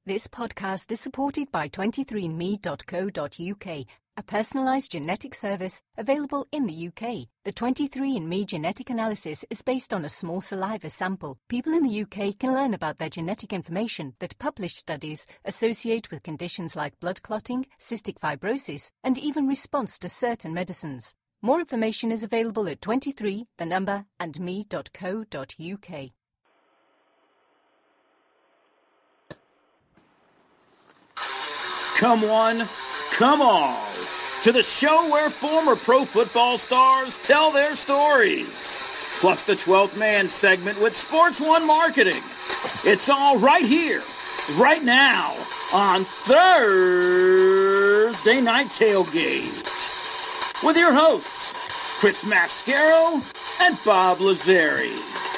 This podcast is supported by 23andMe.co.uk, a personalised genetic service available in the UK. The 23andMe genetic analysis is based on a small saliva sample. People in the UK can learn about their genetic information that published studies associate with conditions like blood clotting, cystic fibrosis, and even response to certain medicines. More information is available at 23, the number, and me.co.uk. Come one, come all, to the show where former pro football stars tell their stories, plus the 12th Man segment with Sports One Marketing. It's all right here, right now, on Thursday Night Tailgate, with your hosts, Chris Mascaro and Bob Lazzari.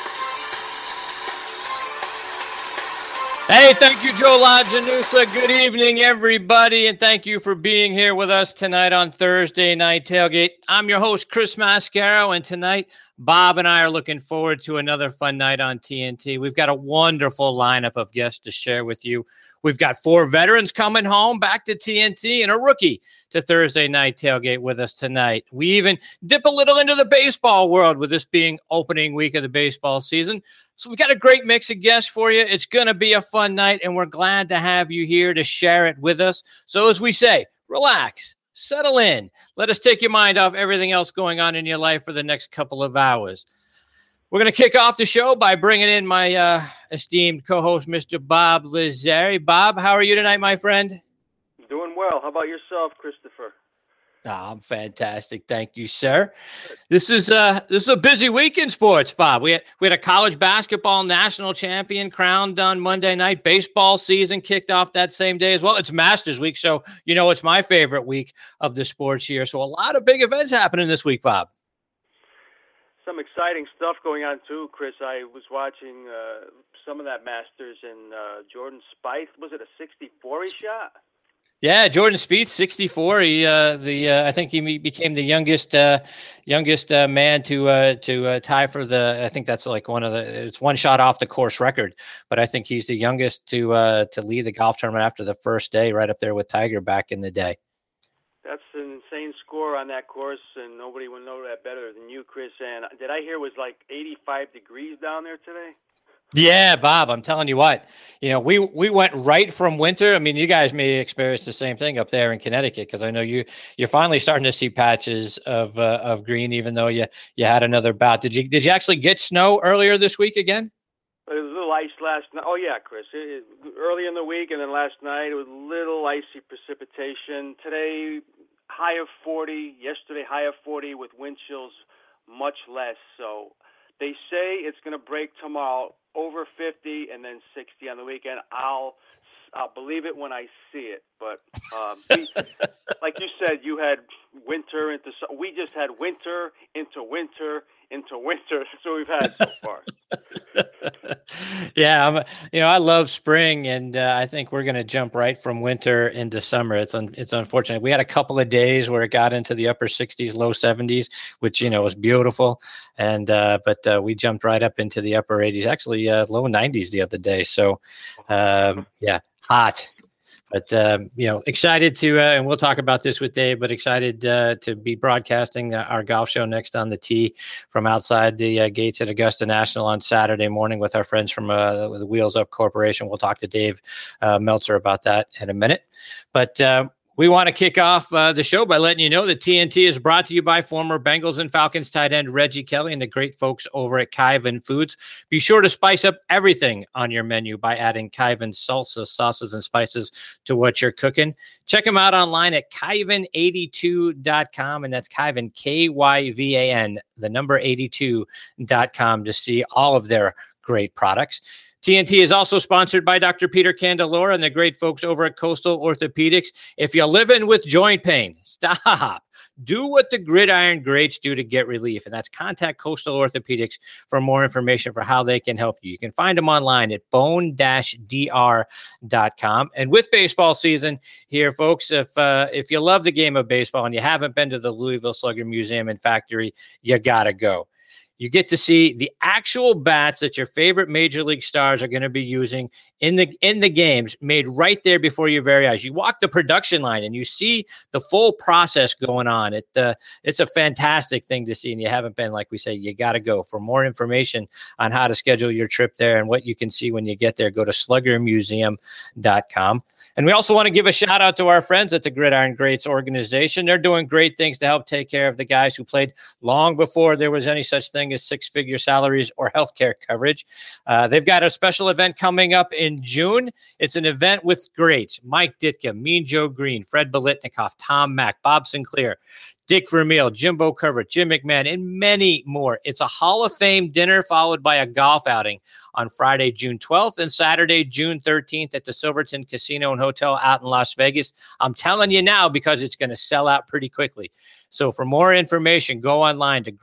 Hey, thank you, Joe Lajanusa. Good evening, everybody, and thank you for being here with us tonight on Thursday Night Tailgate. I'm your host, Chris Mascaro, and tonight, Bob and I are looking forward to another fun night on TNT. We've got a wonderful lineup of guests to share with you. We've got 4 veterans coming home back to TNT and a rookie to Thursday Night Tailgate with us tonight. We even dip a little into the baseball world with this being opening week of the baseball season. So we've got a great mix of guests for you. It's going to be a fun night, and we're glad to have you here to share it with us. So as we say, relax, settle in. Let us take your mind off everything else going on in your life for the next couple of hours. We're going to kick off the show by bringing in my esteemed co-host, Mr. Bob Lazzari. Bob, how are you tonight, my friend? Doing well. How about yourself, Christopher? I'm fantastic. Thank you, sir. This is a busy week in sports, Bob. We had a college basketball national champion crowned on Monday night. Baseball season kicked off that same day as well. It's Masters week, so you know it's my favorite week of the sports year. So a lot of big events happening this week, Bob. Some exciting stuff going on too, Chris. I was watching some of that Masters, and Jordan Spieth, was it a 64 he shot? Yeah, Jordan Spieth, 64. I think he became the youngest man to tie for the. I think that's like it's one shot off the course record, but I think he's the youngest to lead the golf tournament after the first day, right up there with Tiger back in the day. That's an insane score on that course, and nobody will know that better than you, Chris. And did I hear it was like 85 degrees down there today? Yeah, Bob, I'm telling you what, we went right from winter. I mean, you guys may experience the same thing up there in Connecticut, because I know you're finally starting to see patches of green, even though you had another bout. Did you actually get snow earlier this week again? It was a little ice last night. Oh yeah, Chris. Early in the week, and then last night it was a little icy precipitation. Today, high of 40. Yesterday, high of 40 with wind chills much less. So they say it's going to break tomorrow over 50 and then 60 on the weekend. I'll believe it when I see it. But like you said, you had winter into. We just had winter into winter into winter. That's what we've had so far. Yeah, I love spring, and I think we're going to jump right from winter into summer. It's unfortunate. We had a couple of days where it got into the upper 60s, low 70s, which was beautiful, and but we jumped right up into the upper 80s, actually low 90s the other day. So, yeah, hot. But, excited to, and we'll talk about this with Dave, but excited to be broadcasting our golf show Next on the Tee from outside the gates at Augusta National on Saturday morning with our friends from the Wheels Up Corporation. We'll talk to Dave Meltzer about that in a minute. But we want to kick off the show by letting you know that TNT is brought to you by former Bengals and Falcons tight end Reggie Kelly and the great folks over at Kyvan Foods. Be sure to spice up everything on your menu by adding Kyvan salsa, sauces, and spices to what you're cooking. Check them out online at Kyvan82.com, and that's Kyvan, Kyvan, the number 82.com to see all of their great products. TNT is also sponsored by Dr. Peter Candelora and the great folks over at Coastal Orthopedics. If you're living with joint pain, stop. Do what the gridiron greats do to get relief, and that's contact Coastal Orthopedics for more information for how they can help you. You can find them online at bone-dr.com. And with baseball season here, folks, if you love the game of baseball and you haven't been to the Louisville Slugger Museum and Factory, you got to go. You get to see the actual bats that your favorite major league stars are going to be using in the games, made right there before your very eyes. You walk the production line and you see the full process going on. It's a fantastic thing to see, and you haven't been, like we say, you got to go. For more information on how to schedule your trip there and what you can see when you get there, go to sluggermuseum.com. And we also want to give a shout out to our friends at the Gridiron Greats organization. They're doing great things to help take care of the guys who played long before there was any such thing as six-figure salaries or healthcare coverage. They've got a special event coming up in June. It's an event with greats: Mike Ditka, Mean Joe Green, Fred Biletnikoff, Tom Mack, Bob Sinclair, Dick Vermeil, Jimbo Covert, Jim McMahon, and many more. It's a Hall of Fame dinner followed by a golf outing on Friday, June 12th and Saturday, June 13th at the Silverton Casino and Hotel out in Las Vegas. I'm telling you now because it's going to sell out pretty quickly. So for more information, go online to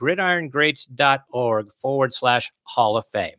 gridirongreats.org/Hall of Fame.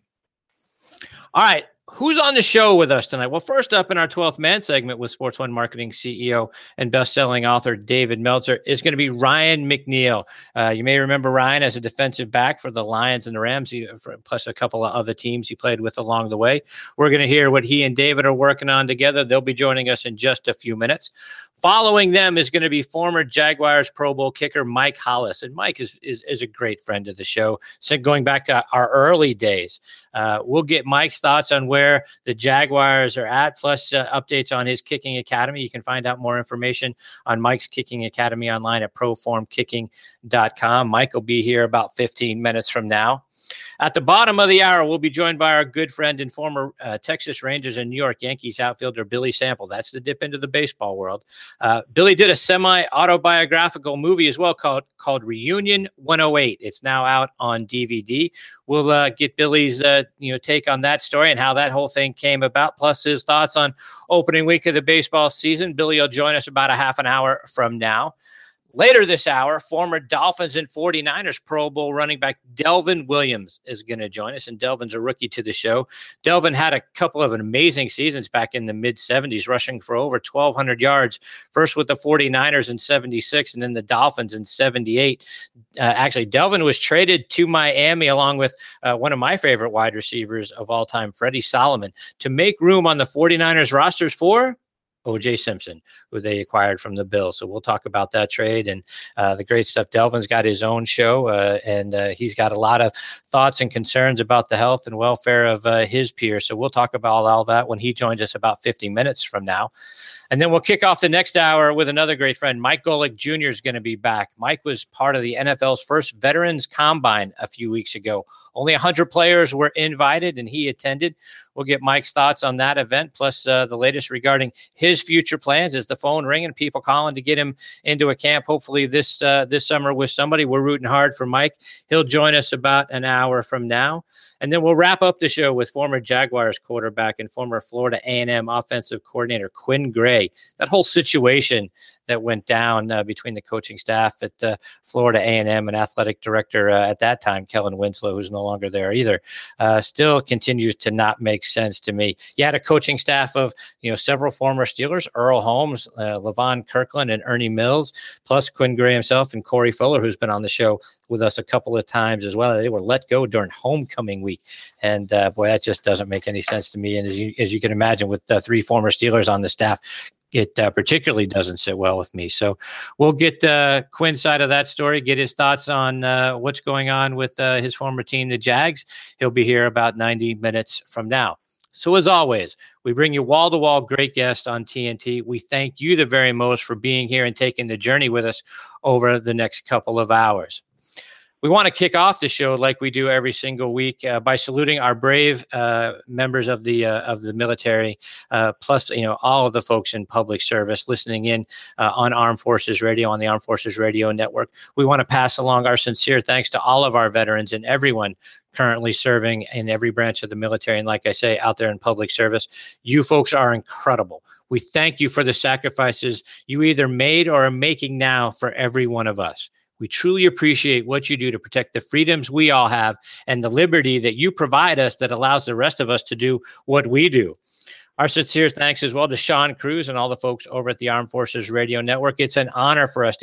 All right. Who's on the show with us tonight? Well, first up in our 12th Man segment with Sports One Marketing CEO and best-selling author David Meltzer is going to be Ryan McNeil. You may remember Ryan as a defensive back for the Lions and the Rams, plus a couple of other teams he played with along the way. We're going to hear what he and David are working on together. They'll be joining us in just a few minutes. Following them is going to be former Jaguars Pro Bowl kicker Mike Hollis. And Mike is a great friend of the show, so going back to our early days. We'll get Mike's thoughts on where the Jaguars are at, plus updates on his kicking academy. You can find out more information on Mike's kicking academy online at proformkicking.com. Mike will be here about 15 minutes from now. At the bottom of the hour, we'll be joined by our good friend and former Texas Rangers and New York Yankees outfielder Billy Sample. That's the dip into the baseball world. Billy did a semi-autobiographical movie as well called Reunion 108. It's now out on DVD. We'll get Billy's take on that story and how that whole thing came about, plus his thoughts on opening week of the baseball season. Billy will join us about a half an hour from now. Later this hour, former Dolphins and 49ers Pro Bowl running back Delvin Williams is going to join us, and Delvin's a rookie to the show. Delvin had a couple of amazing seasons back in the mid-'70s, rushing for over 1,200 yards, first with the 49ers in 76 and then the Dolphins in 78. Actually, Delvin was traded to Miami along with one of my favorite wide receivers of all time, Freddie Solomon, to make room on the 49ers rosters for O.J. Simpson, who they acquired from the Bills. So we'll talk about that trade and the great stuff. Delvin's got his own show, and he's got a lot of thoughts and concerns about the health and welfare of his peers. So we'll talk about all that when he joins us about 50 minutes from now. And then we'll kick off the next hour with another great friend. Mike Golick Jr. is going to be back. Mike was part of the NFL's first Veterans Combine a few weeks ago. Only 100 players were invited, and he attended. We'll get Mike's thoughts on that event, plus the latest regarding his future plans. Is the phone ringing, people calling to get him into a camp, hopefully this summer with somebody. We're rooting hard for Mike. He'll join us about an hour from now. And then we'll wrap up the show with former Jaguars quarterback and former Florida A&M offensive coordinator Quinn Gray. That whole situation that went down between the coaching staff at Florida A&M and athletic director at that time, Kellen Winslow, who's no longer there either, still continues to not make sense to me. You had a coaching staff of several former Steelers, Earl Holmes, Levon Kirkland, and Ernie Mills, plus Quinn Gray himself and Corey Fuller, who's been on the show with us a couple of times as well. They were let go during homecoming week. And boy, that just doesn't make any sense to me. And as you can imagine, with three former Steelers on the staff, it particularly doesn't sit well with me. So we'll get Quinn's side of that story, get his thoughts on what's going on with his former team, the Jags. He'll be here about 90 minutes from now. So as always, we bring you wall-to-wall great guests on TNT. We thank you the very most for being here and taking the journey with us over the next couple of hours. We want to kick off the show like we do every single week by saluting our brave members of the military, plus all of the folks in public service listening in on Armed Forces Radio, on the Armed Forces Radio Network. We want to pass along our sincere thanks to all of our veterans and everyone currently serving in every branch of the military. And like I say, out there in public service, you folks are incredible. We thank you for the sacrifices you either made or are making now for every one of us. We truly appreciate what you do to protect the freedoms we all have and the liberty that you provide us that allows the rest of us to do what we do. Our sincere thanks as well to Sean Cruz and all the folks over at the Armed Forces Radio Network. It's an honor for us to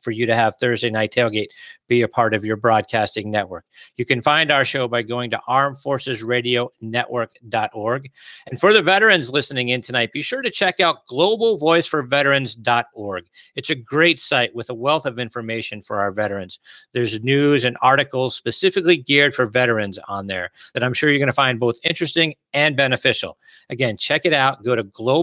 for you to have Thursday Night Tailgate be a part of your broadcasting network. You can find our show by going to armedforcesradionetwork.org. And for the veterans listening in tonight, be sure to check out globalvoiceforveterans.org. It's a great site with a wealth of information for our veterans. There's news and articles specifically geared for veterans on there that I'm sure you're going to find both interesting and beneficial. Again, check it out. Go to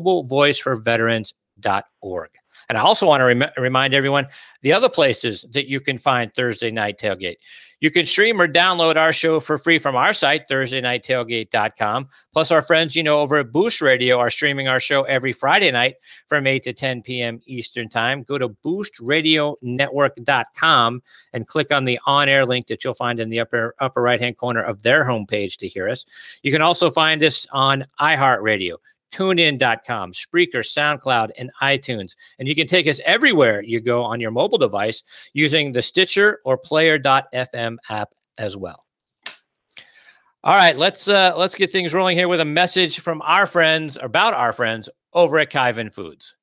globalvoiceforveterans.org. And I also want to remind everyone the other places that you can find Thursday Night Tailgate. You can stream or download our show for free from our site, ThursdayNightTailgate.com. Plus, our friends, over at Boost Radio are streaming our show every Friday night from 8 to 10 p.m. Eastern Time. Go to BoostRadioNetwork.com and click on the on-air link that you'll find in the upper right-hand corner of their homepage to hear us. You can also find us on iHeartRadio, TuneIn.com, Spreaker, SoundCloud, and iTunes. And you can take us everywhere you go on your mobile device using the Stitcher or Player.fm app as well. All right, let's get things rolling here with a message from about our friends over at Kyvan Foods.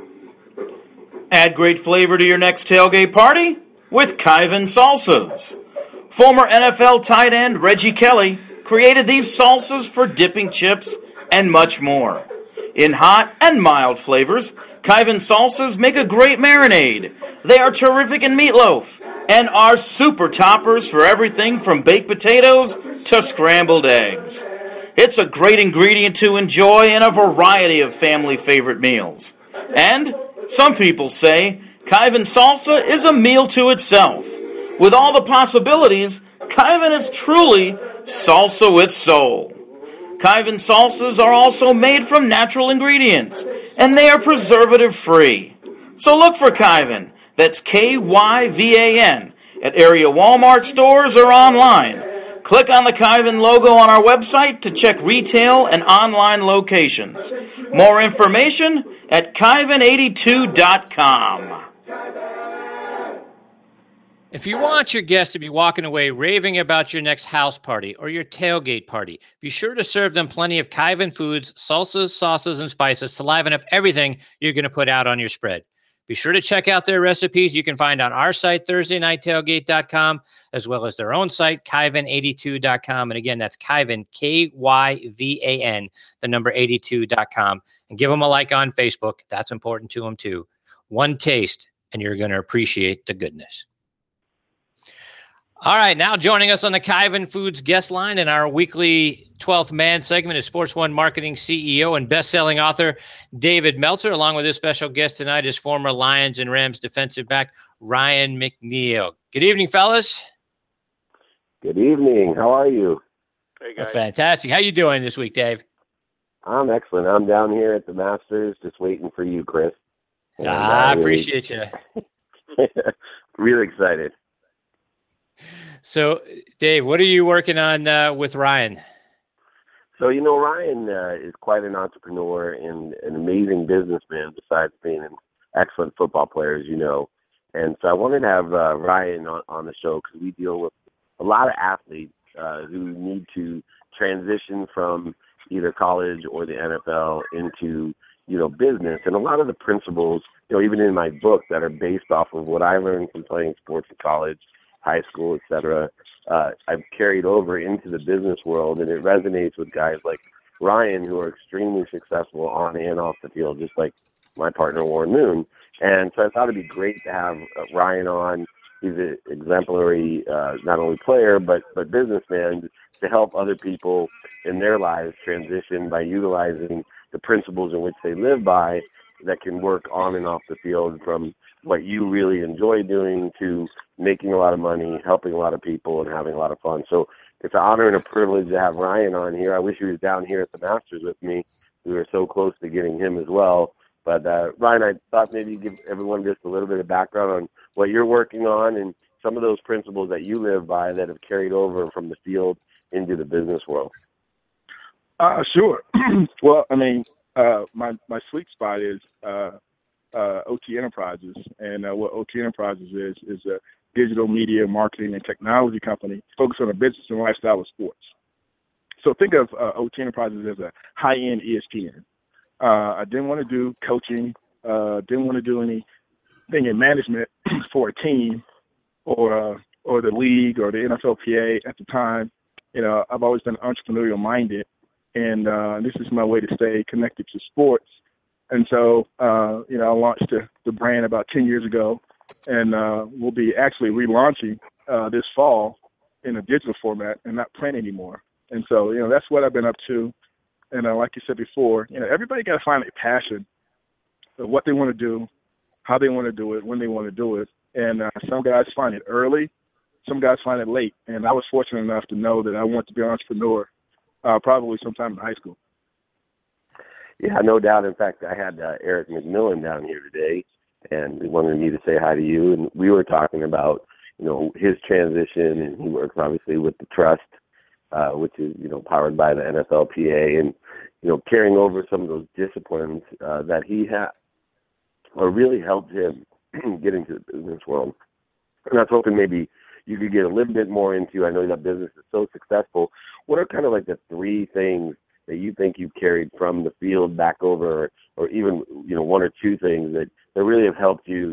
Add great flavor to your next tailgate party with Kyvan salsas. Former NFL tight end Reggie Kelly created these salsas for dipping chips and much more. In hot and mild flavors, Kyvan salsas make a great marinade. They are terrific in meatloaf and are super toppers for everything from baked potatoes to scrambled eggs. It's a great ingredient to enjoy in a variety of family favorite meals. And some people say Kyvan salsa is a meal to itself. With all the possibilities, Kyvan is truly salsa with soul. Kyvan salsas are also made from natural ingredients, and they are preservative-free. So look for Kyvan, that's Kyvan, at area Walmart stores or online. Click on the Kyvan logo on our website to check retail and online locations. More information at Kyvan82.com. If you want your guests to be walking away raving about your next house party or your tailgate party, be sure to serve them plenty of Kyvan Foods, salsas, sauces, and spices to liven up everything you're going to put out on your spread. Be sure to check out their recipes you can find on our site, ThursdayNightTailgate.com, as well as their own site, Kyvan82.com. And again, that's Kyvan, Kyvan, the number 82.com. And give them a like on Facebook. That's important to them too. One taste, and you're going to appreciate the goodness. All right, now joining us on the Kyvan Foods guest line in our weekly 12th Man segment is Sports One Marketing CEO and best-selling author David Meltzer. Along with his special guest tonight is former Lions and Rams defensive back Ryan McNeil. Good evening, fellas. Good evening. How are you? Hey, guys. Fantastic. How you doing this week, Dave? I'm excellent. I'm down here at the Masters just waiting for you, Chris. And, I appreciate you. Really excited. So, Dave, what are you working on with Ryan? So, Ryan is quite an entrepreneur and an amazing businessman besides being an excellent football player, as you know. And so I wanted to have Ryan on the show because we deal with a lot of athletes who need to transition from either college or the NFL into, business. And a lot of the principles, even in my book that are based off of what I learned from playing sports in college, high school, et cetera, I've carried over into the business world, and it resonates with guys like Ryan who are extremely successful on and off the field, just like my partner Warren Moon. And so I thought it'd be great to have Ryan on. He's an exemplary not only player but businessman to help other people in their lives transition by utilizing the principles in which they live by that can work on and off the field, from what you really enjoy doing to making a lot of money, helping a lot of people, and having a lot of fun. So it's an honor and a privilege to have Ryan on here. I wish he was down here at the Masters with me. We were so close to getting him as well. But Ryan, I thought maybe you'd give everyone just a little bit of background on what you're working on and some of those principles that you live by that have carried over from the field into the business world. Sure. Well, my sweet spot is OT Enterprises, and what OT Enterprises is a digital media marketing and technology company focused on the business and lifestyle of sports. So think of OT Enterprises as a high-end ESPN. I didn't want to do coaching, didn't want to do any being in management for a team or the league or the NFLPA at the time, I've always been entrepreneurial minded, and this is my way to stay connected to sports. And so, I launched the brand about 10 years ago, and we'll be actually relaunching this fall in a digital format and not print anymore. And so, that's what I've been up to. And like you said before, everybody got to find a passion of what they want to do, how they want to do it, when they want to do it. And some guys find it early, some guys find it late. And I was fortunate enough to know that I wanted to be an entrepreneur probably sometime in high school. Yeah, no doubt. In fact, I had Eric McMillan down here today, and he wanted me to say hi to you. And we were talking about, his transition, and he works obviously with the Trust, which is, powered by the NFLPA, and, carrying over some of those disciplines that he had or really helped him get into the business world. And I was hoping maybe you could get a little bit more into, I know that business is so successful. What are kind of like the three things that you think you've carried from the field back over, or even, one or two things that really have helped you,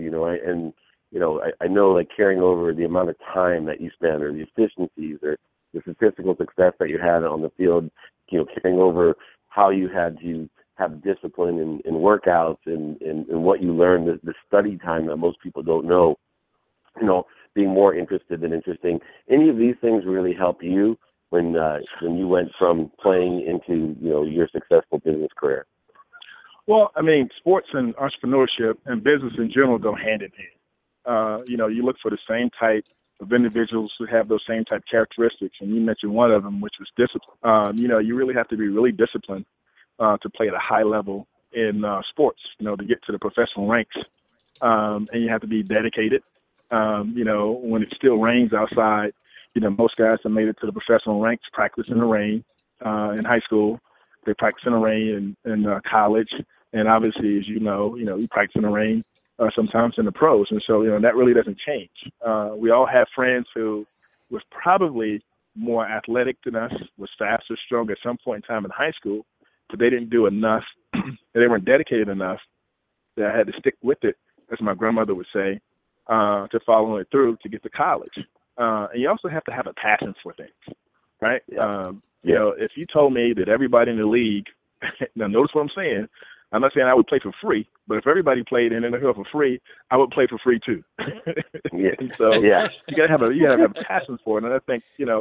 I know like carrying over the amount of time that you spend, or the efficiencies, or the statistical success that you had on the field, carrying over how you had to have discipline in workouts and what you learned, the study time that most people don't know, being more interested than interesting. Any of these things really help you when you went from playing into, your successful business career? Well, I mean, sports and entrepreneurship and business in general go hand in hand. You look for the same type of individuals who have those same type characteristics, and you mentioned one of them, which was discipline. You really have to be really disciplined to play at a high level in sports, to get to the professional ranks. And you have to be dedicated. When it still rains outside, most guys that made it to the professional ranks practice in the rain in high school. They practice in the rain in college. And obviously, as you practice in the rain sometimes in the pros. And so, that really doesn't change. We all have friends who was probably more athletic than us, was faster, stronger at some point in time in high school, but they didn't do enough. They weren't dedicated enough that I had to stick with it, as my grandmother would say, to follow it through to get to college. And you also have to have a passion for things, right? Yeah. If you told me that everybody in the league, now notice what I'm saying, I'm not saying I would play for free, but if everybody played in the NFL for free, I would play for free too. Yeah. And so Yeah. you gotta have a passion for it. And I think,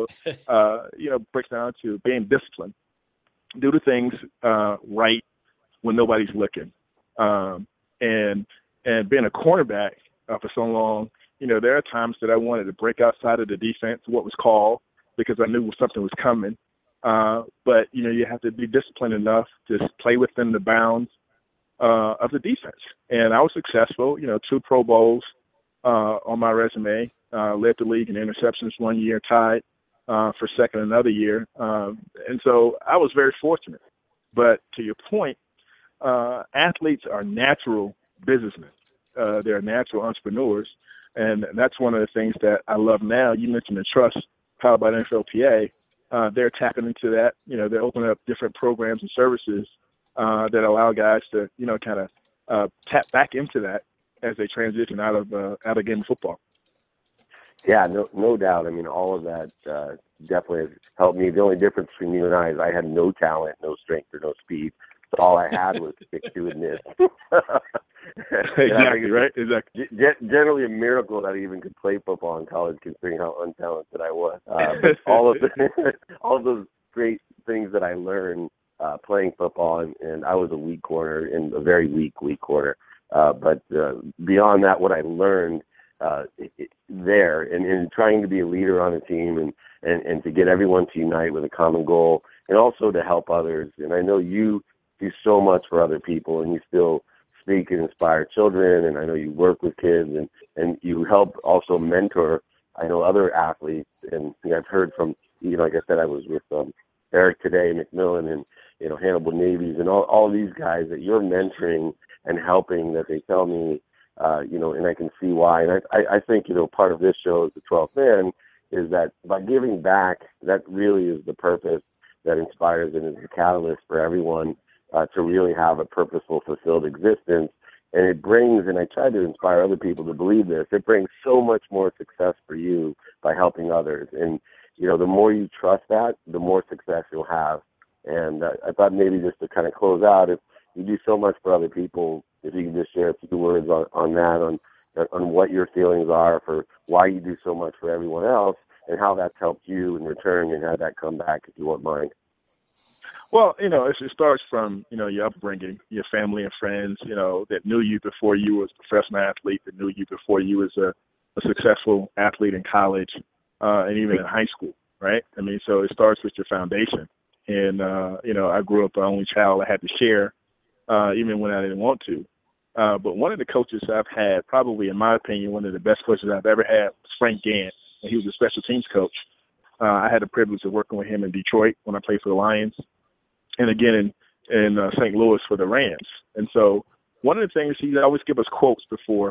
breaks down to being disciplined. Do the things right when nobody's looking. And being a cornerback for so long, there are times that I wanted to break outside of the defense, what was called, because I knew something was coming. But, you have to be disciplined enough to play within the bounds of the defense. And I was successful, 2 Pro Bowls on my resume, led the league in interceptions one year, tied for second another year. And so I was very fortunate. But to your point, athletes are natural businessmen. They're natural entrepreneurs. And that's one of the things that I love now. You mentioned the Trust powered by the NFLPA. They're tapping into that. They're opening up different programs and services that allow guys to, kind of tap back into that as they transition out of game of football. Yeah, no doubt. I mean, all of that definitely has helped me. The only difference between you and I is I had no talent, no strength, or no speed. So all I had was stick-to-itiveness. Exactly, right? Exactly. Generally a miracle that I even could play football in college, considering how untalented I was. But all of those great things that I learned playing football, and I was a weak corner, and a very weak corner. But beyond that, what I learned there, and trying to be a leader on a team, and to get everyone to unite with a common goal, and also to help others. And I know you do so much for other people, and you still speak and inspire children, and I know you work with kids, and you help also mentor, I know, other athletes. And I've heard from, like I said, I was with Eric today, McMillan, and Hannibal Navies, and all these guys that you're mentoring and helping, that they tell me, and I can see why. And I think, part of this show as the 12th man is that by giving back, that really is the purpose that inspires and is the catalyst for everyone to really have a purposeful, fulfilled existence. And it brings, and I try to inspire other people to believe this, it brings so much more success for you by helping others. And, the more you trust that, the more success you'll have. And I thought maybe just to kind of close out, if you do so much for other people, if you can just share a few words on that, on what your feelings are for why you do so much for everyone else and how that's helped you in return and how that come back, if you won't mind. Well, it starts from, your upbringing, your family and friends, that knew you before you was a professional athlete, that knew you before you was a successful athlete in college and even in high school, right? I mean, so it starts with your foundation. And, I grew up the only child I had to share, even when I didn't want to. But one of the coaches I've had, probably in my opinion, one of the best coaches I've ever had was Frank Gann, and he was a special teams coach. I had the privilege of working with him in Detroit when I played for the Lions, and again in St. Louis for the Rams. And so one of the things, he always give us quotes before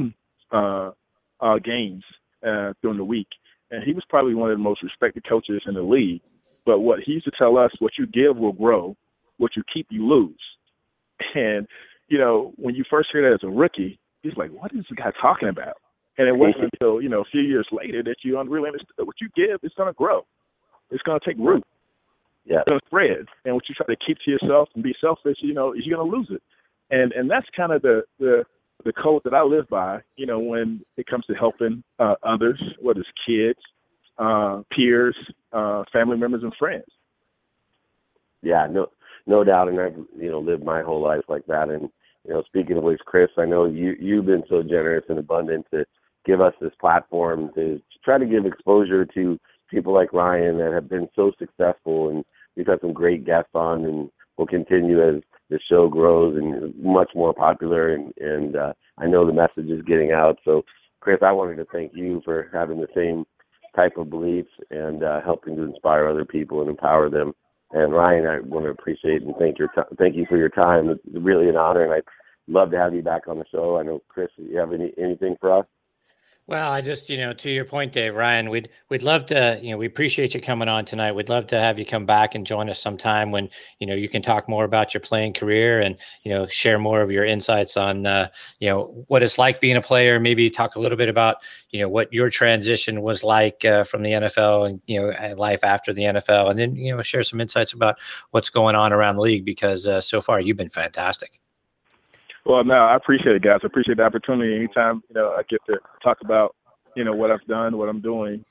games during the week. And he was probably one of the most respected coaches in the league. But what he used to tell us, what you give will grow, what you keep, you lose. And, when you first hear that as a rookie, he's like, what is the guy talking about? And it wasn't until, a few years later that you really understood what you give is going to grow. It's going to take root. Yeah. It's going to spread. And what you try to keep to yourself and be selfish, you're going to lose it. And that's kind of the code that I live by, when it comes to helping others, whether it's kids, peers, family members, and friends. Yeah, no doubt. And I've, lived my whole life like that. And, speaking of which, Chris, I know you've been so generous and abundant to give us this platform to try to give exposure to people like Ryan that have been so successful. And we've had some great guests on, and we'll continue as the show grows and much more popular. And I know the message is getting out. So, Chris, I wanted to thank you for having the same type of beliefs and helping to inspire other people and empower them. And Ryan, I want to appreciate and thank you for your time. It's really an honor, and I'd love to have you back on the show. I know, Chris, you have anything for us? Well, I just, to your point, Dave, Ryan, we'd love to, we appreciate you coming on tonight. We'd love to have you come back and join us sometime when, you can talk more about your playing career and, share more of your insights on, what it's like being a player. Maybe talk a little bit about, what your transition was like from the NFL and, life after the NFL. And then, share some insights about what's going on around the league, because so far you've been fantastic. Well, no, I appreciate it, guys. I appreciate the opportunity. Anytime, I get to talk about, what I've done, what I'm doing,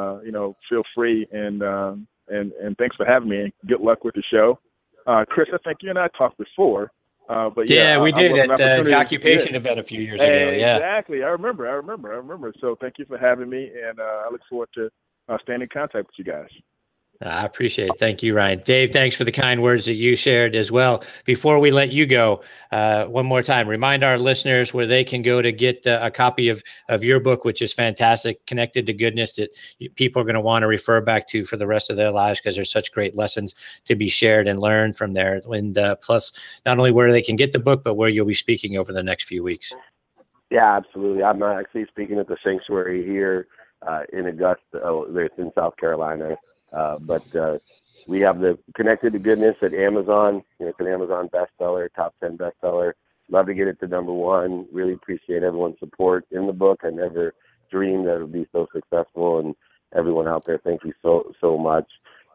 feel free. And thanks for having me. And good luck with the show. Chris, I think you and I talked before. But yeah, we did at the Occupation event a few years ago. Yeah, exactly. I remember. So thank you for having me. And I look forward to staying in contact with you guys. I appreciate it. Thank you, Ryan. Dave, thanks for the kind words that you shared as well. Before we let you go, one more time, remind our listeners where they can go to get a copy of your book, which is fantastic, Connected to Goodness, that people are going to want to refer back to for the rest of their lives, because there's such great lessons to be shared and learned from there. And plus, not only where they can get the book, but where you'll be speaking over the next few weeks. Yeah, absolutely. I'm actually speaking at the Sanctuary here in Augusta. It's in South Carolina. But we have the Connected to Goodness at Amazon. It's an Amazon bestseller, top 10 bestseller. Love to get it to number one. Really appreciate everyone's support in the book. I never dreamed that it would be so successful. And everyone out there, thank you so much.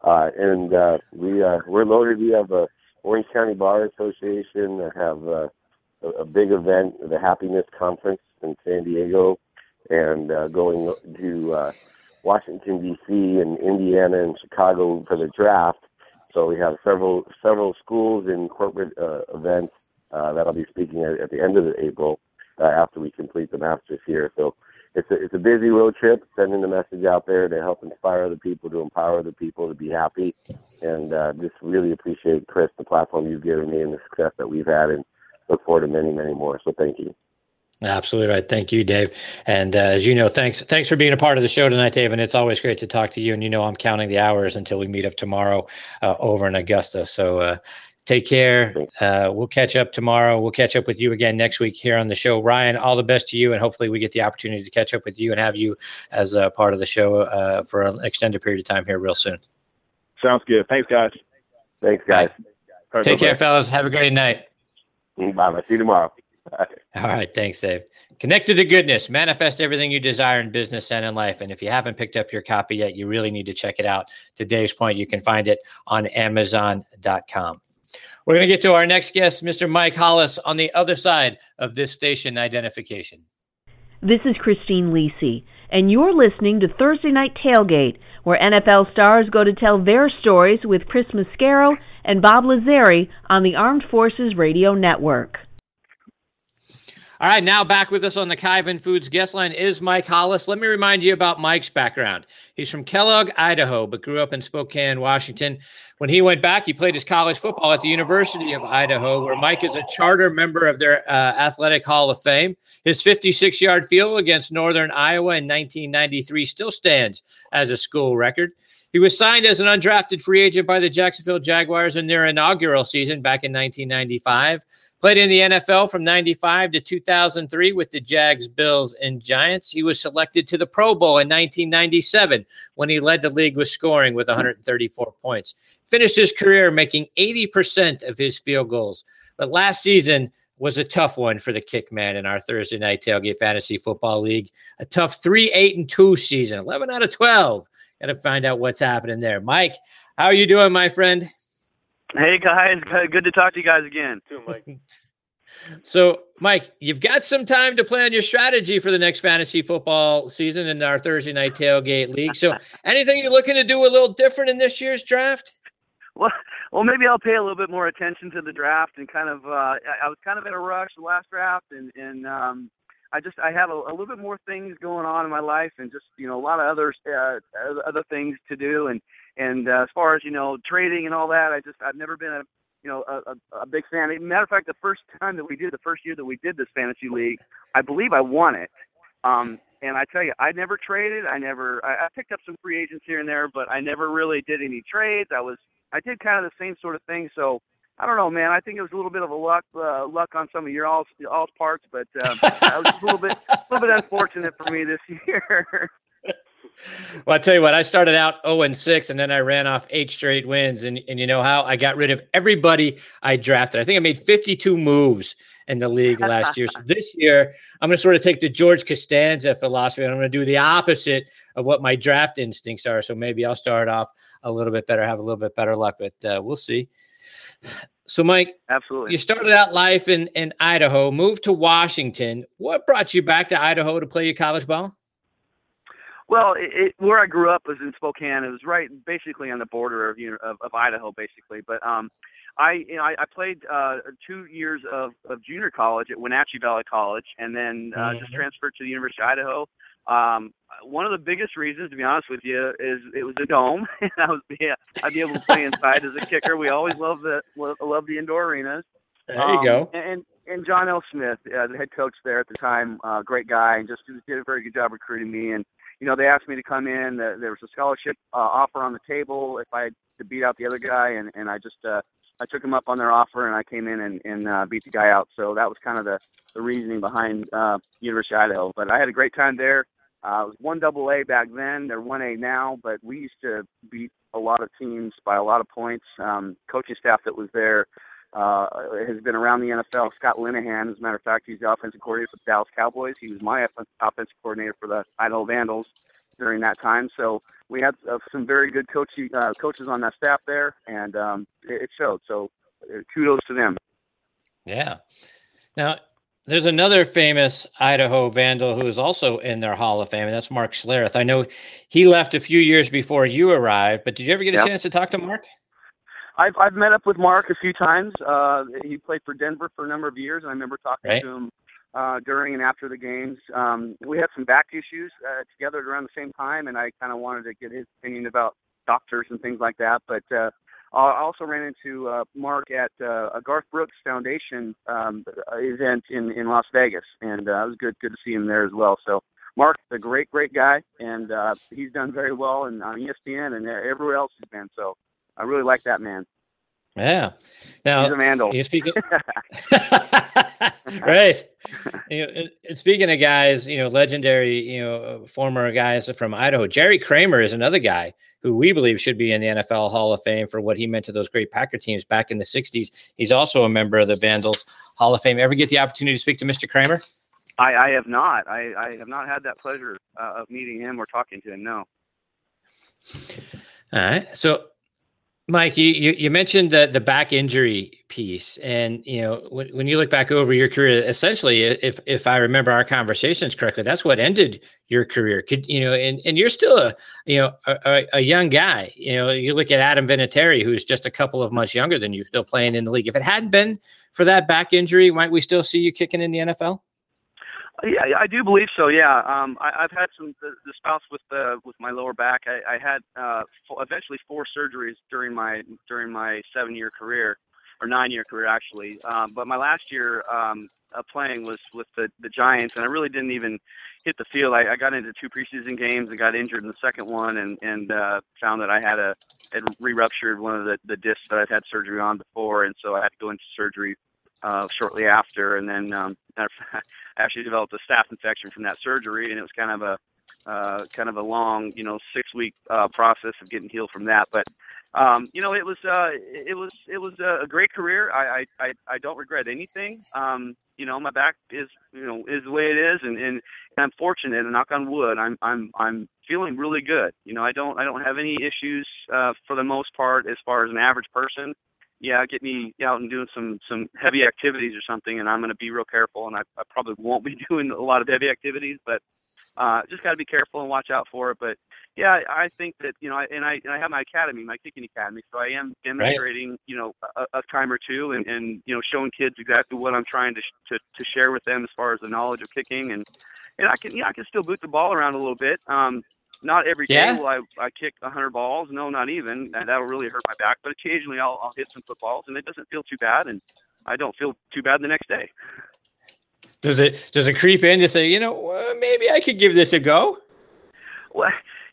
We're loaded. We have a Orange County Bar Association that have a big event, the Happiness Conference in San Diego, and going to Washington, D.C. and Indiana and Chicago for the draft. So we have several schools and corporate events that I'll be speaking at the end of April after we complete the Masters here. So it's a busy road trip, sending the message out there to help inspire other people, to empower other people to be happy. And just really appreciate, Chris, the platform you've given me and the success that we've had, and look forward to many, many more. So thank you. Absolutely right. Thank you, Dave. And as you know, thanks for being a part of the show tonight, Dave. And it's always great to talk to you. And I'm counting the hours until we meet up tomorrow over in Augusta. So take care. We'll catch up tomorrow. We'll catch up with you again next week here on the show. Ryan, all the best to you. And hopefully we get the opportunity to catch up with you and have you as a part of the show for an extended period of time here real soon. Sounds good. Thanks, guys. Thanks, guys. Right. Take care, fellas. Have a great night. Bye. See you tomorrow. All right. Thanks, Dave. Connected to Goodness. Manifest everything you desire in business and in life. And if you haven't picked up your copy yet, you really need to check it out. To Dave's point, you can find it on Amazon.com. We're going to get to our next guest, Mr. Mike Hollis, on the other side of this station identification. This is Christine Lisi, and you're listening to Thursday Night Tailgate, where NFL stars go to tell their stories with Chris Mascaro and Bob Lazari on the Armed Forces Radio Network. All right, now back with us on the Kyvan Foods guest line is Mike Hollis. Let me remind you about Mike's background. He's from Kellogg, Idaho, but grew up in Spokane, Washington. When he went back, he played his college football at the University of Idaho, where Mike is a charter member of their Athletic Hall of Fame. His 56-yard field goal against Northern Iowa in 1993 still stands as a school record. He was signed as an undrafted free agent by the Jacksonville Jaguars in their inaugural season back in 1995. Played in the NFL from 95 to 2003 with the Jags, Bills, and Giants. He was selected to the Pro Bowl in 1997 when he led the league with scoring with 134 points. Finished his career making 80% of his field goals. But last season was a tough one for the kick man in our Thursday Night Tailgate Fantasy Football League. A tough 3-8-2 season, 11 out of 12. Got to find out what's happening there. Mike, how are you doing, my friend? Hey, guys. Good to talk to you guys again. So, Mike, you've got some time to plan your strategy for the next fantasy football season in our Thursday Night Tailgate League. So anything you're looking to do a little different in this year's draft? Well, maybe I'll pay a little bit more attention to the draft and kind of I was kind of in a rush the last draft, and I have a little bit more things going on in my life, and just a lot of other things to do, and as far as trading and all that, I've never been a big fan. As a matter of fact, the first year that we did this fantasy league, I believe I won it. And I tell you, I never traded. I picked up some free agents here and there, but I never really did any trades. I did kind of the same sort of thing. So I don't know, man. I think it was a little bit of a luck on some of your all's parts, but it was just a little bit unfortunate for me this year. Well, I tell you what, I started out 0-6, and then I ran off 8 straight wins. And you know how? I got rid of everybody I drafted. I think I made 52 moves in the league last year. So this year, I'm going to sort of take the George Costanza philosophy, and I'm going to do the opposite of what my draft instincts are. So maybe I'll start off a little bit better, have a little bit better luck, but we'll see. So, Mike, absolutely. You started out life in Idaho, moved to Washington. What brought you back to Idaho to play your college ball? Well, where I grew up was in Spokane. It was right basically on the border of Idaho, basically. But I played 2 years of junior college at Wenatchee Valley College, and then just transferred to the University of Idaho. One of the biggest reasons, to be honest with you, is it was a dome, and I'd be able to play inside as a kicker. We always love the indoor arenas. There you go. And John L. Smith, the head coach there at the time, great guy, and just did a very good job recruiting me. And they asked me to come in. There was a scholarship offer on the table if I had to beat out the other guy, and I just I took him up on their offer, and I came in and beat the guy out. So that was kind of the reasoning behind University of Idaho. But I had a great time there. It was 1AA back then. They're 1A now, but we used to beat a lot of teams by a lot of points. Coaching staff that was there has been around the NFL. Scott Linehan, as a matter of fact, he's the offensive coordinator for the Dallas Cowboys. He was my offensive coordinator for the Idaho Vandals during that time. So we had some very good coaches on that staff there, and it showed. So kudos to them. Yeah. Now, there's another famous Idaho Vandal who is also in their Hall of Fame, and that's Mark Schlereth. I know he left a few years before you arrived, but did you ever get a chance to talk to Mark? I've met up with Mark a few times. He played for Denver for a number of years, and I remember talking to him during and after the games. We had some back issues together around the same time, and I kind of wanted to get his opinion about doctors and things like that. But I also ran into Mark at a Garth Brooks Foundation event in Las Vegas, and it was good to see him there as well. So Mark's a great guy, and he's done very well on ESPN and everywhere else he's been. So I really like that man. Yeah. Now, he's a Vandal. You speaking, right? And speaking of guys, legendary, former guys from Idaho. Jerry Kramer is another guy who we believe should be in the NFL Hall of Fame for what he meant to those great Packer teams back in the '60s. He's also a member of the Vandals Hall of Fame. Ever get the opportunity to speak to Mr. Kramer? I have not. I have not had that pleasure of meeting him or talking to him. No. All right. So, Mike, you mentioned the back injury piece, and when you look back over your career, essentially, if I remember our conversations correctly, that's what ended your career. And you're still a young guy. You look at Adam Vinatieri, who's just a couple of months younger than you, still playing in the league. If it hadn't been for that back injury, might we still see you kicking in the NFL? Yeah, I do believe so. Yeah, I've had the spouse with my lower back. I had eventually 4 surgeries during my 7-year career, or 9-year career actually. But my last year playing was with the Giants, and I really didn't even hit the field. I got into 2 preseason games and got injured in the second one, and found that I had re-ruptured one of the discs that I'd had surgery on before, and so I had to go into surgery shortly after, and then I actually developed a staph infection from that surgery, and it was kind of a long, 6-week process of getting healed from that. But it was a great career. I don't regret anything. My back is the way it is, and I'm fortunate, and knock on wood, I'm feeling really good. I don't have any issues for the most part as far as an average person. Yeah, get me out and doing some heavy activities or something, and I'm going to be real careful, and I probably won't be doing a lot of heavy activities, but just got to be careful and watch out for it. But yeah, I think that I have my academy, my kicking academy, so I am demonstrating a time or two, and showing kids exactly what I'm trying to share with them as far as the knowledge of kicking, and I can still boot the ball around a little bit. Not every day will I kick 100 balls. No, not even. That'll really hurt my back. But occasionally I'll hit some footballs, and it doesn't feel too bad, and I don't feel too bad the next day. Does it creep in to say, maybe I could give this a go? Well,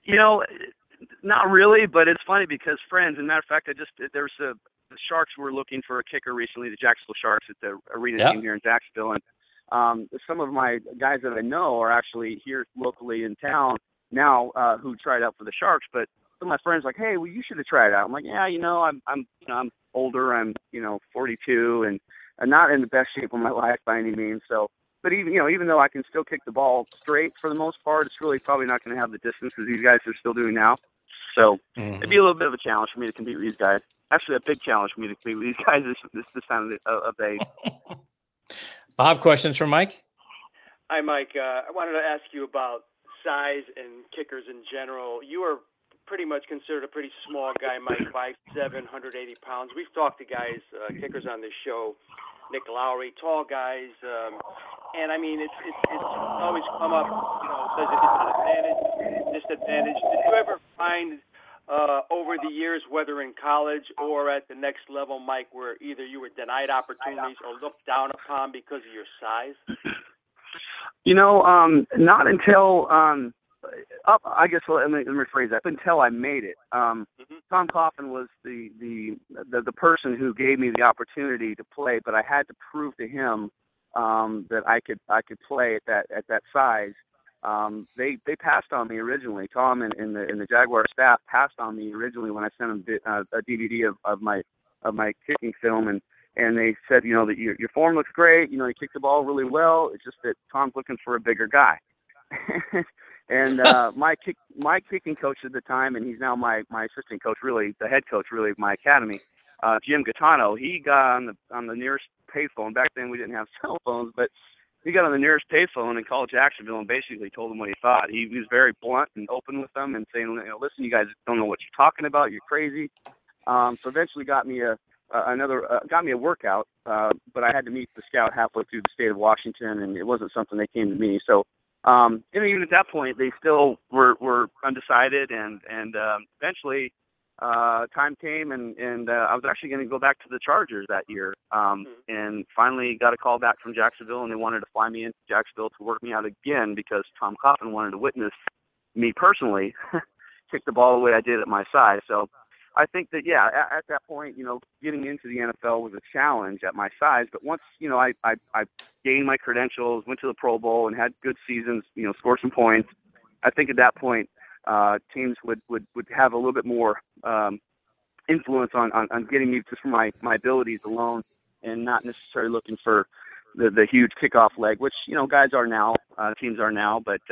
not really, but it's funny because friends, as a matter of fact, there's the Sharks were looking for a kicker recently, the Jacksonville Sharks at the arena team here in Jacksonville, and some of my guys that I know are actually here locally in town now, who tried out for the Sharks, but some of my friends like, hey, well, you should have tried out. I'm like, yeah, I'm older, I'm 42, and I'm not in the best shape of my life by any means. So, but even though I can still kick the ball straight for the most part, it's really probably not going to have the distance as these guys are still doing now. So it'd be a little bit of a challenge for me to compete with these guys. Actually, a big challenge for me to compete with these guys this time of day. Bob, questions for Mike? Hi, Mike. I wanted to ask you about size and kickers in general. You are pretty much considered a pretty small guy, Mike, 5'7", 180 pounds. We've talked to guys, kickers on this show, Nick Lowry, tall guys, and I mean, it's always come up, says it's an advantage, disadvantage. Did you ever find over the years, whether in college or at the next level, Mike, where either you were denied opportunities or looked down upon because of your size? Not until I guess let me rephrase that. Up until I made it. Tom Coughlin was the person who gave me the opportunity to play, but I had to prove to him that I could play at that size. They passed on me originally. Tom and the Jaguar staff passed on me originally when I sent them a DVD of my kicking film, and they said, that your form looks great. You kick the ball really well. It's just that Tom's looking for a bigger guy. And my kicking coach at the time, and he's now my assistant coach, really the head coach, really of my academy, Jim Gaetano. He got on the nearest payphone. Back then we didn't have cell phones, but he got on the nearest payphone and called Jacksonville and basically told them what he thought. He was very blunt and open with them and saying, listen, you guys don't know what you're talking about. You're crazy. So eventually got me a workout, but I had to meet the scout halfway through the state of Washington, and it wasn't something that came to me. So, even at that point, they still were undecided, and eventually, time came, and I was actually going to go back to the Chargers that year, and finally got a call back from Jacksonville, and they wanted to fly me into Jacksonville to work me out again because Tom Coughlin wanted to witness me personally kick the ball the way I did at my size. So I think that, at that point, getting into the NFL was a challenge at my size. But once, I gained my credentials, went to the Pro Bowl and had good seasons, scored some points, I think at that point, teams would have a little bit more influence on getting me just from my abilities alone. and not necessarily looking for the huge kickoff leg, which, guys are now, teams are now, but,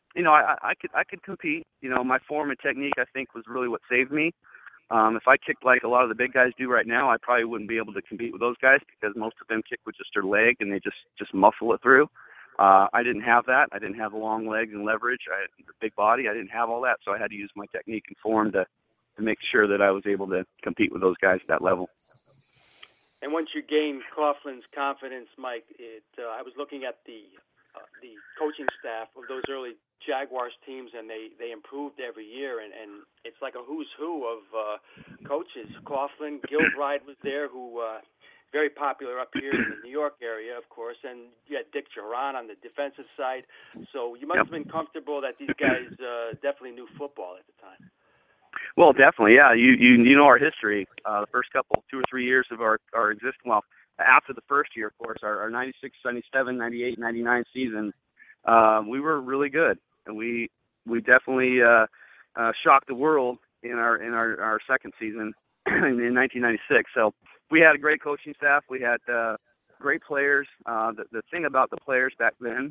I could compete. My form and technique, I think, was really what saved me. If I kicked like a lot of the big guys do right now, I probably wouldn't be able to compete with those guys because most of them kick with just their leg and they just muscle it through. I didn't have that. I didn't have the long legs and leverage. I had the big body. I didn't have all that, so I had to use my technique and form to make sure that I was able to compete with those guys at that level. And once you gain Coughlin's confidence, Mike, I was looking at the coaching staff of those early Jaguars teams, and they improved every year, and it's like a who's who of coaches. Coughlin, Gilbride was there, who very popular up here in the New York area, of course, and you had Dick Duran on the defensive side. So you must have been comfortable that these guys definitely knew football at the time. Well, definitely, yeah. You know our history. The first couple, 2 or 3 years of our existence, well, after the first year, of course, our 96, 97, 98, 99 season, we were really good. And we definitely shocked the world in our second season in 1996. So we had a great coaching staff. We had great players. The thing about the players back then,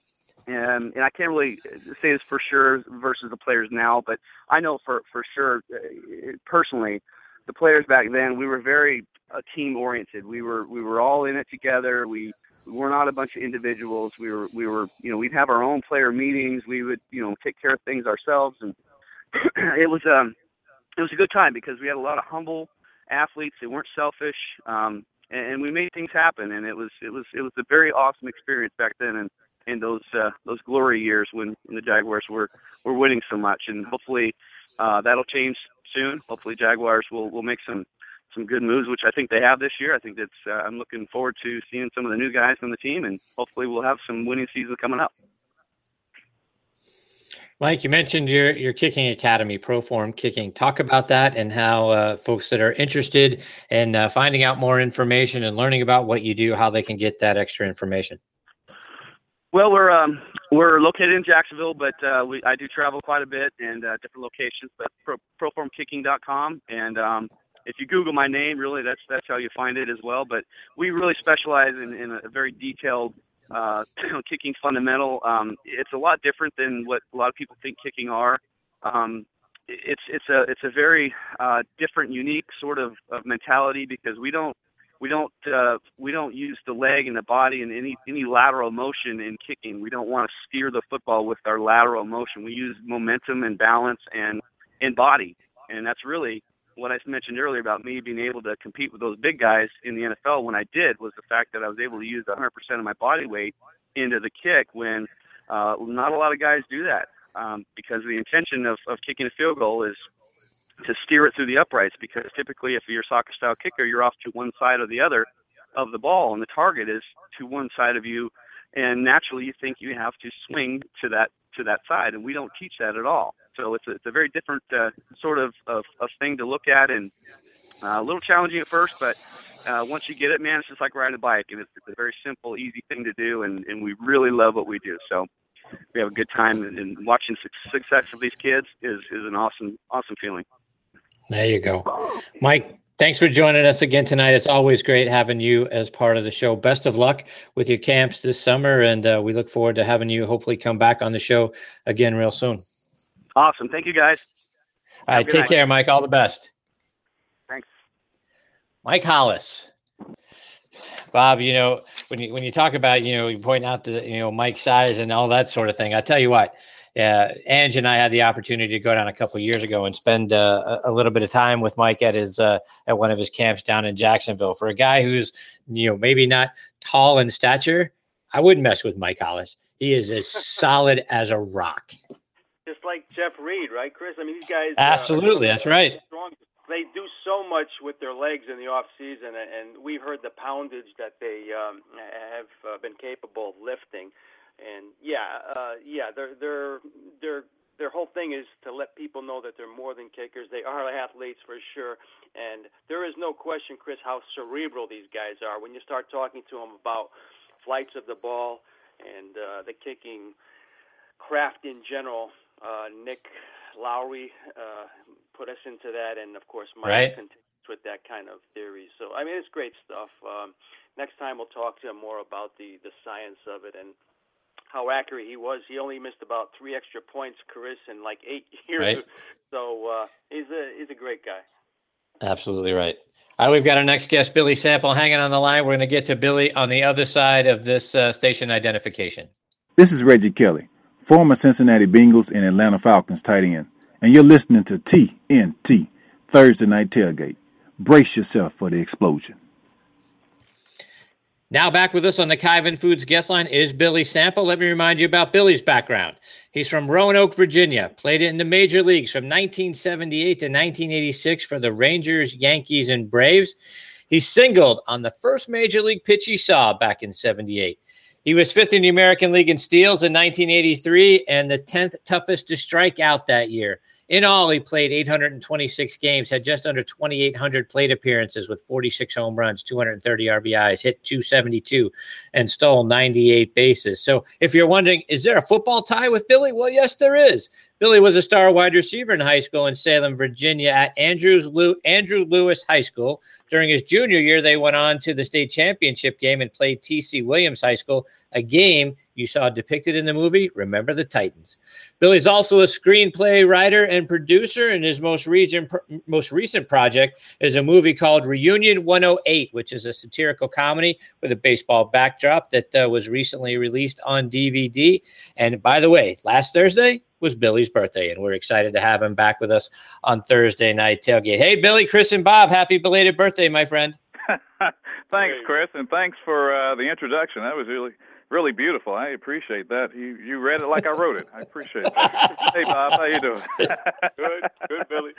and I can't really say this for sure versus the players now, but I know for sure personally, the players back then, we were very team oriented. We were all in it together. We were not a bunch of individuals. We were we'd have our own player meetings. We would take care of things ourselves, and it was a good time because we had a lot of humble athletes. They weren't selfish, and we made things happen. And it was a very awesome experience back then, and in those glory years when the Jaguars were winning so much. And hopefully that'll change soon. Hopefully Jaguars will make some good moves, which I think they have this year. I think that's I'm looking forward to seeing some of the new guys on the team, and hopefully we'll have some winning seasons coming up. Mike, you mentioned your kicking academy, Proform Kicking. Talk about that and how folks that are interested in finding out more information and learning about what you do, how they can get that extra information. Well, we're located in Jacksonville, but I do travel quite a bit and different locations. But proformkicking.com, and if you Google my name, really that's how you find it as well. But we really specialize in a very detailed kicking fundamental. It's a lot different than what a lot of people think kicking are. It's a very different, unique sort of mentality because we don't use the leg and the body in any lateral motion in kicking. We don't want to steer the football with our lateral motion. We use momentum and balance and body, and that's really what I mentioned earlier about me being able to compete with those big guys in the NFL when I did was the fact that I was able to use 100% of my body weight into the kick when not a lot of guys do that because the intention of kicking a field goal is to steer it through the uprights because typically if you're a soccer style kicker, you're off to one side or the other of the ball and the target is to one side of you, and naturally you think you have to swing to that side, and we don't teach that at all. So it's a very different sort of thing to look at, and a little challenging at first, but once you get it, man, it's just like riding a bike, and it's a very simple, easy thing to do, and we really love what we do. So we have a good time, and watching success of these kids is an awesome feeling. There you go. Mike, thanks for joining us again tonight. It's always great having you as part of the show. Best of luck with your camps this summer, and we look forward to having you hopefully come back on the show again real soon. Awesome. Thank you, guys. All right, take care, Mike. All the best. Thanks. Mike Hollis. Bob, when you talk about, you point out the, Mike's size and all that sort of thing, I tell you what, Ange and I had the opportunity to go down a couple of years ago and spend a little bit of time with Mike at one of his camps down in Jacksonville. For a guy who's, maybe not tall in stature, I wouldn't mess with Mike Hollis. He is as solid as a rock. Just like Jeff Reed, right, Chris? I mean, these guys. Absolutely, that's right. They do so much with their legs in the off season, and we've heard the poundage that they have been capable of lifting. And their whole thing is to let people know that they're more than kickers. They are athletes for sure, and there is no question, Chris, how cerebral these guys are. When you start talking to them about flights of the ball and the kicking craft in general, Nick Lowry put us into that, and of course Mike with that kind of theory. So, I mean, it's great stuff. Next time we'll talk to him more about the science of it and how accurate he was. He only missed about 3 extra points, Chris, in like 8 years. Right. So he's a great guy. Absolutely right. All right, we've got our next guest, Billy Sample, hanging on the line. We're going to get to Billy on the other side of this station identification. This is Reggie Kelly, former Cincinnati Bengals and Atlanta Falcons tight end, and you're listening to TNT, Thursday Night Tailgate. Brace yourself for the explosion. Now back with us on the Kyvan Foods guest line is Billy Sample. Let me remind you about Billy's background. He's from Roanoke, Virginia, played in the major leagues from 1978 to 1986 for the Rangers, Yankees, and Braves. He singled on the first major league pitch he saw back in 78. He was 5th in the American League in steals in 1983 and the 10th toughest to strike out that year. In all, he played 826 games, had just under 2,800 plate appearances with 46 home runs, 230 RBIs, hit 272, and stole 98 bases. So if you're wondering, is there a football tie with Billy? Well, yes, there is. Billy was a star wide receiver in high school in Salem, Virginia at Andrew Lewis High School. During his junior year, they went on to the state championship game and played T.C. Williams High School, a game you saw depicted in the movie Remember the Titans. Billy's also a screenplay writer and producer, and his most recent project is a movie called Reunion 108, which is a satirical comedy with a baseball backdrop that was recently released on DVD. And by the way, last Thursday was Billy's birthday, and we're excited to have him back with us on Thursday Night Tailgate. Hey, Billy, Chris, and Bob, happy belated birthday, my friend. Thanks, Chris, and thanks for the introduction. That was really beautiful. I appreciate that. You read it like I wrote it. I appreciate that. Hey, Bob, how you doing? Good, Billy.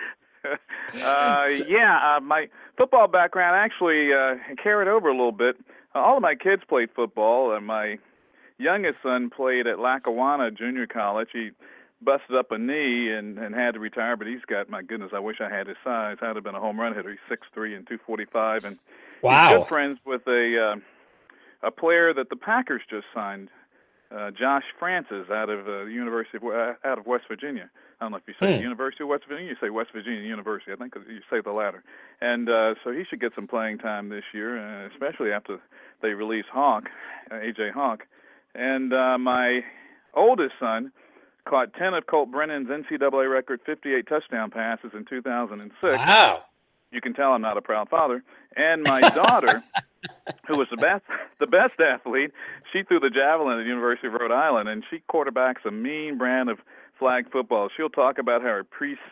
My football background actually carried over a little bit. All of my kids played football, and my youngest son played at Lackawanna Junior College. He busted up a knee and had to retire, but he's got, my goodness, I wish I had his size. I'd have been a home run hitter. He's 6'3" and 245, and wow. He's good friends with a player that the Packers just signed, Josh Francis, out of out of West Virginia. I don't know if you say University of West Virginia, you say West Virginia University. I think you say the latter. And so he should get some playing time this year, especially after they release Hawk, A.J. Hawk. And my oldest son caught 10 of Colt Brennan's NCAA record 58 touchdown passes in 2006. Wow. You can tell I'm not a proud father. And my daughter, who was the best athlete, she threw the javelin at the University of Rhode Island, and she quarterbacks a mean brand of flag football. She'll talk about how her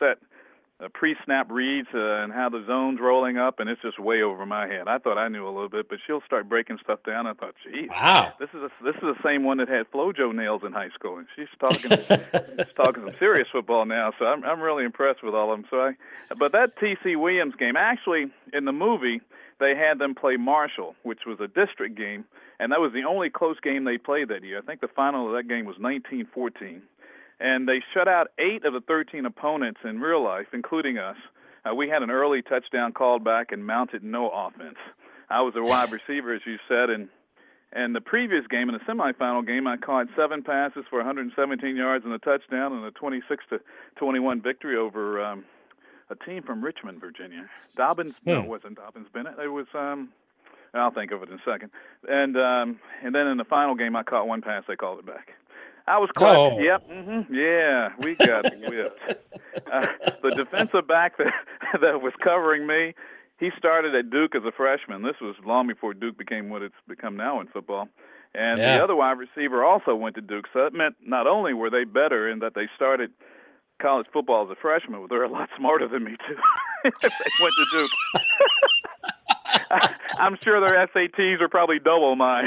pre-snap reads and how the zone's rolling up, and it's just way over my head. I thought I knew a little bit, but she'll start breaking stuff down. I thought, geez, wow, this is the same one that had FloJo nails in high school, and she's talking some serious football now. So I'm really impressed with all of them. But that T.C. Williams game, actually in the movie, they had them play Marshall, which was a district game, and that was the only close game they played that year. I think the final of that game was 19-14. And they shut out 8 of the 13 opponents in real life, including us. We had an early touchdown called back and mounted no offense. I was a wide receiver, as you said, and the previous game, in the semifinal game, I caught 7 passes for 117 yards and a touchdown and a 26-21 victory over a team from Richmond, Virginia. No, it wasn't Dobbins Bennett. It was I'll think of it in a second. And then in the final game, I caught 1 pass. They called it back. I was clutch. Oh. Yep. Mm-hmm. Yeah, we got whipped. The defensive back that was covering me, he started at Duke as a freshman. This was long before Duke became what it's become now in football. And the other wide receiver also went to Duke. So that meant not only were they better in that they started college football as a freshman, but they're a lot smarter than me, too. If they went to Duke. I'm sure their SATs are probably double mine.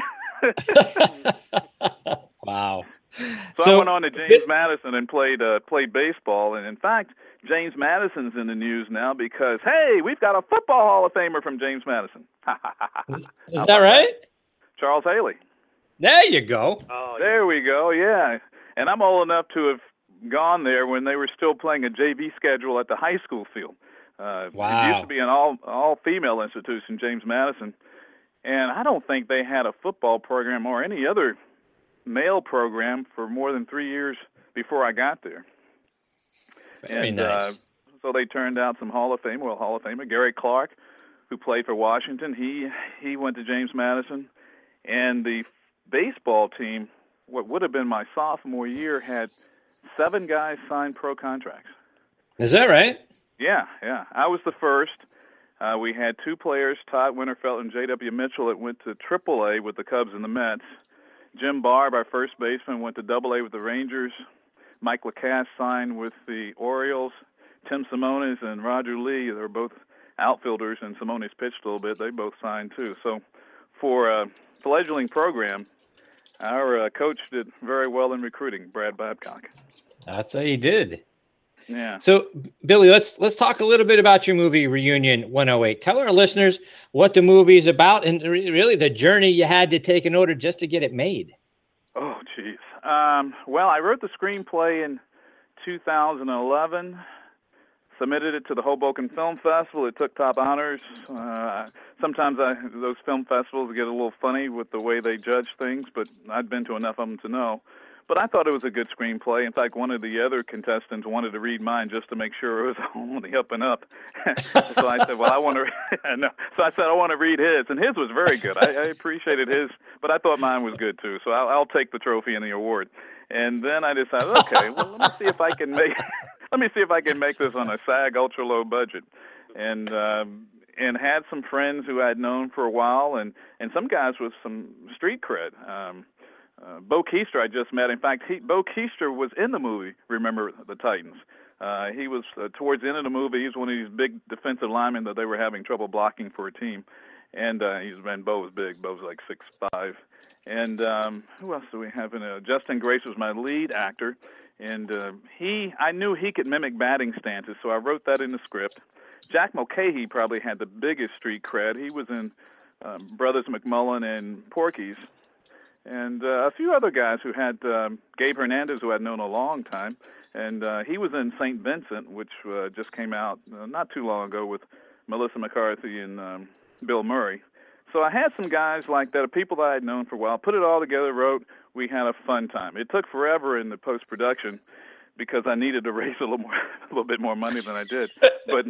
Wow. So I went on to James Madison and played baseball. And, in fact, James Madison's in the news now because, hey, we've got a football Hall of Famer from James Madison. Is that right? Charles Haley. There you go. Oh, there we go, yeah. And I'm old enough to have gone there when they were still playing a JV schedule at the high school field. Wow. It used to be an all-female institution, James Madison. And I don't think they had a football program or any other male program for more than 3 years before I got there. Very nice. so they turned out some Hall of Famer, Gary Clark, who played for Washington. He went to James Madison, and the baseball team, what would have been my sophomore year, had 7 guys sign pro contracts. Is that right? Yeah. I was the first. We had 2 players, Todd Winterfeld and J.W. Mitchell, that went to AAA with the Cubs and the Mets. Jim Barb, our first baseman, went to AA with the Rangers. Mike Lacasse signed with the Orioles. Tim Simones and Roger Lee, they're both outfielders, and Simones pitched a little bit. They both signed, too. So for a fledgling program, our coach did very well in recruiting, Brad Babcock. I'd say he did. Yeah. So, Billy, let's talk a little bit about your movie Reunion 108. Tell our listeners what the movie is about and really the journey you had to take in order just to get it made. Oh, geez. Well, I wrote the screenplay in 2011, submitted it to the Hoboken Film Festival. It took top honors. Sometimes those film festivals get a little funny with the way they judge things, but I'd been to enough of them to know. But I thought it was a good screenplay. In fact, one of the other contestants wanted to read mine just to make sure it was on the up and up. So I said, well, I want to no. So I said, I want to read his. And his was very good. I appreciated his, but I thought mine was good too. So I'll take the trophy and the award. And then I decided, okay, well, let me see if I can make this on a SAG ultra low budget. And had some friends who I'd known for a while and some guys with some street cred. Bo Keister I just met. In fact, Bo Keister was in the movie Remember the Titans. He was towards the end of the movie. He was one of these big defensive linemen that they were having trouble blocking for a team. And Bo was big. Bo was like 6'5". And who else do we have in it? Justin Grace was my lead actor. And I knew he could mimic batting stances, so I wrote that in the script. Jack Mulcahy probably had the biggest street cred. He was in Brothers McMullen and Porky's. And a few other guys who had Gabe Hernandez, who I'd known a long time, and he was in St. Vincent, which just came out not too long ago with Melissa McCarthy and Bill Murray. So I had some guys like that, people that I had known for a while, put it all together, wrote. We had a fun time. It took forever in the post-production because I needed to raise a little bit more money than I did. But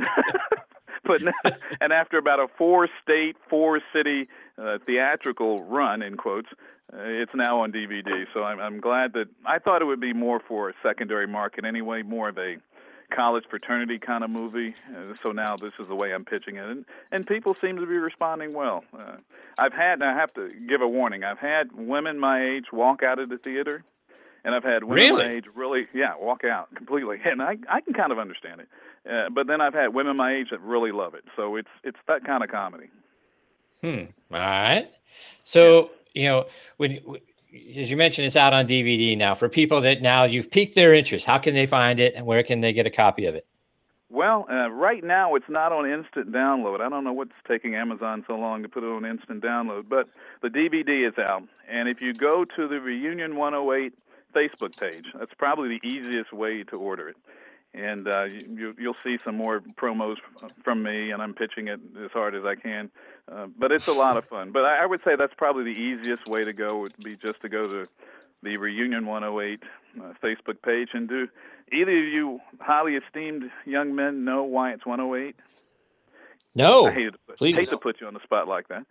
and after about a 4-state, 4-city theatrical run, in quotes, it's now on DVD. So I'm glad that I thought it would be more for a secondary market anyway, more of a college fraternity kind of movie. So now this is the way I'm pitching it. And people seem to be responding well. I have to give a warning. I've had women my age walk out of the theater, and I've had women my age walk out completely. And I can kind of understand it. But then I've had women my age that really love it. So it's that kind of comedy. All right. So, when as you mentioned, it's out on DVD now. For people that now you've piqued their interest, how can they find it and where can they get a copy of it? Well, right now it's not on instant download. I don't know what's taking Amazon so long to put it on instant download, but the DVD is out. And if you go to the Reunion 108 Facebook page, that's probably the easiest way to order it. And you'll see some more promos from me, and I'm pitching it as hard as I can. But it's a lot of fun. But I would say that's probably the easiest way to go would be just to go to the Reunion 108 Facebook page. And do either of you highly esteemed young men know why it's 108? No, I hate to put you on the spot like that.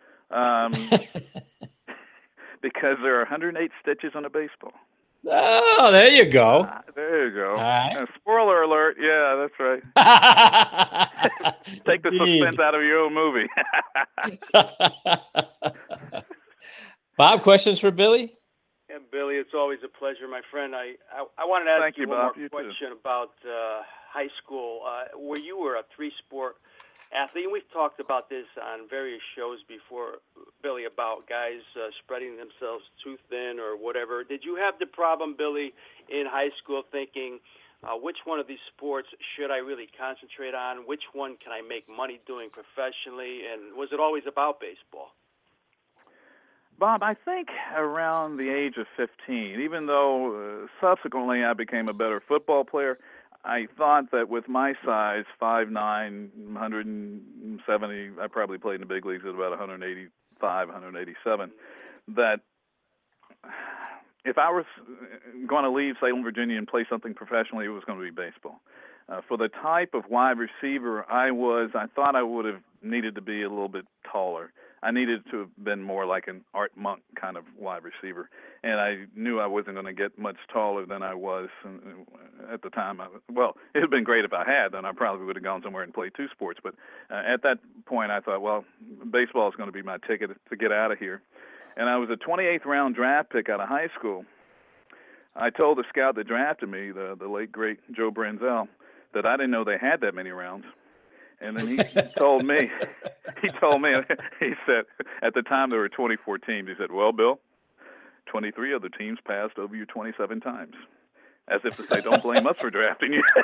Because there are 108 stitches on a baseball. Oh, there you go. There you go. All right. Spoiler alert. Yeah, that's right. Take the suspense out of your own movie. Bob, questions for Billy? Yeah, Billy, it's always a pleasure, my friend. I wanted to ask you one more question about high school. Where you were a 3-sport athlete, and we've talked about this on various shows before, Billy, about guys spreading themselves too thin or whatever. Did you have the problem, Billy, in high school thinking, which one of these sports should I really concentrate on? Which one can I make money doing professionally? And was it always about baseball? Bob, I think around the age of 15, even though subsequently I became a better football player, I thought that with my size, 5'9", 170, I probably played in the big leagues at about 185, 187, that if I was going to leave Salem, Virginia and play something professionally, it was going to be baseball. For the type of wide receiver I thought I would have needed to be a little bit taller. I needed to have been more like an Art Monk kind of wide receiver, and I knew I wasn't going to get much taller than I was at the time. Well, it would have been great if I had, then I probably would have gone somewhere and played two sports, but at that point I thought, well, baseball is going to be my ticket to get out of here. And I was a 28th round draft pick out of high school. I told the scout that drafted me, the late, great Joe Branzel, that I didn't know they had that many rounds. And then he told me, he said, at the time there were 24 teams. He said, well, Bill, 23 of the teams passed over you 27 times. As if to say, don't blame us for drafting you.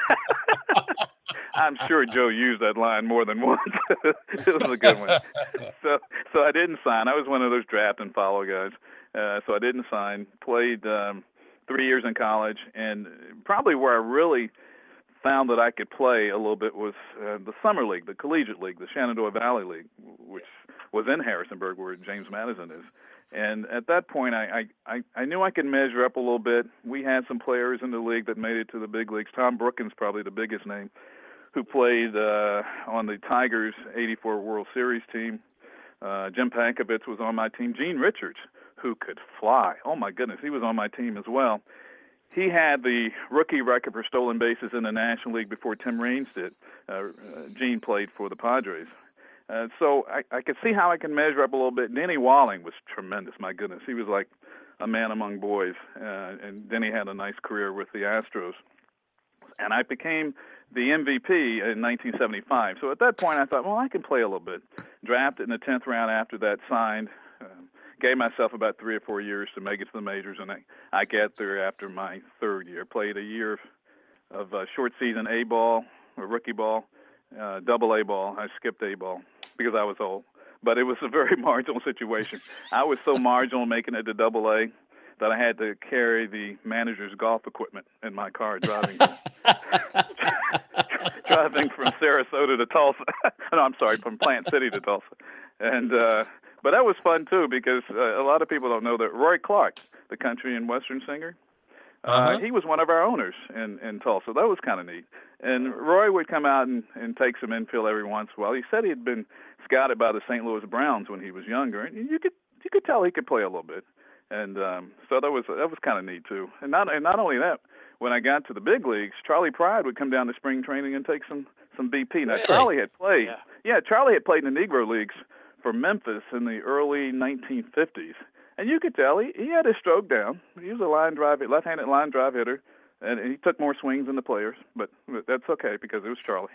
I'm sure Joe used that line more than once. It was a good one. So I didn't sign. I was one of those draft and follow guys. So I didn't sign. Played 3 years in college, and probably where I really found that I could play a little bit was the summer league, the collegiate league, the Shenandoah Valley League, which was in Harrisonburg, where James Madison is. And at that point, I knew I could measure up a little bit. We had some players in the league that made it to the big leagues. Tom Brookins, probably the biggest name, who played on the Tigers' '84 World Series team. Jim Pankovich was on my team. Gene Richards, who could fly. Oh, my goodness, he was on my team as well. He had the rookie record for stolen bases in the National League before Tim Raines did. Gene played for the Padres. So I could see how I can measure up a little bit. Denny Walling was tremendous, my goodness. He was like a man among boys. And Denny had a nice career with the Astros. And I became the MVP in 1975. So at that point I thought, well, I can play a little bit. Drafted in the 10th round after that, signed. Gave myself about 3 or 4 years to make it to the majors, and I got there after my third year. Played a year of short season A-ball, or rookie ball, double A-ball. I skipped A-ball because I was old. But it was a very marginal situation. I was so marginal making it to double A that I had to carry the manager's golf equipment in my car driving from Sarasota to Tulsa. No, I'm sorry, from Plant City to Tulsa. And but that was fun, too, because a lot of people don't know that Roy Clark, the country and western singer, he was one of our owners in Tulsa. That was kind of neat. And Roy would come out and take some infield every once in a while. He said he had been scouted by the St. Louis Browns when he was younger, and you could tell he could play a little bit. And so that was kind of neat, too. And not only that, when I got to the big leagues, Charlie Pride would come down to spring training and take some BP. Now, Charlie had played. Yeah, Charlie had played in the Negro Leagues for Memphis in the early 1950s. And you could tell he had his stroke down. He was a left-handed line drive hitter, and he took more swings than the players. But that's okay because it was Charlie.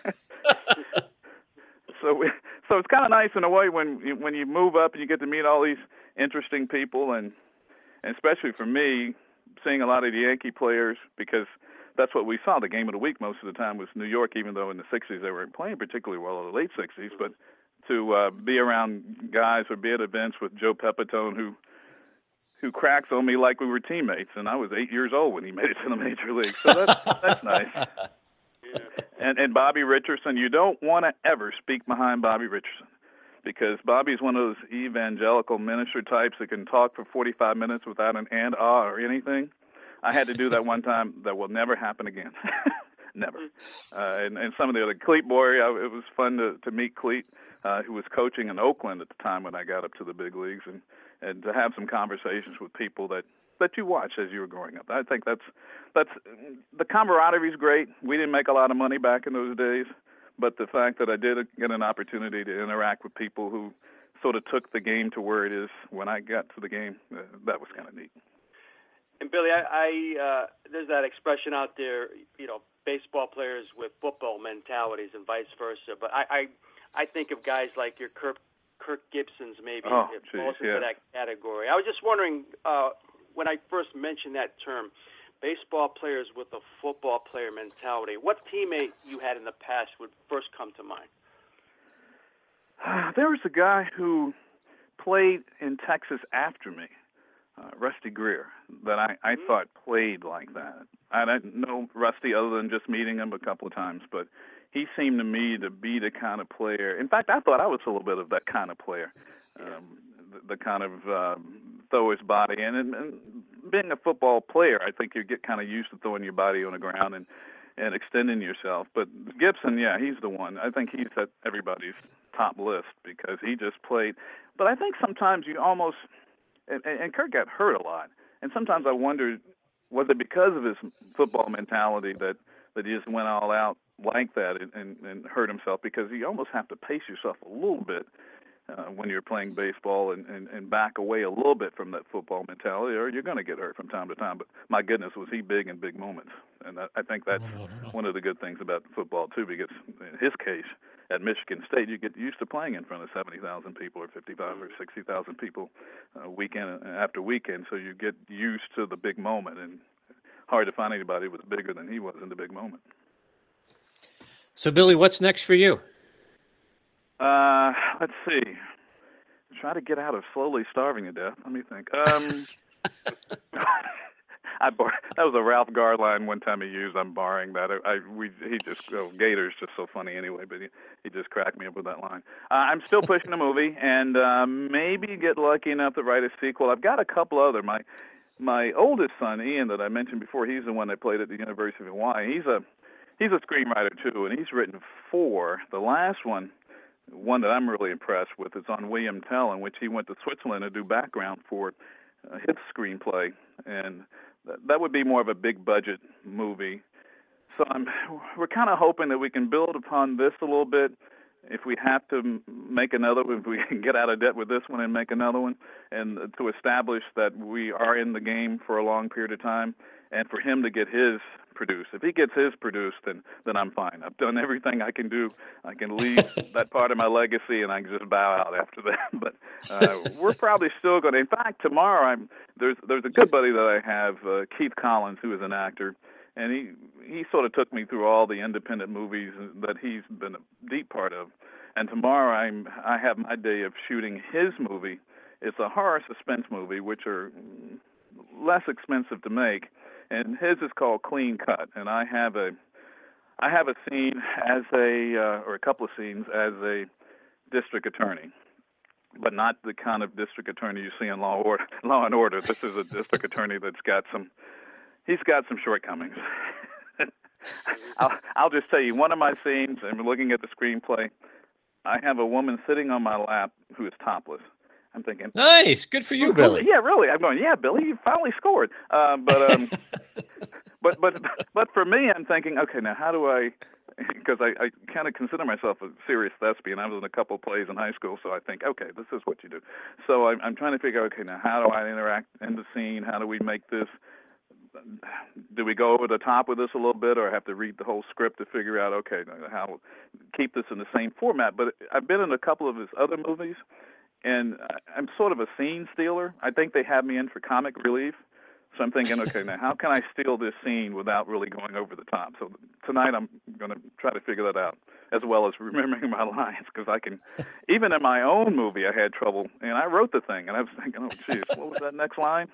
So it's kind of nice in a way when you move up and you get to meet all these interesting people, and especially for me, seeing a lot of the Yankee players, because that's what we saw. The game of the week most of the time was New York, even though in the 60s they weren't playing particularly well, in the late 60s. But to be around guys or be at events with Joe Pepitone, who cracks on me like we were teammates, and I was 8 years old when he made it to the major league. So that's nice. Yeah. And Bobby Richardson, you don't want to ever speak behind Bobby Richardson, because Bobby's one of those evangelical minister types that can talk for 45 minutes without an and, or anything. I had to do that one time. That will never happen again. Never. And some of the other, Cleet Boyer, it was fun to meet Cleet, who was coaching in Oakland at the time when I got up to the big leagues, and to have some conversations with people that you watched as you were growing up. I think that's the camaraderie is great. We didn't make a lot of money back in those days, but the fact that I did get an opportunity to interact with people who sort of took the game to where it is when I got to the game, that was kind of neat. And Billy, I there's that expression out there, baseball players with football mentalities and vice versa. But I think of guys like your Kirk Gibsons maybe falls into that category. I was just wondering, when I first mentioned that term, baseball players with a football player mentality, what teammate you had in the past would first come to mind? There was a guy who played in Texas after me, Rusty Greer, that I thought played like that. I didn't know Rusty other than just meeting him a couple of times, but he seemed to me to be the kind of player. In fact, I thought I was a little bit of that kind of player, the kind of throw his body in. And being a football player, I think you get kind of used to throwing your body on the ground. And and extending yourself. But Gibson, yeah, he's the one. I think he's at everybody's top list because he just played. But I think sometimes you almost and Kurt got hurt a lot, and sometimes I wondered, was it because of his football mentality that he just went all out like that and hurt himself? Because you almost have to pace yourself a little bit when you're playing baseball and back away a little bit from that football mentality, or you're going to get hurt from time to time. But my goodness, was he big in big moments. And I think that's one of the good things about football, too, because in his case, at Michigan State, you get used to playing in front of 70,000 people or 55 or 60,000 people weekend after weekend, so you get used to the big moment. And hard to find anybody who was bigger than he was in the big moment. So, Billy, what's next for you? Let's see. Try to get out of slowly starving to death. Let me think. That was a Ralph Garr line one time he used. I'm borrowing that. Gator's just so funny anyway, but he just cracked me up with that line. I'm still pushing the movie and maybe get lucky enough to write a sequel. I've got a couple other. My oldest son, Ian, that I mentioned before, he's the one that played at the University of Hawaii. He's a screenwriter too, and he's written 4. The last one that I'm really impressed with is on William Tell, in which he went to Switzerland to do background for his screenplay, and that would be more of a big budget movie. So we're kind of hoping that we can build upon this a little bit. If we have to make another one, if we can get out of debt with this one and make another one, and to establish that we are in the game for a long period of time, and for him to get his produced. If he gets his produced, then I'm fine. I've done everything I can do. I can leave that part of my legacy, and I can just bow out after that. But we're probably still going to. In fact, tomorrow there's a good buddy that I have, Keith Collins, who is an actor, and he sort of took me through all the independent movies that he's been a deep part of. And tomorrow I have my day of shooting his movie. It's a horror suspense movie, which are less expensive to make. And his is called Clean Cut, and I have a scene or a couple of scenes as a district attorney, but not the kind of district attorney you see in Law and Order. This is a district attorney that's got some shortcomings. I'll just tell you, one of my scenes, I'm looking at the screenplay, I have a woman sitting on my lap who is topless. I'm thinking, nice, good for you, Billy. Yeah, really. I'm going, yeah, Billy, you finally scored. But for me, I'm thinking, okay, now how do I? Because I kind of consider myself a serious thespian. I was in a couple plays in high school, so I think, okay, this is what you do. So I'm trying to figure out, okay, now how do I interact in the scene? How do we make this? Do we go over the top with this a little bit, or have to read the whole script to figure out, okay, how keep this in the same format? But I've been in a couple of his other movies. And I'm sort of a scene stealer. I think they have me in for comic relief. So I'm thinking, okay, now how can I steal this scene without really going over the top? So tonight I'm going to try to figure that out, as well as remembering my lines, because I can, even in my own movie, I had trouble. And I wrote the thing, and I was thinking, oh, geez, what was that next line?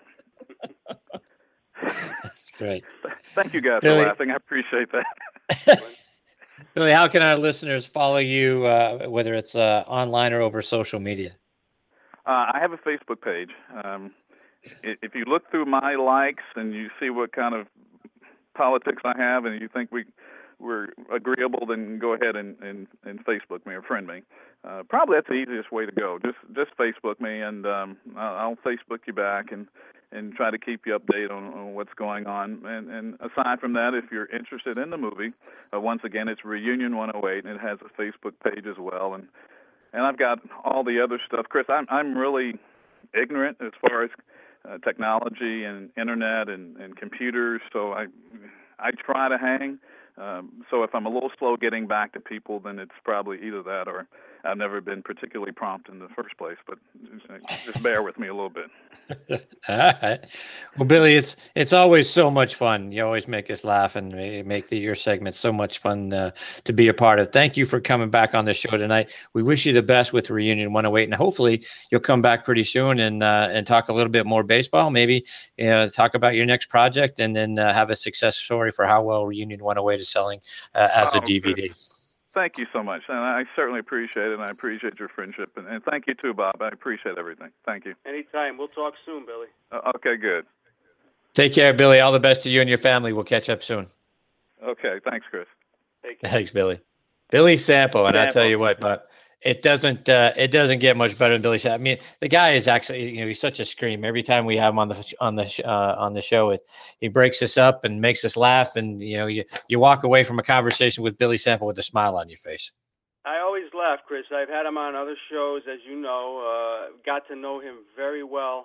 That's great. Thank you guys for laughing. I appreciate that. Billy, how can our listeners follow you, whether it's online or over social media? I have a Facebook page. If you look through my likes and you see what kind of politics I have, and you think we're agreeable, then go ahead and Facebook me or friend me. Probably that's the easiest way to go. Just Facebook me, and I'll Facebook you back and try to keep you updated on what's going on. And aside from that, if you're interested in the movie, once again, it's Reunion 108, and it has a Facebook page as well. And I've got all the other stuff. Chris, I'm really ignorant as far as technology and internet and computers, so I try to hang. So if I'm a little slow getting back to people, then it's probably either that or I've never been particularly prompt in the first place, but just bear with me a little bit. All right. Well, Billy, it's always so much fun. You always make us laugh and make your segment so much fun to be a part of. Thank you for coming back on the show tonight. We wish you the best with Reunion 108, and hopefully you'll come back pretty soon and talk a little bit more baseball, maybe talk about your next project, and then have a success story for how well Reunion 108 is selling as a DVD. Good. Thank you so much, and I certainly appreciate it, and I appreciate your friendship, and thank you too, Bob. I appreciate everything. Thank you. Anytime. We'll talk soon, Billy. Okay, good. Take care, Billy. All the best to you and your family. We'll catch up soon. Okay, thanks, Chris. Thanks, Billy. Billy Sample, and I'll tell you what, but it doesn't get much better than Billy Sample. I mean, the guy is actually, he's such a scream. Every time we have him on the show, he breaks us up and makes us laugh, and you walk away from a conversation with Billy Sample with a smile on your face. I always laugh, Chris. I've had him on other shows, as you know. Got to know him very well.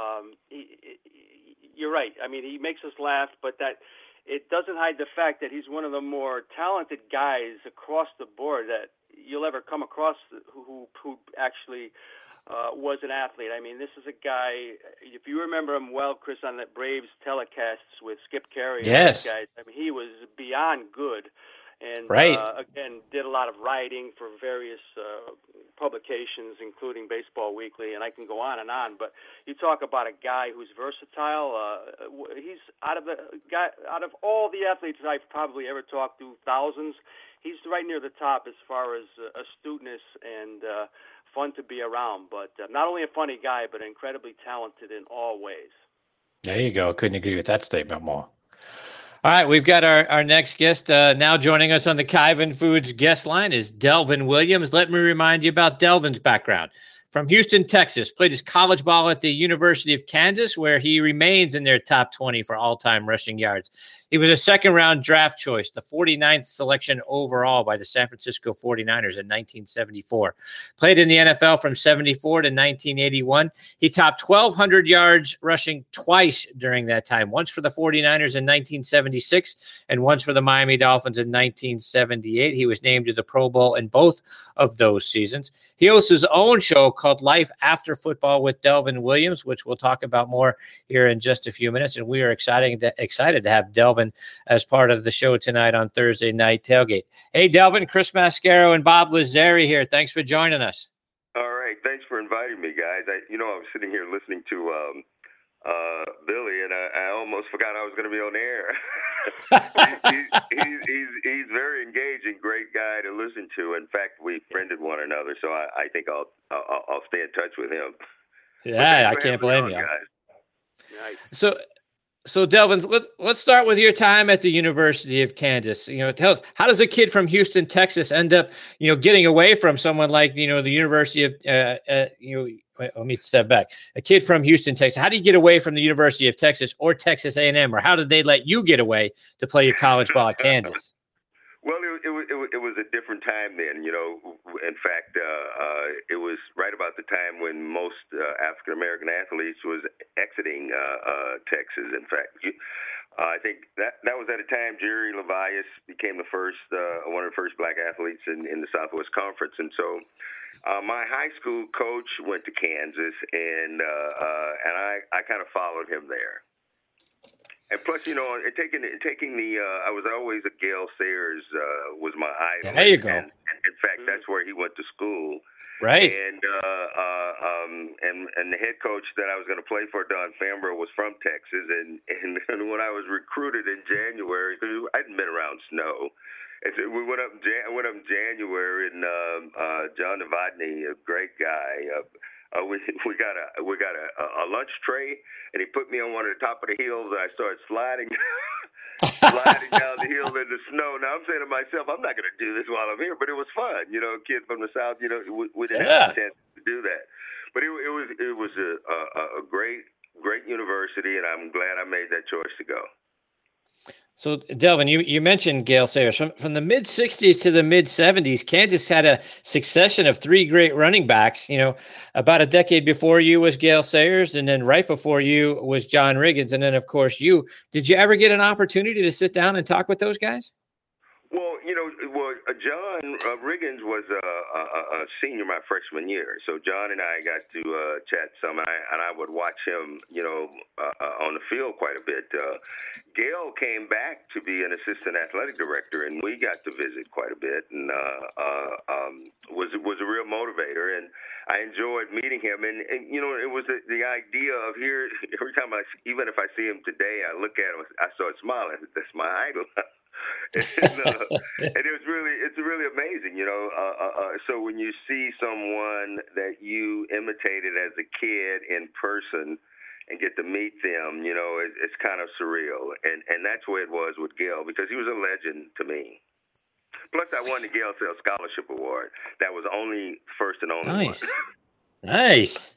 You're right. I mean, he makes us laugh, but it doesn't hide the fact that he's one of the more talented guys across the board that you'll ever come across who actually was an athlete. I mean, this is a guy, if you remember him well, Chris, on the Braves telecasts with Skip Carey. Yes. And those guys, I mean, he was beyond good. And, right. Again, did a lot of writing for various publications, including Baseball Weekly, and I can go on and on. But you talk about a guy who's versatile. He's out of all the athletes I've probably ever talked to, thousands, he's right near the top as far as astuteness and fun to be around. But not only a funny guy, but incredibly talented in all ways. There you go. Couldn't agree with that statement more. All right, we've got our next guest now joining us on the Kyvan Foods guest line is Delvin Williams. Let me remind you about Delvin's background. From Houston, Texas, played his college ball at the University of Kansas, where he remains in their top 20 for all-time rushing yards. He was a second-round draft choice, the 49th selection overall by the San Francisco 49ers in 1974. Played in the NFL from 74 to 1981. He topped 1,200 yards rushing twice during that time, once for the 49ers in 1976 and once for the Miami Dolphins in 1978. He was named to the Pro Bowl in both of those seasons. He hosts his own show called Life After Football with Delvin Williams, which we'll talk about more here in just a few minutes. And we are excited to have Delvin as part of the show tonight on Thursday Night Tailgate. Hey, Delvin, Chris Mascaro and Bob Lazzari here. Thanks for joining us. All right. Thanks for inviting me, guys. I was sitting here listening to Billy, and I almost forgot I was going to be on air. he's very engaging, great guy to listen to. In fact, we friended one another, so I think I'll stay in touch with him. Yeah, I can't blame you. Nice. So Delvin, let's start with your time at the University of Kansas. Tell us, how does a kid from Houston, Texas, end up, getting away from someone like, the University of, wait, let me step back. A kid from Houston, Texas. How do you get away from the University of Texas or Texas A&M, or how did they let you get away to play your college ball at Kansas? Well, it was a different time then. In fact, it was right about the time when most African American athletes was exiting Texas. In fact, I think that was at a time Jerry Levias became the first one of the first black athletes in the Southwest Conference, and so. My high school coach went to Kansas, and I kind of followed him there. And plus, taking the I was always a Gale Sayers was my idol. There you go. And in fact, that's where he went to school. Right. And the head coach that I was going to play for, Don Fambro, was from Texas. And when I was recruited in January, because I hadn't been around snow. And so we went up in January, and John Novotny, a great guy, we got a lunch tray, and he put me on one of the top of the hills, and I started sliding down the hill in the snow. Now I'm saying to myself, I'm not going to do this while I'm here, but it was fun. Kid from the South, we didn't have a chance to do that. But it was a great university, and I'm glad I made that choice to go. So, Delvin, you mentioned Gale Sayers. From the mid-'60s to the mid-'70s, Kansas had a succession of three great running backs. About a decade before you was Gale Sayers, and then right before you was John Riggins, and then, of course, you. Did you ever get an opportunity to sit down and talk with those guys? Well, John Riggins was a senior my freshman year, so John and I got to chat some, and I would watch him, on the field quite a bit. Gale came back to be an assistant athletic director, and we got to visit quite a bit, and was a real motivator, and I enjoyed meeting him, and it was the idea of here every time even if I see him today, I look at him, I start smiling. That's my idol. And it's really amazing, so when you see someone that you imitated as a kid in person and get to meet them, it's kind of surreal. And that's where it was with Gil, because he was a legend to me. Plus, I won the Gale Sale Scholarship Award. That was only first and only one. Nice.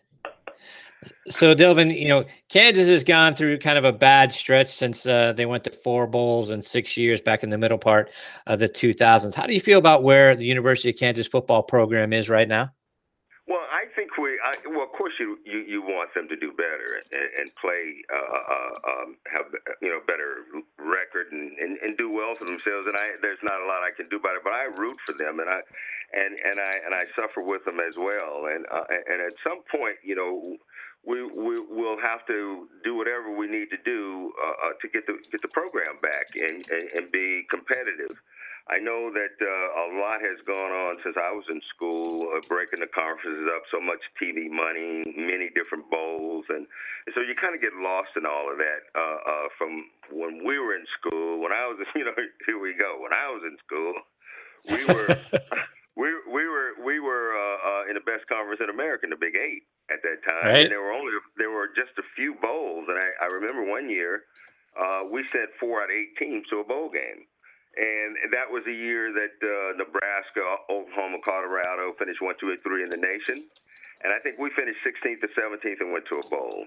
So, Delvin, Kansas has gone through kind of a bad stretch since they went to 4 bowls in 6 years back in the middle part of the 2000s. How do you feel about where the University of Kansas football program is right now? Well, I think of course, you want them to do better and play, have better record and do well for themselves. And there's not a lot I can do about it, but I root for them, and I suffer with them as well. And at some point, we'll have to do whatever we need to do to get the program back and be competitive. I know that a lot has gone on since I was in school, breaking the conferences up, so much TV money, many different bowls, and so you kind of get lost in all of that from when we were in school. When I was, here we go. When I was in school, we were we were in the best conference in America, in the Big 8 at that time, right. And there were just a few bowls, and I remember one year we sent 4 out of 8 teams to a bowl game. And that was a year that Nebraska, Oklahoma, Colorado finished 1, 2, and 3 in the nation. And I think we finished 16th or 17th and went to a bowl.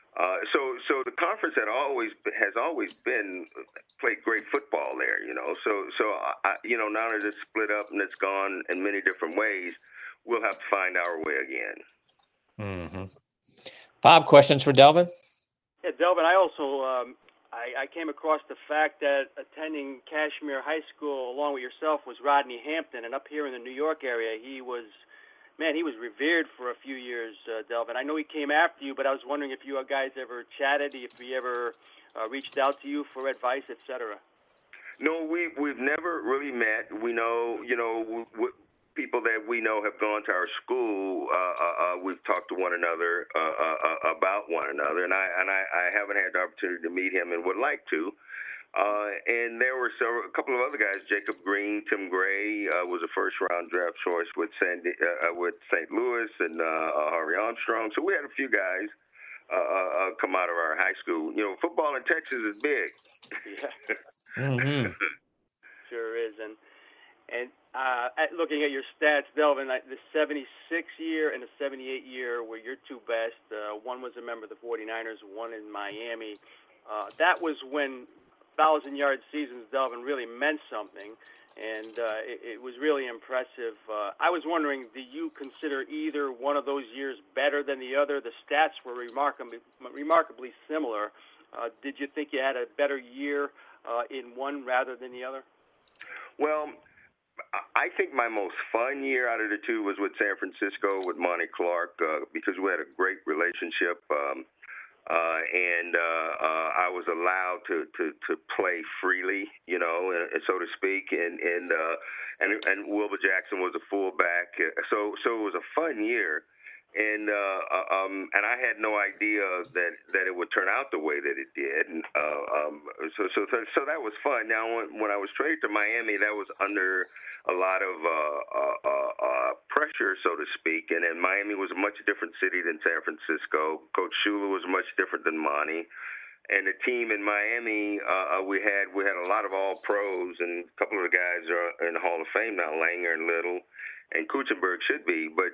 So the conference has always been played great football there, So now that it's split up and it's gone in many different ways, we'll have to find our way again. Mm-hmm. Bob, questions for Delvin? Yeah, Delvin, I also I came across the fact that attending Kashmere High School along with yourself was Rodney Hampton, and up here in the New York area, he was revered for a few years, Delvin. I know he came after you, but I was wondering if you guys ever chatted, if he ever reached out to you for advice, etc. No, we've never really met. We know, people that we know have gone to our school. We've talked to one another about one another, and I haven't had the opportunity to meet him and would like to. And there were a couple of other guys. Jacob Green, Tim Gray was a first-round draft choice with St. Louis, and Harvey Armstrong. So we had a few guys come out of our high school. Football in Texas is big. Yeah. Mm-hmm. Sure is. And looking at your stats, Delvin, the 76 year and the 78 year were your two best. One was a member of the 49ers, one in Miami. That was when 1,000-yard seasons, Delvin, really meant something, and it was really impressive. I was wondering, do you consider either one of those years better than the other? The stats were remarkably similar. Did you think you had a better year in one rather than the other? Well, I think my most fun year out of the two was with San Francisco with Monty Clark because we had a great relationship, and I was allowed to play freely, so to speak, and Wilbur Jackson was a fullback, so it was a fun year. And I had no idea that it would turn out the way that it did. And so that was fun. Now, when I was traded to Miami, that was under a lot of pressure, so to speak. And then Miami was a much different city than San Francisco. Coach Shula was much different than Monty. And the team in Miami, we had a lot of all pros, and a couple of the guys are in the Hall of Fame now, Langer and Little. And Kuchenberg should be, but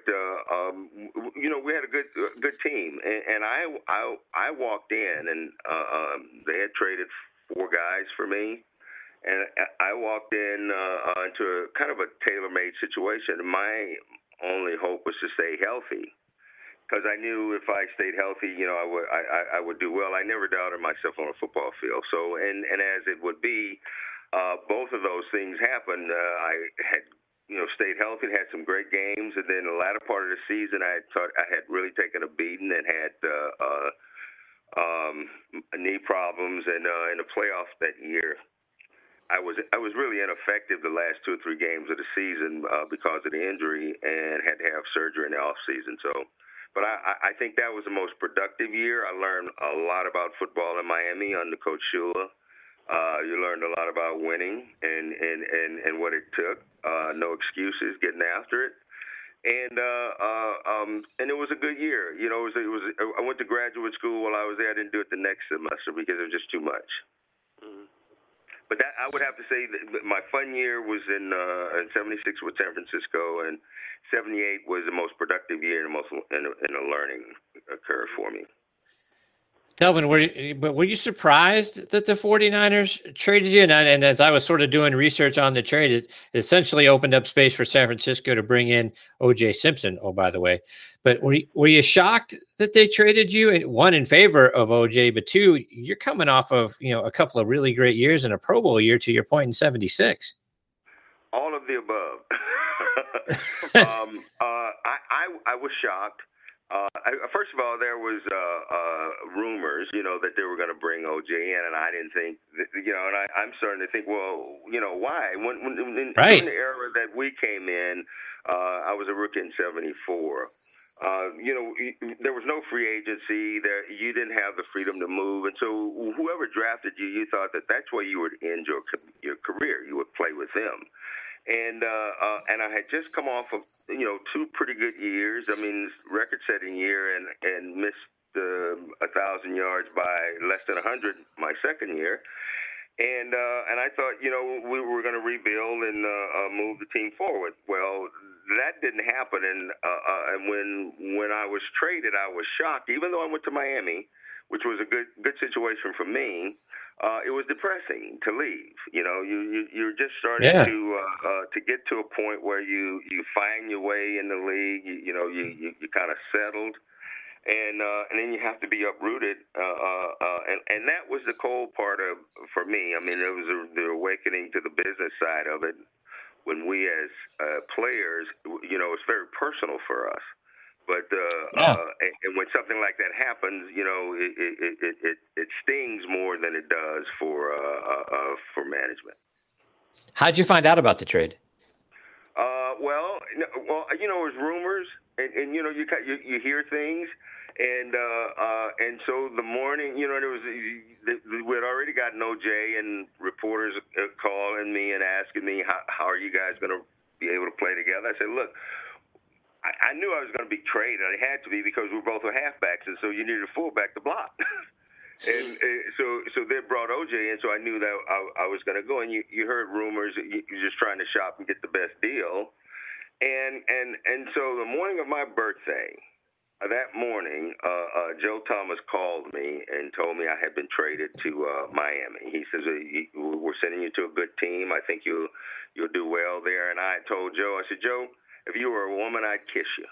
we had a good team, and I walked in, and they had traded 4 guys for me, and I walked in into kind of a tailor-made situation. My only hope was to stay healthy, because I knew if I stayed healthy, I would do well. I never doubted myself on a football field. So, and as it would be, both of those things happened. I had stayed healthy, had some great games, and then the latter part of the season, I had really taken a beating and had knee problems, and in the playoffs that year, I was really ineffective the last 2 or 3 games of the season because of the injury, and had to have surgery in the off season. So, but I think that was the most productive year. I learned a lot about football in Miami under Coach Shula. You learned a lot about winning and what it took. No excuses, getting after it. and it was a good year. You know, it was. I went to graduate school while I was there. I didn't do it the next semester because it was just too much. Mm-hmm. But that I would have to say that my fun year was in '76 with San Francisco, and '78 was the most productive year and the most in a learning curve for me. Delvin, were you surprised that the 49ers traded you? And as I was sort of doing research on the trade, it essentially opened up space for San Francisco to bring in O.J. Simpson, oh, by the way. But were you shocked that they traded you, and one, in favor of O.J., but two, you're coming off of, a couple of really great years and a Pro Bowl year, to your point, in '76? All of the above. I was shocked. First of all, there was rumors, that they were going to bring OJ in, and I didn't think, and I'm starting to think, well, why? In the era that we came in, I was a rookie in '74. There was no free agency. You didn't have the freedom to move, and so whoever drafted you, you thought that's where you would end your career. You would play with them. And I had just come off of 2 pretty good years. I mean, record-setting year, and missed 1,000 yards by less than 100 my second year. And I thought we were going to rebuild and move the team forward. Well, that didn't happen. And when I was traded, I was shocked. Even though I went to Miami, which was a good situation for me. It was depressing to leave. You're just starting to get to a point where you find your way in the league. You kind of settled, and then you have to be uprooted. And that was the cold part for me. I mean, it was the awakening to the business side of it. When we as players, it's very personal for us. But and when something like that happens, it stings more than it does for management. How'd you find out about the trade? Well, it was rumors, and you hear things, and so the morning, there was we had already gotten OJ, and reporters calling me and asking me how are you guys going to be able to play together. I said, look. I knew I was going to be traded. I had to be because we both were halfbacks, and so you needed a fullback to block. and so they brought OJ in, so I knew that I was going to go. And you heard rumors that you're just trying to shop and get the best deal. And so the morning of my birthday, that morning, Joe Thomas called me and told me I had been traded to Miami. He says, we're sending you to a good team. I think you'll do well there. And I told Joe, I said, Joe, if you were a woman, I'd kiss you.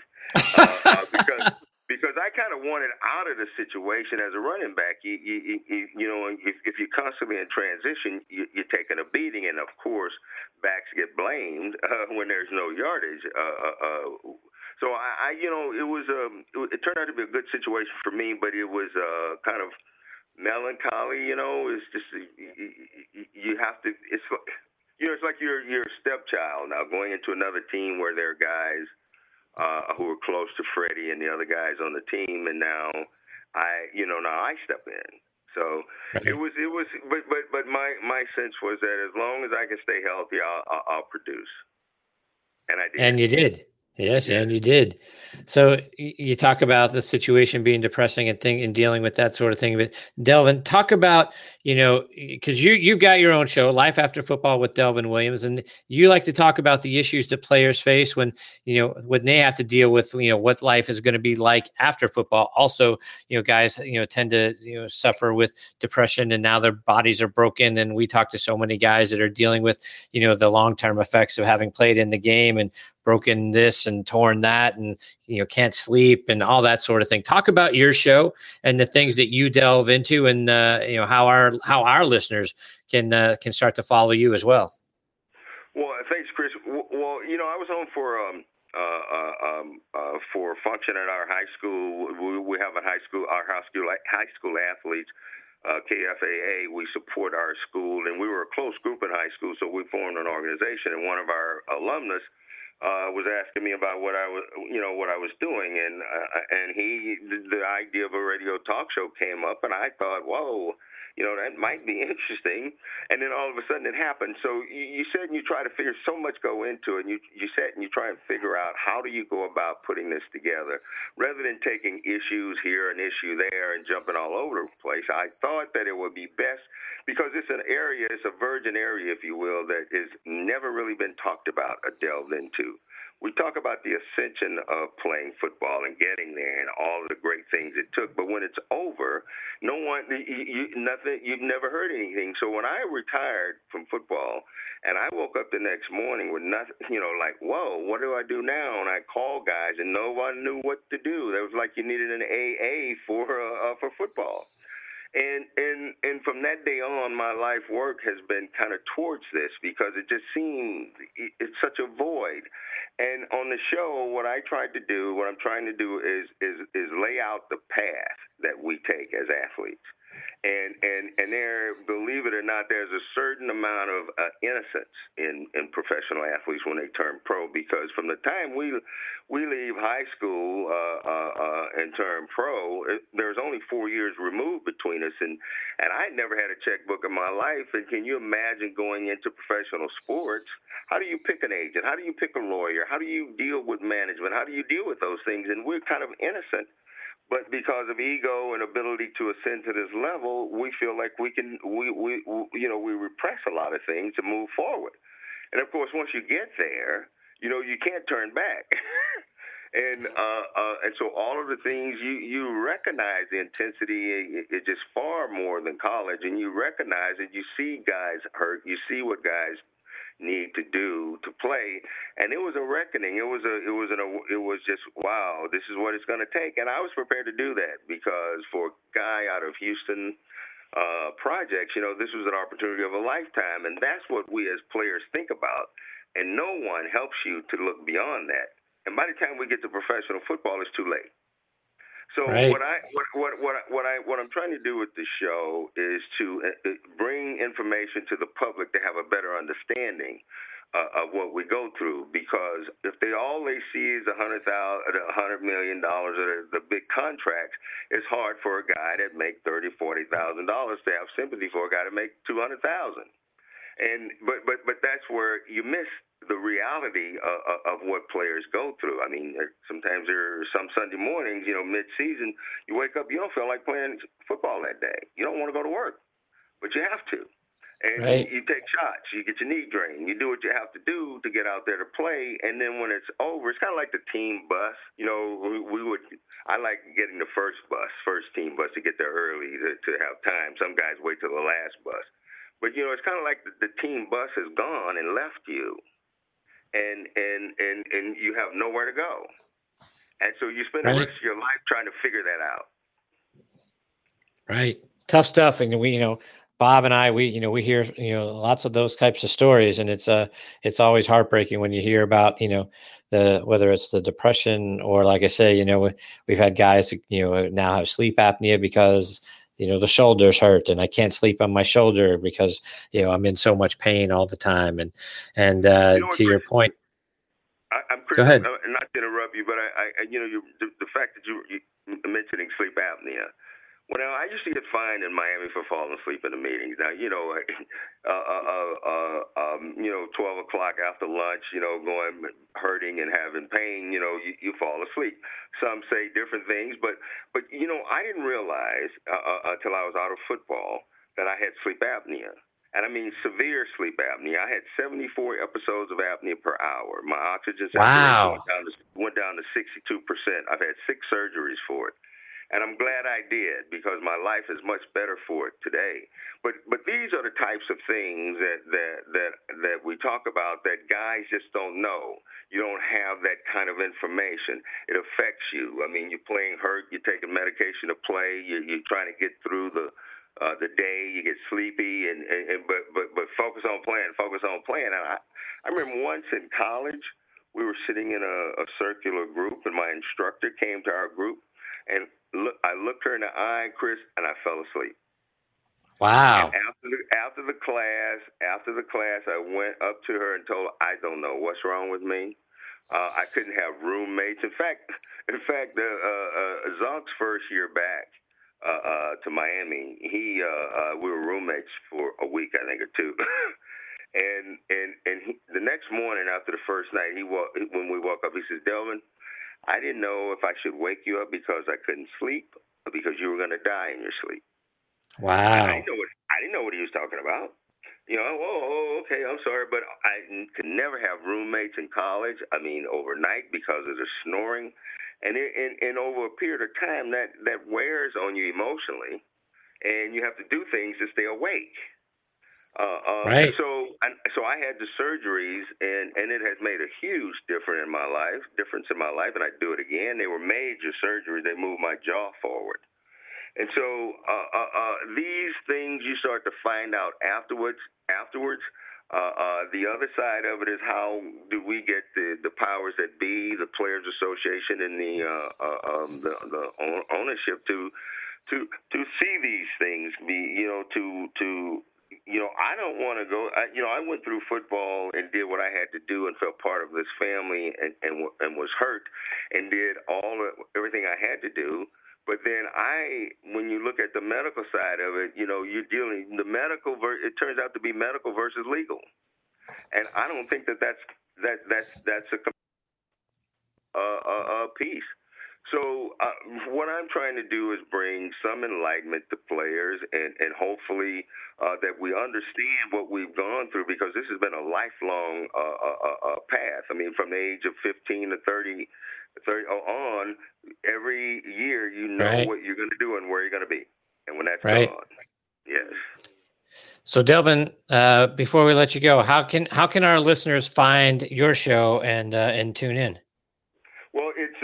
Because I kind of wanted out of the situation as a running back. If you're constantly in transition, you're taking a beating, and of course, backs get blamed when there's no yardage. So it turned out to be a good situation for me, but it was kind of melancholy. It's just you have to. It's like your stepchild now going into another team where there are guys who are close to Freddie and the other guys on the team, and now I step in. So it was, but my sense was that as long as I can stay healthy, I'll produce, and I did. And you did. Yes, and you did. So you talk about the situation being depressing and dealing with that sort of thing. But Delvin, talk about, because you've got your own show, Life After Football with Delvin Williams, and you like to talk about the issues that players face when they have to deal with, what life is going to be like after football. Also, guys, tend to, suffer with depression, and now their bodies are broken. And we talk to so many guys that are dealing with, the long-term effects of having played in the game and broken this and torn that, and can't sleep and all that sort of thing. Talk about your show and the things that you delve into, and how our listeners can start to follow you as well. Well, thanks, Chris. Well, I was on for function at our high school. We have our high school athletes. KFAA, we support our school, and we were a close group in high school, so we formed an organization, and one of our alumnus was asking me about what I was doing, and the idea of a radio talk show came up, and I thought, whoa, that might be interesting. And then all of a sudden it happened. So you sit and you try to figure, so much go into it, and you sit and you try and figure out, how do you go about putting this together rather than taking issues here and issue there and jumping all over the place. I thought that it would be best, because it's a virgin area, if you will, that has never really been talked about or delved into. We talk about the ascension of playing football and getting there and all of the great things it took, but when it's over, you've never heard anything. So when I retired from football and I woke up the next morning with nothing, like, whoa, what do I do now? And I called guys and no one knew what to do. It was like you needed an AA for football. And from that day on, my life work has been kind of towards this, because it just seemed it's such a void. And on the show, what I'm trying to do is lay out the path that we take as athletes. And there, believe it or not, there's a certain amount of innocence in professional athletes when they turn pro, because from the time we leave high school and turn pro, there's only 4 years removed between us, and I never had a checkbook in my life. And can you imagine going into professional sports? How do you pick an agent? How do you pick a lawyer? How do you deal with management? How do you deal with those things? And we're kind of innocent. But because of ego and ability to ascend to this level, we feel like we repress a lot of things to move forward. And of course, once you get there, you can't turn back. And so all of the things you recognize, the intensity is just far more than college, and you recognize it. You see guys hurt. You see what guys need to do to play, and it was a reckoning. It was just, wow, this is what it's going to take. And I was prepared to do that, because for a guy out of Houston projects, this was an opportunity of a lifetime, and that's what we as players think about. And no one helps you to look beyond that. And by the time we get to professional football, it's too late. So right. what I'm trying to do with the show is to bring information to the public to have a better understanding of what we go through. Because if all they see is $100 million or the big contracts, it's hard for a guy that make $30,000, $40,000 to have sympathy for a guy to make $200,000. But that's where you miss the reality of what players go through. I mean, sometimes there's some Sunday mornings, mid-season, you wake up, you don't feel like playing football that day. You don't want to go to work, but you have to. And right. You take shots, you get your knee drained, you do what you have to do to get out there to play, and then when it's over, it's kind of like the team bus. I like getting the first team bus to get there early to have time. Some guys wait till the last bus. But, it's kind of like the team bus has gone and left you. And you have nowhere to go. And so you spend the rest of your life trying to figure that out. Right. Tough stuff. And Bob and I, we hear, lots of those types of stories, and it's always heartbreaking when you hear about, whether it's the depression or, like I say, we've had guys, now have sleep apnea because, the shoulder's hurt and I can't sleep on my shoulder because, I'm in so much pain all the time. And to your point, I'm Chris, go ahead. Not to interrupt you, but the fact that you mentioning sleep apnea. Well, I used to get fined in Miami for falling asleep in the meetings. Now, 12 o'clock after lunch, going hurting and having pain, you fall asleep. Some say different things, but I didn't realize until I was out of football that I had sleep apnea. And I mean severe sleep apnea. I had 74 episodes of apnea per hour. My oxygen saturation went down to 62%. I've had 6 surgeries for it. And I'm glad I did, because my life is much better for it today. But these are the types of things that we talk about that guys just don't know. You don't have that kind of information. It affects you. I mean, you're playing hurt. You're taking medication to play. You're trying to get through the day. You get sleepy, but focus on playing. Focus on playing. And I remember once in college, we were sitting in a circular group, and my instructor came to our group. And I looked her in the eye, Chris, and I fell asleep. Wow. And after the class, I went up to her and told her, I don't know what's wrong with me, I couldn't have roommates. In fact, Zonk's first year back to Miami, we were roommates for a week, I think, or two. and the next morning after the first night, when we woke up, he says, "Delvin, I didn't know if I should wake you up because I couldn't sleep or because you were going to die in your sleep." Wow. I didn't know what he was talking about. Okay, I'm sorry, but I could never have roommates in college. I mean, overnight because of the snoring, and over a period of time that wears on you emotionally, and you have to do things to stay awake. Right. So I had the surgeries, and it has made a huge difference in my life, and I'd do it again. They were major surgeries. They moved my jaw forward. And so these things you start to find out afterwards. The other side of it is how do we get the powers that be, the Players Association, and the ownership to see these things be, I don't want to go. I went through football and did what I had to do and felt part of this family and was hurt and did everything I had to do. But then when you look at the medical side of it, you're dealing it turns out to be medical versus legal, and I don't think that's a piece. So what I'm trying to do is bring some enlightenment to players, and hopefully that we understand what we've gone through, because this has been a lifelong path. I mean, from the age of 15 to 30 on, every year right. what you're going to do and where you're going to be, and when that's right. gone, yes. So Delvin, before we let you go, how can our listeners find your show and tune in? Well, it's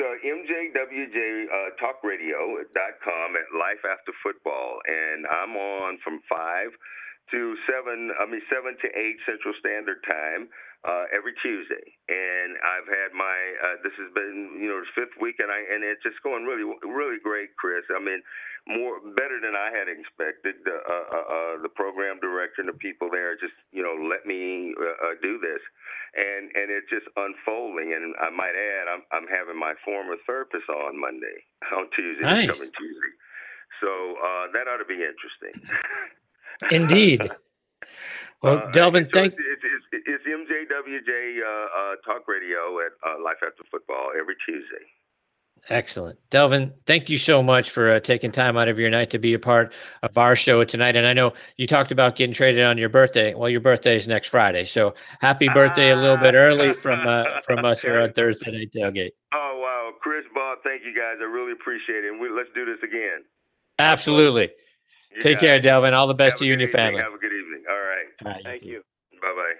MJWJTalkRadio.com at Life After Football, and I'm on from 5 to 7 to 8 Central Standard Time every Tuesday. And I've had this has been the 5th week, and it's just going really, really great, Chris. I mean, better than I had expected. The program director and the people there just let me do this, and it's just unfolding. And I might add, I'm having my former therapist on Tuesday, nice. This coming Tuesday. So that ought to be interesting. Indeed. Well, Delvin, it's MJWJ Talk Radio at Life After Football every Tuesday. Excellent. Delvin, thank you so much for taking time out of your night to be a part of our show tonight. And I know you talked about getting traded on your birthday. Well, your birthday is next Friday. So happy birthday a little bit early from us here on Thursday Night Tailgate. Oh, wow. Chris, Bob, thank you guys. I really appreciate it. And let's do this again. Absolutely. Take care, Delvin. All the best to you and your family. Have a good evening. All right. Thank you. Bye-bye.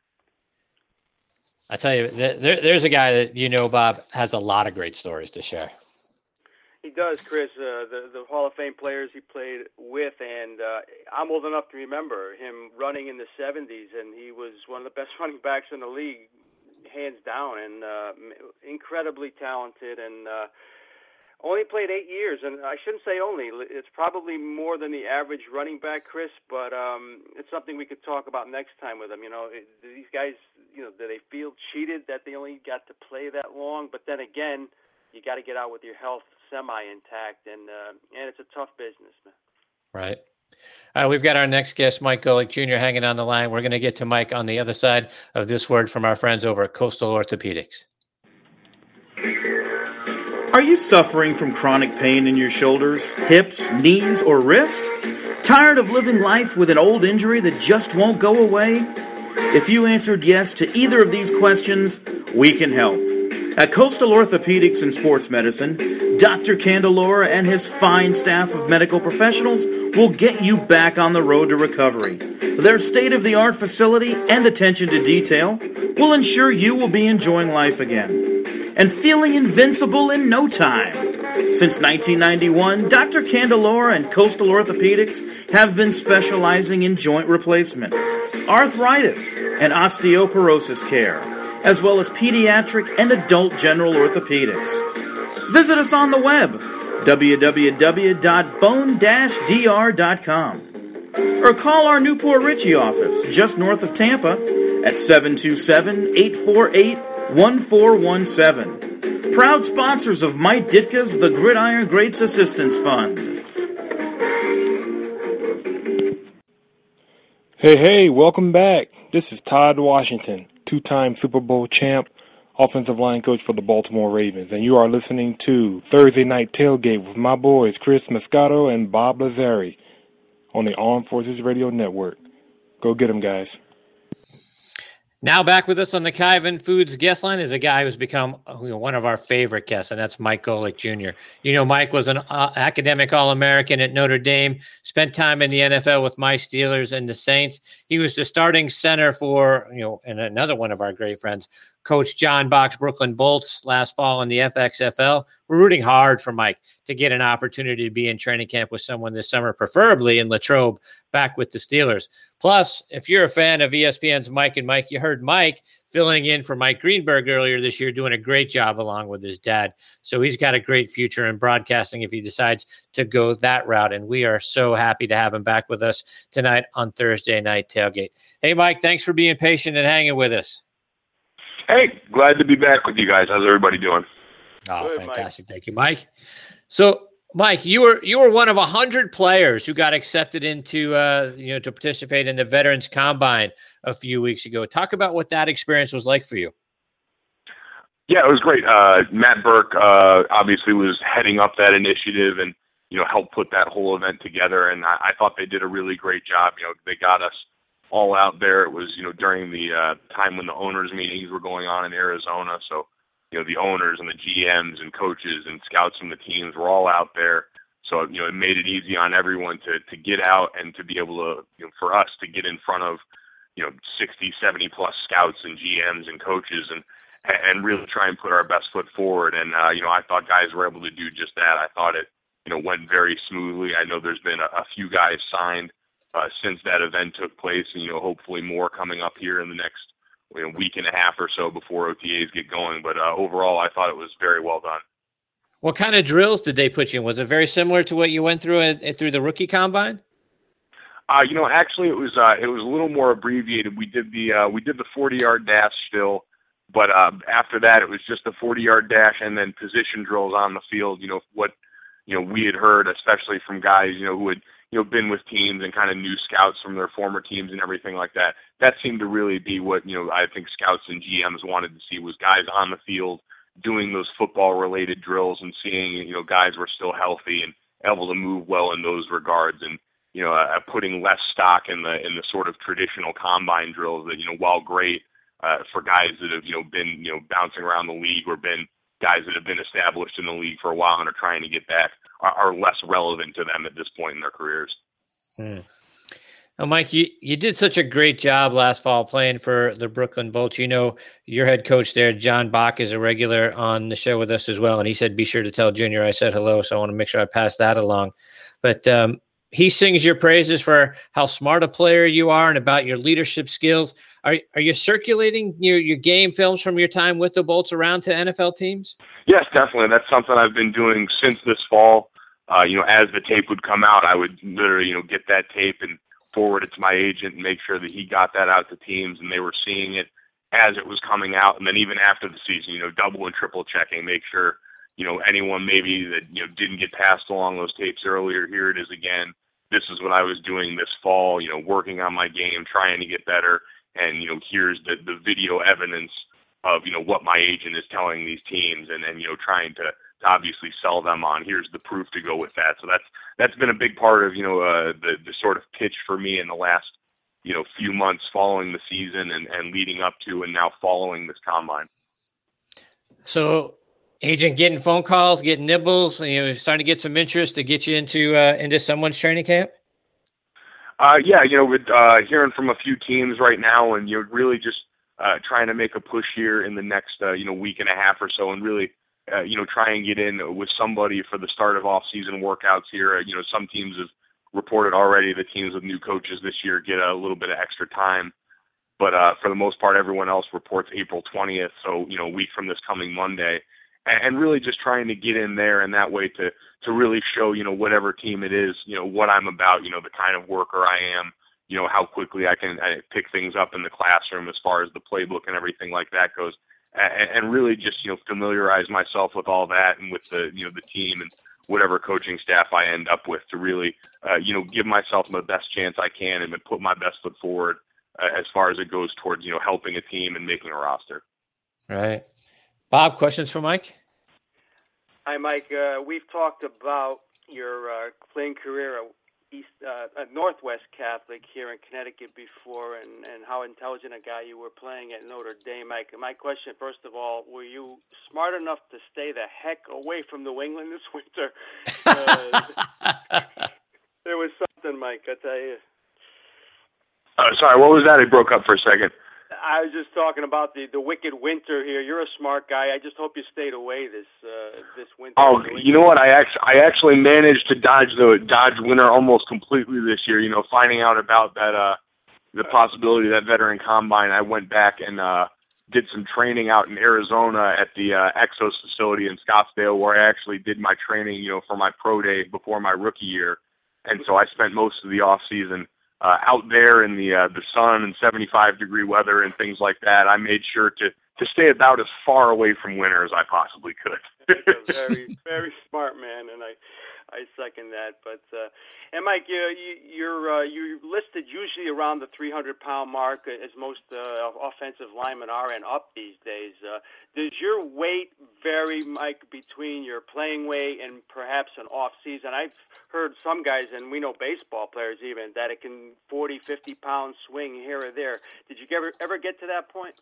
I tell you, there's a guy that Bob, has a lot of great stories to share. He does, Chris. The Hall of Fame players he played with, and I'm old enough to remember him running in the 70s, and he was one of the best running backs in the league, hands down, and incredibly talented, and only played 8 years, and I shouldn't say only. It's probably more than the average running back, Chris, but it's something we could talk about next time with him. These guys, do they feel cheated that they only got to play that long? But then again, you got to get out with your health semi-intact, and it's a tough business, man. Right. We've got our next guest, Mike Golick Jr., hanging on the line. We're going to get to Mike on the other side of this word from our friends over at Coastal Orthopedics. Are you suffering from chronic pain in your shoulders, hips, knees, or wrists? Tired of living life with an old injury that just won't go away? If you answered yes to either of these questions, we can help. At Coastal Orthopedics and Sports Medicine, Dr. Candelora and his fine staff of medical professionals will get you back on the road to recovery. Their state-of-the-art facility and attention to detail will ensure you will be enjoying life again and feeling invincible in no time. Since 1991, Dr. Candelora and Coastal Orthopedics have been specializing in joint replacement, arthritis, and osteoporosis care, as well as pediatric and adult general orthopedics. Visit us on the web, www.bone-dr.com, or call our Newport Richey office just north of Tampa at 727-848 1417. Proud sponsors of Mike Ditka's The Gridiron Greats Assistance Fund. Hey, welcome back. This is Todd Washington, two-time Super Bowl champ, offensive line coach for the Baltimore Ravens, and you are listening to Thursday Night Tailgate with my boys Chris Moscato and Bob Lazari on the Armed Forces Radio Network. Go get them, guys. Now back with us on the Kyvan Foods guest line is a guy who's become one of our favorite guests, and that's Mike Golic Jr. You know, Mike was an academic All-American at Notre Dame, spent time in the NFL with my Steelers and the Saints. He was the starting center for, and another one of our great friends, Coach John Bach's Brooklyn Bolts last fall in the FXFL. We're rooting hard for Mike to get an opportunity to be in training camp with someone this summer, preferably in Latrobe, back with the Steelers. Plus, if you're a fan of ESPN's Mike and Mike, you heard Mike filling in for Mike Greenberg earlier this year, doing a great job along with his dad. So he's got a great future in broadcasting if he decides to go that route. And we are so happy to have him back with us tonight on Thursday Night Tailgate. Hey, Mike, thanks for being patient and hanging with us. Hey, glad to be back with you guys. How's everybody doing? Oh, good, fantastic. Mike. Thank you, Mike. So, Mike, you were one of 100 players who got accepted into to participate in the Veterans Combine a few weeks ago. Talk about what that experience was like for you. Yeah, it was great. Matt Burke obviously was heading up that initiative and helped put that whole event together. And I thought they did a really great job. They got us all out there. It was during the time when the owners' meetings were going on in Arizona. So the owners and the GMs and coaches and scouts from the teams were all out there. So, it made it easy on everyone to get out and to be able to, for us to get in front of, 60, 70 plus scouts and GMs and coaches and really try and put our best foot forward. And, I thought guys were able to do just that. I thought it, went very smoothly. I know there's been a few guys signed since that event took place, and, hopefully more coming up here in the next week and a half or so before OTAs get going. But overall, I thought it was very well done. What kind of drills did they put you in? Was it very similar to what you went through through the rookie combine? Actually, it was a little more abbreviated. We did the 40-yard dash still, but after that, it was just the 40-yard dash and then position drills on the field. What we had heard, especially from guys who had been with teams and kind of new scouts from their former teams and everything like that. That seemed to really be what, I think scouts and GMs wanted to see, was guys on the field doing those football-related drills and seeing, guys were still healthy and able to move well in those regards, and, putting less stock in the sort of traditional combine drills that, while great for guys that have, been, bouncing around the league or been guys that have been established in the league for a while and are trying to get back, are less relevant to them at this point in their careers. Now, Mike, you did such a great job last fall playing for the Brooklyn Bolts. Your head coach there, John Bach, is a regular on the show with us as well, and he said, be sure to tell Junior I said hello, so I want to make sure I pass that along. But he sings your praises for how smart a player you are and about your leadership skills. Are you circulating your game films from your time with the Bolts around to NFL teams? Yes, definitely. That's something I've been doing since this fall. As the tape would come out, I would literally, get that tape and forward it to my agent and make sure that he got that out to teams and they were seeing it as it was coming out. And then even after the season, double and triple checking, make sure, anyone maybe that, didn't get passed along those tapes earlier, here it is again. This is what I was doing this fall, working on my game, trying to get better. And, here's the video evidence of, what my agent is telling these teams and trying to obviously sell them on. Here's the proof to go with that. So that's been a big part of, the sort of pitch for me in the last, few months following the season and leading up to and now following this combine. So agent getting phone calls, getting nibbles, starting to get some interest to get you into someone's training camp? With hearing from a few teams right now, and really just trying to make a push here in the next week and a half or so, and really try and get in with somebody for the start of off-season workouts here. Some teams have reported already the teams with new coaches this year get a little bit of extra time, but for the most part, everyone else reports April 20th, so a week from this coming Monday. And really just trying to get in there and that way to really show, whatever team it is, what I'm about, the kind of worker I am, how quickly I pick things up in the classroom as far as the playbook and everything like that goes. and really just, familiarize myself with all that and with the, the team and whatever coaching staff I end up with to really, give myself the best chance I can and put my best foot forward as far as it goes towards, helping a team and making a roster. Right. Bob, questions for Mike? Hi, Mike. We've talked about your playing career at Northwest Catholic here in Connecticut before, and how intelligent a guy you were playing at Notre Dame. Mike, my question, first of all, were you smart enough to stay the heck away from New England this winter? There was something, Mike, I tell you. Sorry, what was that? It broke up for a second. I was just talking about the wicked winter here. You're a smart guy. I just hope you stayed away this winter. Oh, you know what? I actually managed to dodge winter almost completely this year. Finding out about that the possibility of that veteran combine, I went back and did some training out in Arizona at the Exos facility in Scottsdale, where I actually did my training, for my pro day before my rookie year. And so I spent most of the off season out there in the sun and 75-degree weather and things like that. I made sure to stay about as far away from winter as I possibly could. Very, very smart man, and I second that. But and Mike, you're listed usually around the 300-pound mark, as most offensive linemen are and up these days. Does your weight vary, Mike, between your playing weight and perhaps an off season? I've heard some guys, and we know baseball players even, that it can 40, 50-pound swing here or there. Did you ever get to that point?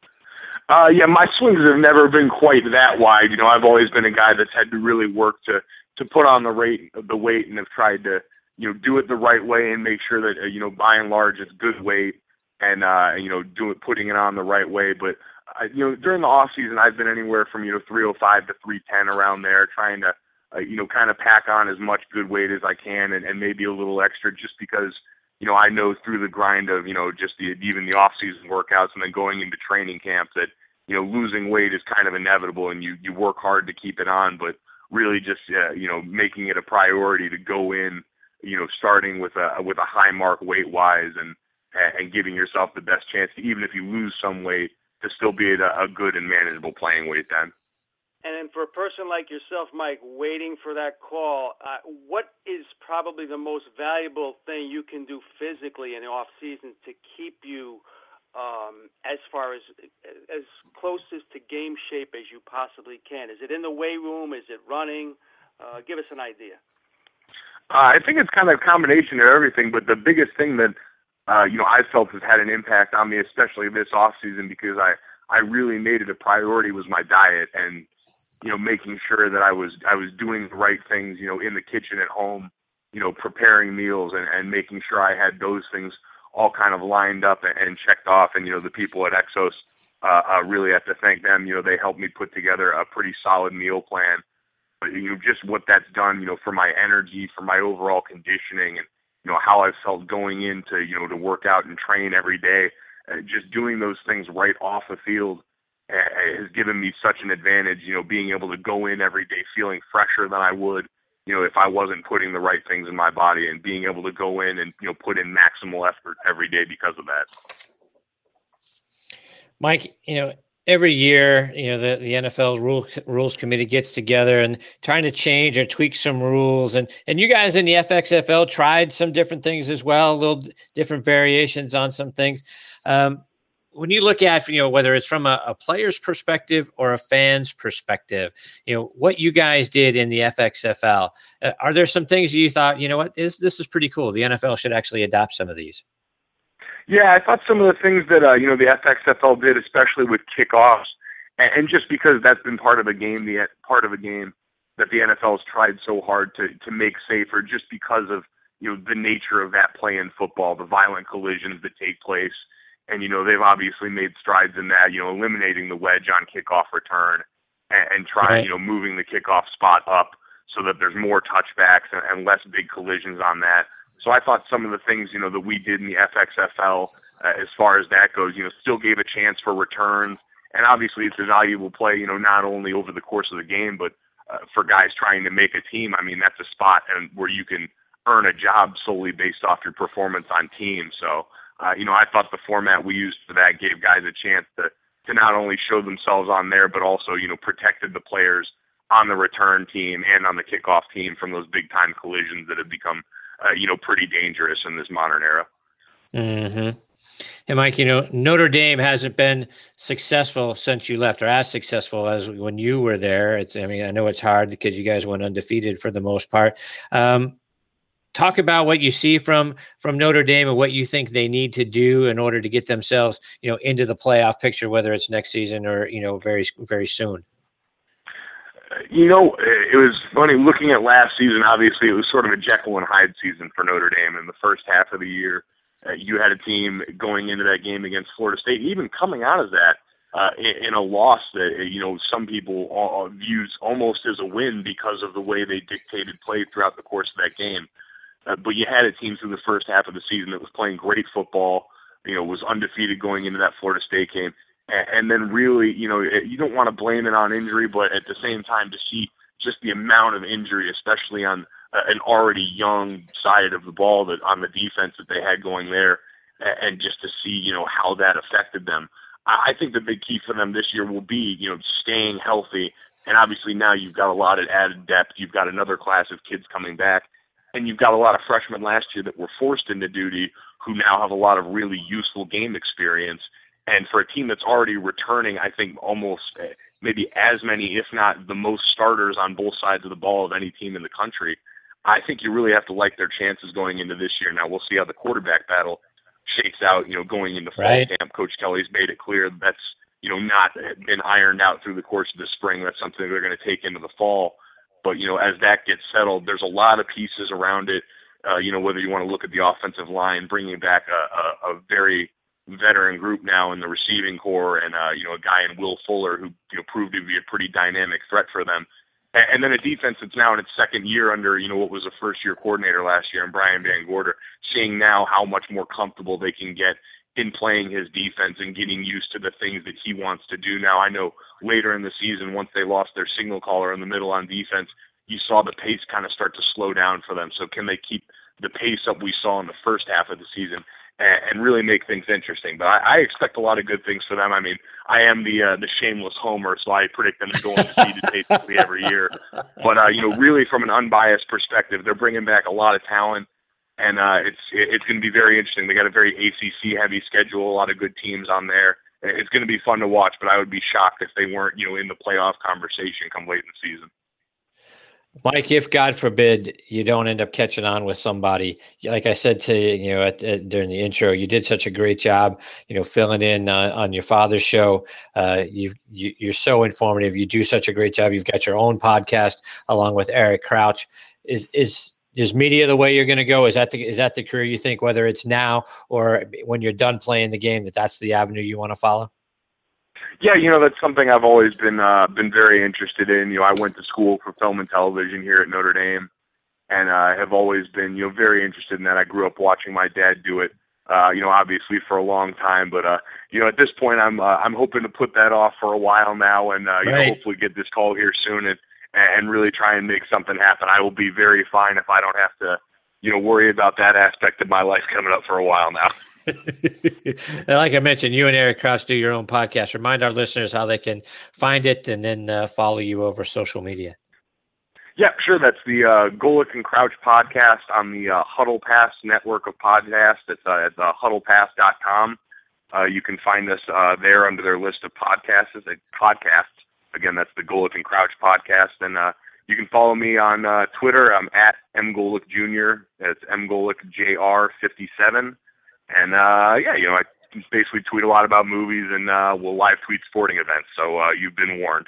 Yeah, my swings have never been quite that wide. I've always been a guy that's had to really work to put on the weight and have tried to, do it the right way and make sure that, by and large, it's good weight and, putting it on the right way. But, during the off season, I've been anywhere from, 305 to 310 around there, trying to, kind of pack on as much good weight as I can and maybe a little extra just because, I know through the grind of, just even the off-season workouts and then going into training camp that, losing weight is kind of inevitable and you work hard to keep it on, but really just, making it a priority to go in, starting with a high mark weight-wise and giving yourself the best chance to, even if you lose some weight, to still be at a good and manageable playing weight then. And then for a person like yourself, Mike, waiting for that call, what is probably the most valuable thing you can do physically in the off season to keep you as far as closest to game shape as you possibly can? Is it in the weight room? Is it running? Give us an idea. I think it's kind of a combination of everything, but the biggest thing that I felt has had an impact on me, especially this off season, because I really made it a priority, was my diet and making sure that I was doing the right things, in the kitchen at home, preparing meals and making sure I had those things all kind of lined up and checked off. And, the people at Exos, really have to thank them. They helped me put together a pretty solid meal plan. But, just what that's done, for my energy, for my overall conditioning and, how I felt going into, to work out and train every day, just doing those things right off the field has given me such an advantage, being able to go in every day feeling fresher than I would, if I wasn't putting the right things in my body, and being able to go in and, put in maximal effort every day because of that. Mike, every year, the NFL rules committee gets together and trying to change or tweak some rules. And you guys in the FXFL tried some different things as well, little different variations on some things. When you look at, whether it's from a player's perspective or a fan's perspective, what you guys did in the FXFL, are there some things you thought, this is pretty cool. The NFL should actually adopt some of these? Yeah, I thought some of the things that, the FXFL did, especially with kickoffs, and just because that's been part of a game, that the NFL has tried so hard to make safer, just because of, the nature of that play in football, the violent collisions that take place. And, they've obviously made strides in that, eliminating the wedge on kickoff return and trying, moving the kickoff spot up so that there's more touchbacks and less big collisions on that. So I thought some of the things, that we did in the FXFL, as far as that goes, still gave a chance for returns. And obviously it's a valuable play, not only over the course of the game, but for guys trying to make a team. I mean, that's a spot where you can earn a job solely based off your performance on team. So, I thought the format we used for that gave guys a chance to to not only show themselves on there, but also, protected the players on the return team and on the kickoff team from those big-time collisions that have become, pretty dangerous in this modern era. Mm-hmm. Hey, Mike, Notre Dame hasn't been successful since you left, or as successful as when you were there. I know it's hard because you guys went undefeated for the most part. Talk about what you see from Notre Dame and what you think they need to do in order to get themselves, into the playoff picture, whether it's next season or, very, very soon. It was funny looking at last season. Obviously, it was sort of a Jekyll and Hyde season for Notre Dame. In the first half of the year, you had a team going into that game against Florida State, and even coming out of that in a loss that, some people views almost as a win because of the way they dictated play throughout the course of that game. But you had a team through the first half of the season that was playing great football, was undefeated going into that Florida State game. And then really, you don't want to blame it on injury, but at the same time to see just the amount of injury, especially on an already young side of the ball that on the defense that they had going there, and just to see, how that affected them. I think the big key for them this year will be, staying healthy. And obviously now you've got a lot of added depth. You've got another class of kids coming back. And you've got a lot of freshmen last year that were forced into duty who now have a lot of really useful game experience. And for a team that's already returning, I think almost maybe as many, if not the most starters on both sides of the ball of any team in the country, I think you really have to like their chances going into this year. Now, we'll see how the quarterback battle shakes out, going into fall camp. Coach Kelly's made it clear that's, not been ironed out through the course of the spring. That's something they're going to take into the fall. But, as that gets settled, there's a lot of pieces around it, whether you want to look at the offensive line, bringing back a very veteran group now in the receiving core and, a guy in Will Fuller who, proved to be a pretty dynamic threat for them. And then a defense that's now in its second year under, what was a first-year coordinator last year, and Brian Van Gorder, seeing now how much more comfortable they can get in playing his defense and getting used to the things that he wants to do. Now, I know later in the season, once they lost their signal caller in the middle on defense, you saw the pace kind of start to slow down for them. So can they keep the pace up we saw in the first half of the season and really make things interesting? But I expect a lot of good things for them. I mean, I am the shameless homer, so I predict them to go undefeated basically every year. But, really from an unbiased perspective, they're bringing back a lot of talent. And it's going to be very interesting. They got a very ACC-heavy schedule, a lot of good teams on there. It's going to be fun to watch, but I would be shocked if they weren't, in the playoff conversation come late in the season. Mike, if God forbid you don't end up catching on with somebody, like I said to you, during the intro, you did such a great job, filling in on your father's show. You're so informative. You do such a great job. You've got your own podcast along with Eric Crouch. Is media the way you're going to go? Is that the career you think, whether it's now or when you're done playing the game, that's the avenue you want to follow? Yeah, that's something I've always been very interested in. I went to school for film and television here at Notre Dame, and I have always been, very interested in that. I grew up watching my dad do it, obviously for a long time. But at this point, I'm hoping to put that off for a while now, and hopefully get this call here soon and really try and make something happen. I will be very fine if I don't have to, worry about that aspect of my life coming up for a while now. Like I mentioned, you and Eric Crouch do your own podcast. Remind our listeners how they can find it and then follow you over social media. Yeah, sure. That's the Golic and Crouch podcast on the Huddle Pass network of podcasts. It's at huddlepass.com. You can find us there under their list of podcasts. Again, that's the Golic and Crouch podcast. And you can follow me on Twitter. I'm at mgolic Jr. It's mgolicjr57. And, I basically tweet a lot about movies and will live tweet sporting events. So you've been warned.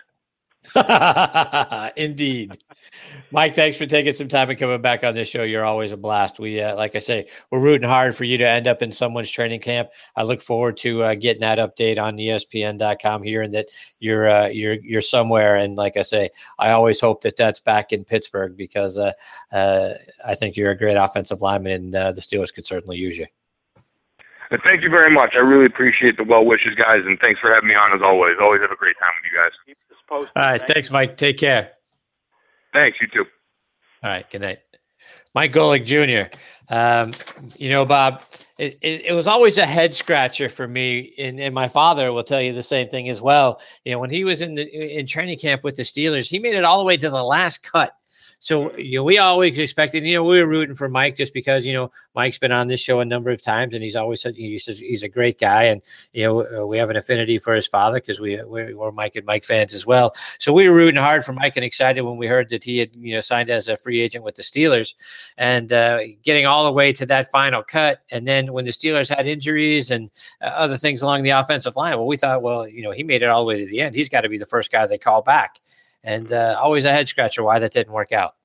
Indeed. Mike, thanks for taking some time and coming back on this show. You're always a blast. We, like I say, we're rooting hard for you to end up in someone's training camp. I look forward to getting that update on ESPN.com, hearing that you're somewhere. And like I say, I always hope that that's back in Pittsburgh because I think you're a great offensive lineman and the Steelers could certainly use you. Thank you very much. I really appreciate the well wishes, guys, and thanks for having me on as always. Always have a great time with you guys. Keep this posted. All right. Thanks, Mike. Take care. Thanks. You too. All right. Good night. Mike Golick Jr. Bob, it was always a head scratcher for me, and my father will tell you the same thing as well. When he was in training camp with the Steelers, he made it all the way to the last cut. So, we always expected, we were rooting for Mike just because, Mike's been on this show a number of times, and he's always said he's a great guy. And, we have an affinity for his father because we're Mike and Mike fans as well. So we were rooting hard for Mike and excited when we heard that he had, signed as a free agent with the Steelers, and getting all the way to that final cut. And then when the Steelers had injuries and other things along the offensive line, well, we thought, he made it all the way to the end. He's got to be the first guy they call back. And always a head scratcher why that didn't work out.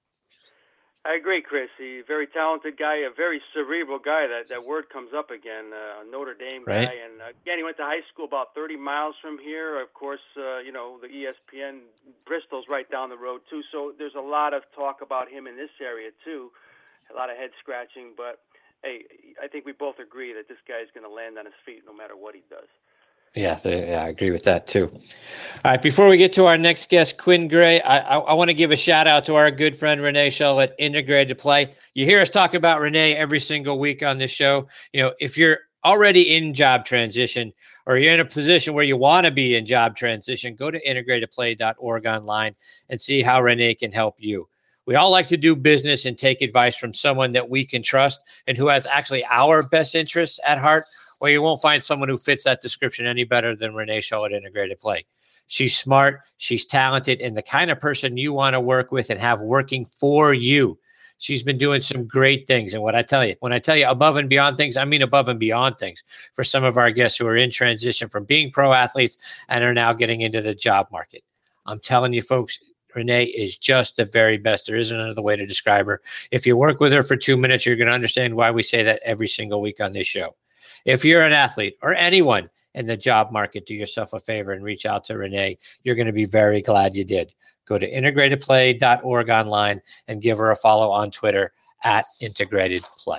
I agree, Chris. He's a very talented guy, a very cerebral guy. That word comes up again, a Notre Dame guy. Right. And again, he went to high school about 30 miles from here. Of course, the ESPN Bristol's right down the road, too. So there's a lot of talk about him in this area, too. A lot of head scratching. But, hey, I think we both agree that this guy's going to land on his feet no matter what he does. Yeah, I agree with that too. All right, before we get to our next guest, Quinn Gray, I want to give a shout out to our good friend Renee Shull at Integrated Play. You hear us talk about Renee every single week on this show. If you're already in job transition or you're in a position where you want to be in job transition, go to integratedplay.org online and see how Renee can help you. We all like to do business and take advice from someone that we can trust and who has actually our best interests at heart. Well, you won't find someone who fits that description any better than Renee Shull at Integrated Play. She's smart, she's talented, and the kind of person you want to work with and have working for you. She's been doing some great things. And when I tell you above and beyond things, I mean above and beyond things for some of our guests who are in transition from being pro athletes and are now getting into the job market. I'm telling you, folks, Renee is just the very best. There isn't another way to describe her. If you work with her for 2 minutes, you're going to understand why we say that every single week on this show. If you're an athlete or anyone in the job market, do yourself a favor and reach out to Renee. You're going to be very glad you did. Go to integratedplay.org online and give her a follow on Twitter at IntegratedPlay.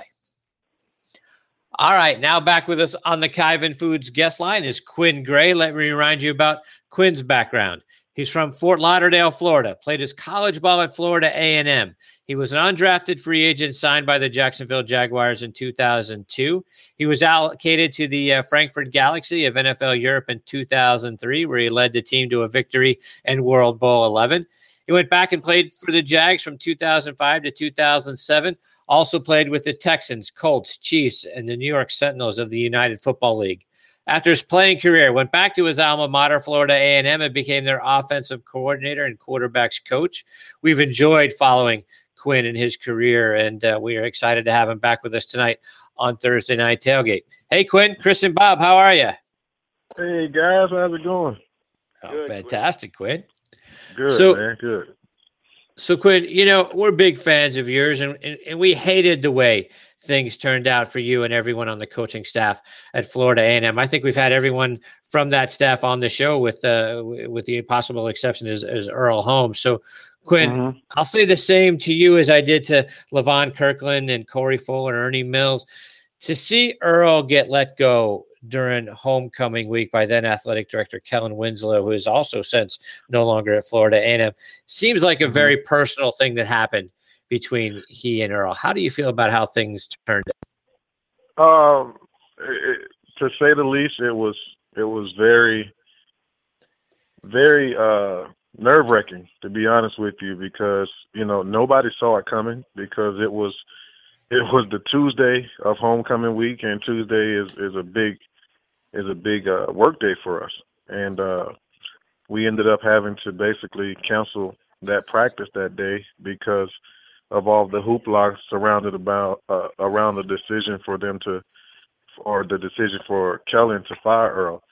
All right, now back with us on the Kyvan Foods guest line is Quinn Gray. Let me remind you about Quinn's background. He's from Fort Lauderdale, Florida, played his college ball at Florida A&M. He was an undrafted free agent signed by the Jacksonville Jaguars in 2002. He was allocated to the Frankfurt Galaxy of NFL Europe in 2003, where he led the team to a victory in World Bowl 11. He went back and played for the Jags from 2005 to 2007. Also played with the Texans, Colts, Chiefs, and the New York Sentinels of the United Football League. After his playing career, went back to his alma mater, Florida A&M, and became their offensive coordinator and quarterbacks coach. We've enjoyed following Quinn in his career, and we are excited to have him back with us tonight on Thursday Night Tailgate. Hey, Quinn, Chris, and Bob, how are you? Hey, guys, how's it going? Oh, good, fantastic, Quinn. Good, man, good. So, Quinn, we're big fans of yours, and we hated the way things turned out for you and everyone on the coaching staff at Florida A&M. I think we've had everyone from that staff on the show with the possible exception is Earl Holmes. So, Quinn, I'll say the same to you as I did to Levon Kirkland and Corey Fuller and Ernie Mills. To see Earl get let go during homecoming week by then athletic director Kellen Winslow, who is also since no longer at Florida A&M, seems like a very personal thing that happened between he and Earl. How do you feel about how things turned out? To say the least, it was very, very nerve-wracking, to be honest with you, because nobody saw it coming, because it was the Tuesday of homecoming week, and Tuesday is a big work day for us, and we ended up having to basically cancel that practice that day because of all the hoopla surrounded around the decision for them the decision for Kellen to fire Earl.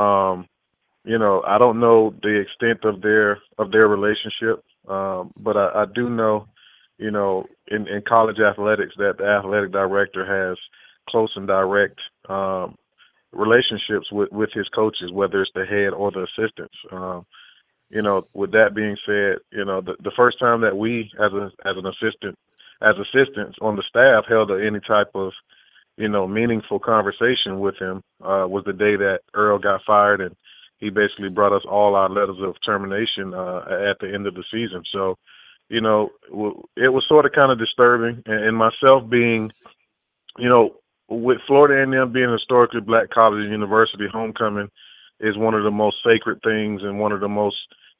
I don't know the extent of their relationship, but I do know, in college athletics that the athletic director has close and direct relationships with his coaches, whether it's the head or the assistants. With that being said, the first time that we as assistants on the staff held any type of meaningful conversation with him was the day that Earl got fired, and he basically brought us all our letters of termination at the end of the season. So, it was sort of kind of disturbing. And myself being, with Florida A&M being a historically black college and university, homecoming is one of the most sacred things and one of the most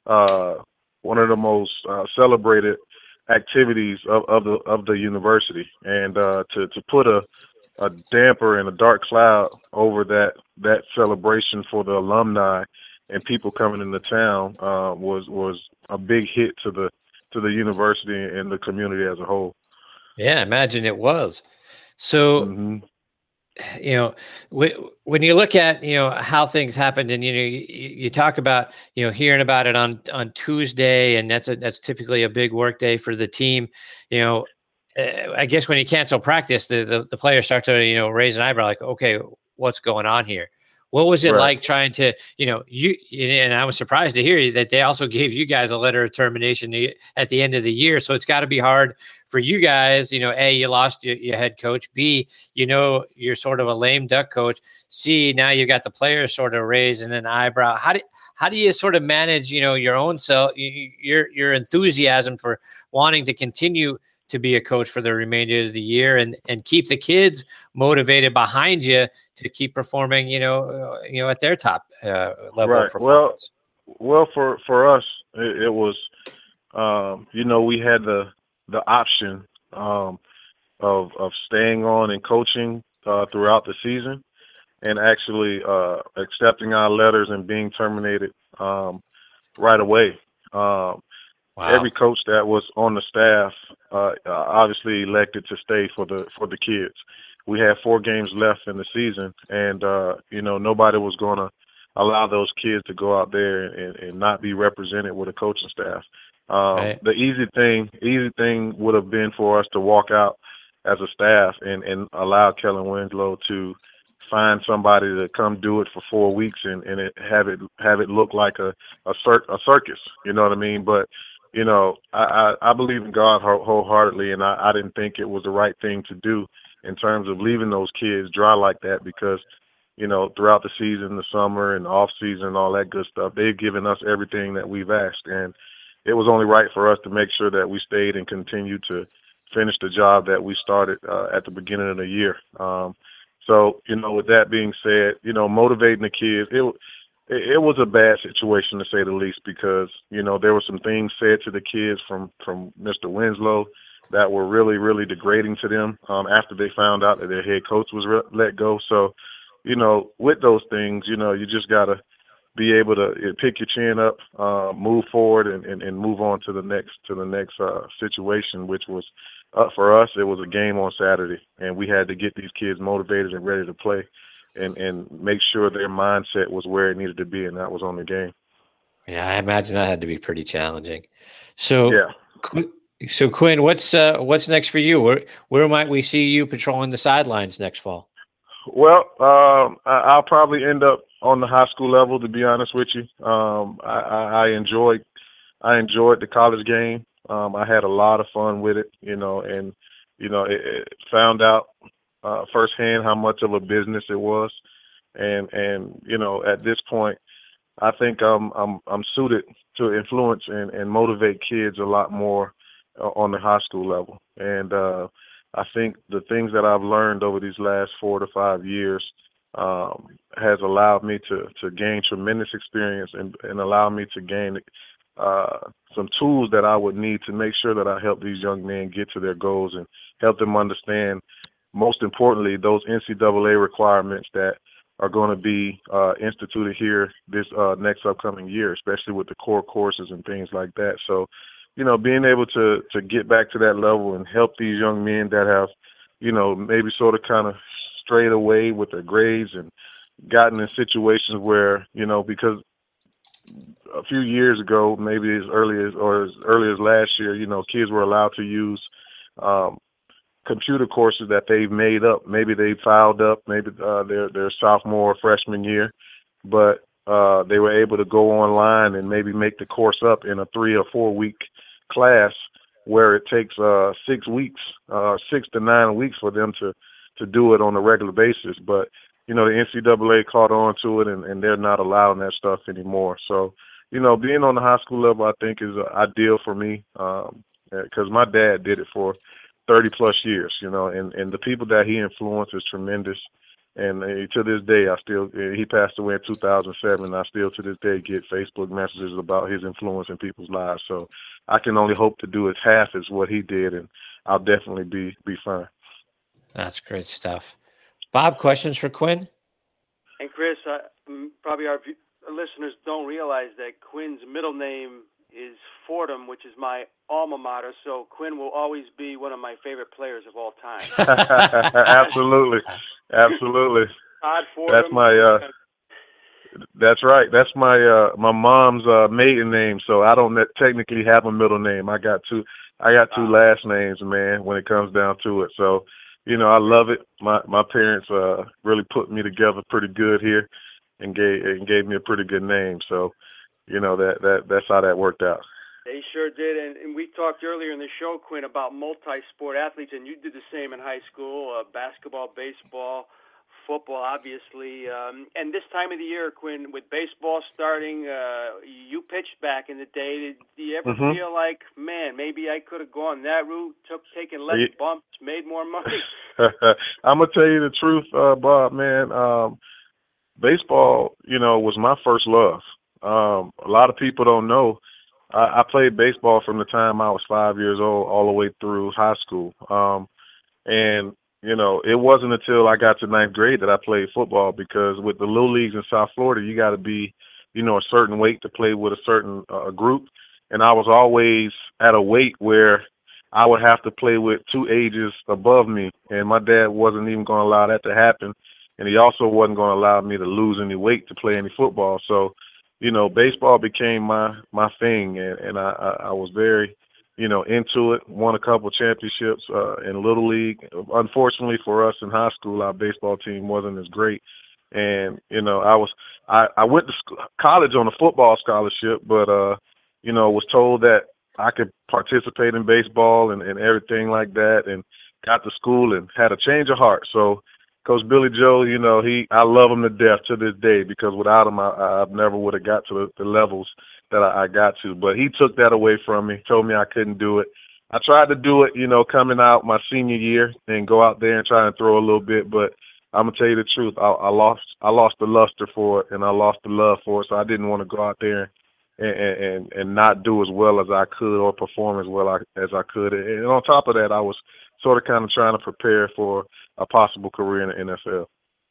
celebrated activities of the university. And to put a damper and a dark cloud over that celebration for the alumni and people coming into town was a big hit to the university and the community as a whole. Yeah, I imagine it was. So, when you look at, how things happened, and, you talk about, hearing about it on Tuesday, and that's typically a big work day for the team. I guess when you cancel practice, the players start to, raise an eyebrow, like, okay, what's going on here? What was it like trying to, and I was surprised to hear that they also gave you guys a letter of termination at the end of the year. So it's got to be hard for you guys. A, you lost your head coach. B, you're sort of a lame duck coach. C, now you've got the players sort of raising an eyebrow. How do you sort of manage, your own self, your enthusiasm for wanting to continue to be a coach for the remainder of the year and keep the kids motivated behind you to keep performing, at their top level of performance? Well, for us, it was, we had the option of staying on and coaching throughout the season and actually accepting our letters and being terminated right away. Wow. Every coach that was on the staff obviously elected to stay for the kids. We had 4 games left in the season, and nobody was going to allow those kids to go out there and not be represented with a coaching staff. The easy thing would have been for us to walk out as a staff and allow Kellen Winslow to find somebody to come do it for 4 weeks and have it look like a circus. You know what I mean? But I believe in God wholeheartedly, and I didn't think it was the right thing to do in terms of leaving those kids dry like that because, throughout the season, the summer and off season and all that good stuff, they've given us everything that we've asked. And it was only right for us to make sure that we stayed and continued to finish the job that we started at the beginning of the year. So, with that being said, motivating the kids, it was a bad situation to say the least because, there were some things said to the kids from Mr. Winslow that were really, really degrading to them after they found out that their head coach was let go. So, with those things, you just got to be able to pick your chin up, move forward and move on to the next situation, which was for us, it was a game on Saturday, and we had to get these kids motivated and ready to play and make sure their mindset was where it needed to be, and that was on the game. Yeah, I imagine that had to be pretty challenging. So, So Quinn, what's next for you? Where might we see you patrolling the sidelines next fall? Well, I'll probably end up on the high school level, to be honest with you. I enjoyed the college game. I had a lot of fun with it, and it found out firsthand how much of a business it was, and at this point, I think I'm suited to influence and motivate kids a lot more on the high school level. And I think the things that I've learned over these last 4 to 5 years has allowed me to gain tremendous experience and allow me to gain some tools that I would need to make sure that I help these young men get to their goals and help them understand, most importantly, those NCAA requirements that are going to be instituted here this next upcoming year, especially with the core courses and things like that. So, being able to get back to that level and help these young men that have, maybe sort of kind of strayed away with their grades and gotten in situations where, because a few years ago, maybe as early as last year, kids were allowed to use computer courses that they've made up. Maybe they filed up, maybe their sophomore or freshman year, but they were able to go online and maybe make the course up in a 3 or 4 week class where it takes 6 weeks, 6 to 9 weeks for them to do it on a regular basis. But, the NCAA caught on to it and they're not allowing that stuff anymore. So, being on the high school level, I think is ideal for me. because my dad did it for 30 plus years, you know, and the people that he influenced is tremendous. And to this day, he passed away in 2007. I still to this day get Facebook messages about his influence in people's lives. So I can only hope to do it half as what he did, and I'll definitely be fine. That's great stuff. Bob, questions for Quinn? And Chris, probably our listeners don't realize that Quinn's middle name is Fordham, which is my alma mater. So Quinn will always be one of my favorite players of all time. Absolutely. Todd Fordham. That's my. That's right. That's my my mom's maiden name. So I don't technically have a middle name. I got two last names, man. When it comes down to it, so you know I love it. My parents really put me together pretty good here, and gave me a pretty good name. So you know that's how that worked out. They sure did, and we talked earlier in the show, Quinn, about multi-sport athletes, and you did the same in high school, basketball, baseball, football, obviously. And this time of the year, Quinn, with baseball starting, you pitched back in the day. Do you ever feel like, man, maybe I could have gone that route, taken less bumps, made more money? I'm going to tell you the truth, Bob, man. Baseball, you know, was my first love. A lot of people don't know. I played baseball from the time I was 5 years old all the way through high school. And, you know, it wasn't until I got to ninth grade that I played football, because with the little leagues in South Florida, you got to be, you know, a certain weight to play with a certain group. And I was always at a weight where I would have to play with 2 ages above me. And my dad wasn't even going to allow that to happen. And he also wasn't going to allow me to lose any weight to play any football. So, you know, baseball became my thing, and I was very, you know, into it. Won a couple championships in Little League. Unfortunately for us in high school, our baseball team wasn't as great. And, you know, I went to college on a football scholarship, but, you know, was told that I could participate in baseball and everything like that, and got to school and had a change of heart. So Coach Billy Joe, you know, I love him to death to this day, because without him, I never would have got to the levels that I got to. But he took that away from me, told me I couldn't do it. I tried to do it, you know, coming out my senior year and go out there and try and throw a little bit. But I'm going to tell you the truth, I lost the luster for it, and I lost the love for it. So I didn't want to go out there and not do as well as I could, or perform as well as I could. And on top of that, I was sort of kind of trying to prepare for a possible career in the NFL.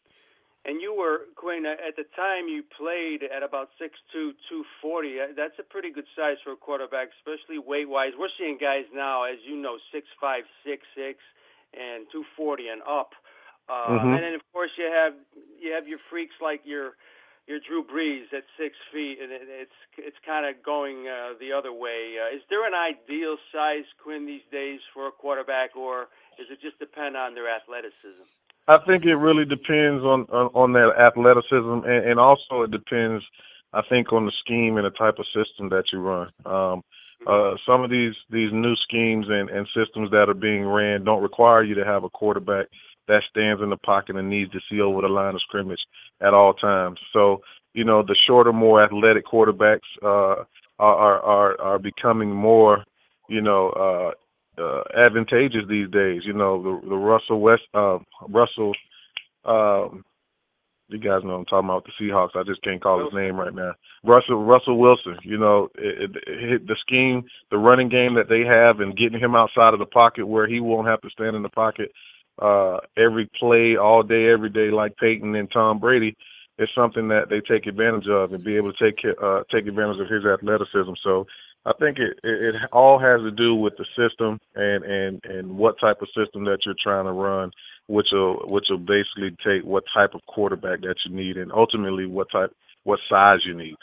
And you were, Quinn, at the time you played at about 6'2", 240. That's a pretty good size for a quarterback, especially weight-wise. We're seeing guys now, as you know, 6'5", 6'6", and 240 and up. And then, of course, you have your freaks like your Drew Brees at 6 feet, and it's kind of going the other way. Is there an ideal size, Quinn, these days for a quarterback, or does it just depend on their athleticism? I think it really depends on their athleticism, and also it depends, I think, on the scheme and the type of system that you run. Some of these new schemes and systems that are being ran don't require you to have a quarterback that stands in the pocket and needs to see over the line of scrimmage at all times. So, you know, the shorter, more athletic quarterbacks are becoming more, you know, advantageous these days. You know, the Russell, you guys know I'm talking about, the Seahawks. I just can't call his name right now. Russell Wilson. You know, the scheme, the running game that they have, and getting him outside of the pocket where he won't have to stand in the pocket every play, all day, every day, like Peyton and Tom Brady, is something that they take advantage of, and be able to take advantage of his athleticism. So I think it all has to do with the system and what type of system that you're trying to run, which will basically take what type of quarterback that you need, and ultimately what size you need.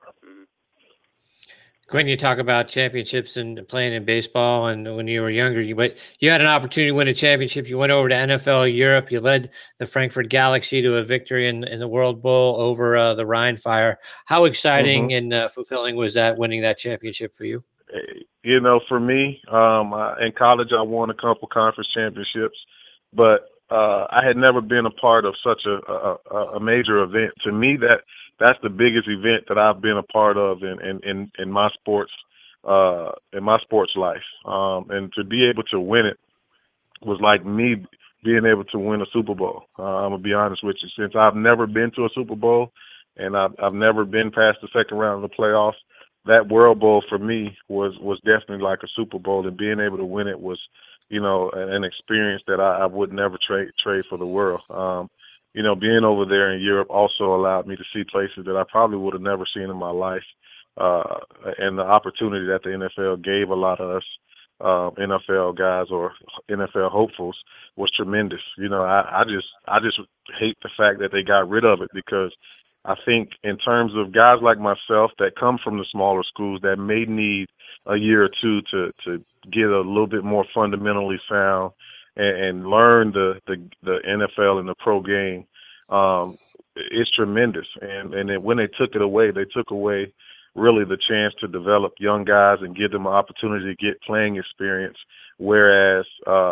Quinn, you talk about championships and playing in baseball, and when you were younger, you had an opportunity to win a championship. You went over to NFL Europe. You led the Frankfurt Galaxy to a victory in the World Bowl over the Rhine Fire. How exciting and fulfilling was that, winning that championship for you? You know, for me, in college, I won a couple conference championships, but I had never been a part of such a major event. To me, that's the biggest event that I've been a part of in my sports in my sports life. And to be able to win it was like me being able to win a Super Bowl. I'm going to be honest with you. Since I've never been to a Super Bowl and I've never been past the second round of the playoffs, that World Bowl for me was definitely like a Super Bowl, and being able to win it was, an experience that I would never trade for the world. Being over there in Europe also allowed me to see places that I probably would have never seen in my life. And the opportunity that the NFL gave a lot of us NFL guys or NFL hopefuls was tremendous. I just hate the fact that they got rid of it, because I think in terms of guys like myself that come from the smaller schools that may need a year or two to get a little bit more fundamentally sound and learn the NFL and the pro game, it's tremendous. And then when they took it away, they took away really the chance to develop young guys and give them an opportunity to get playing experience, whereas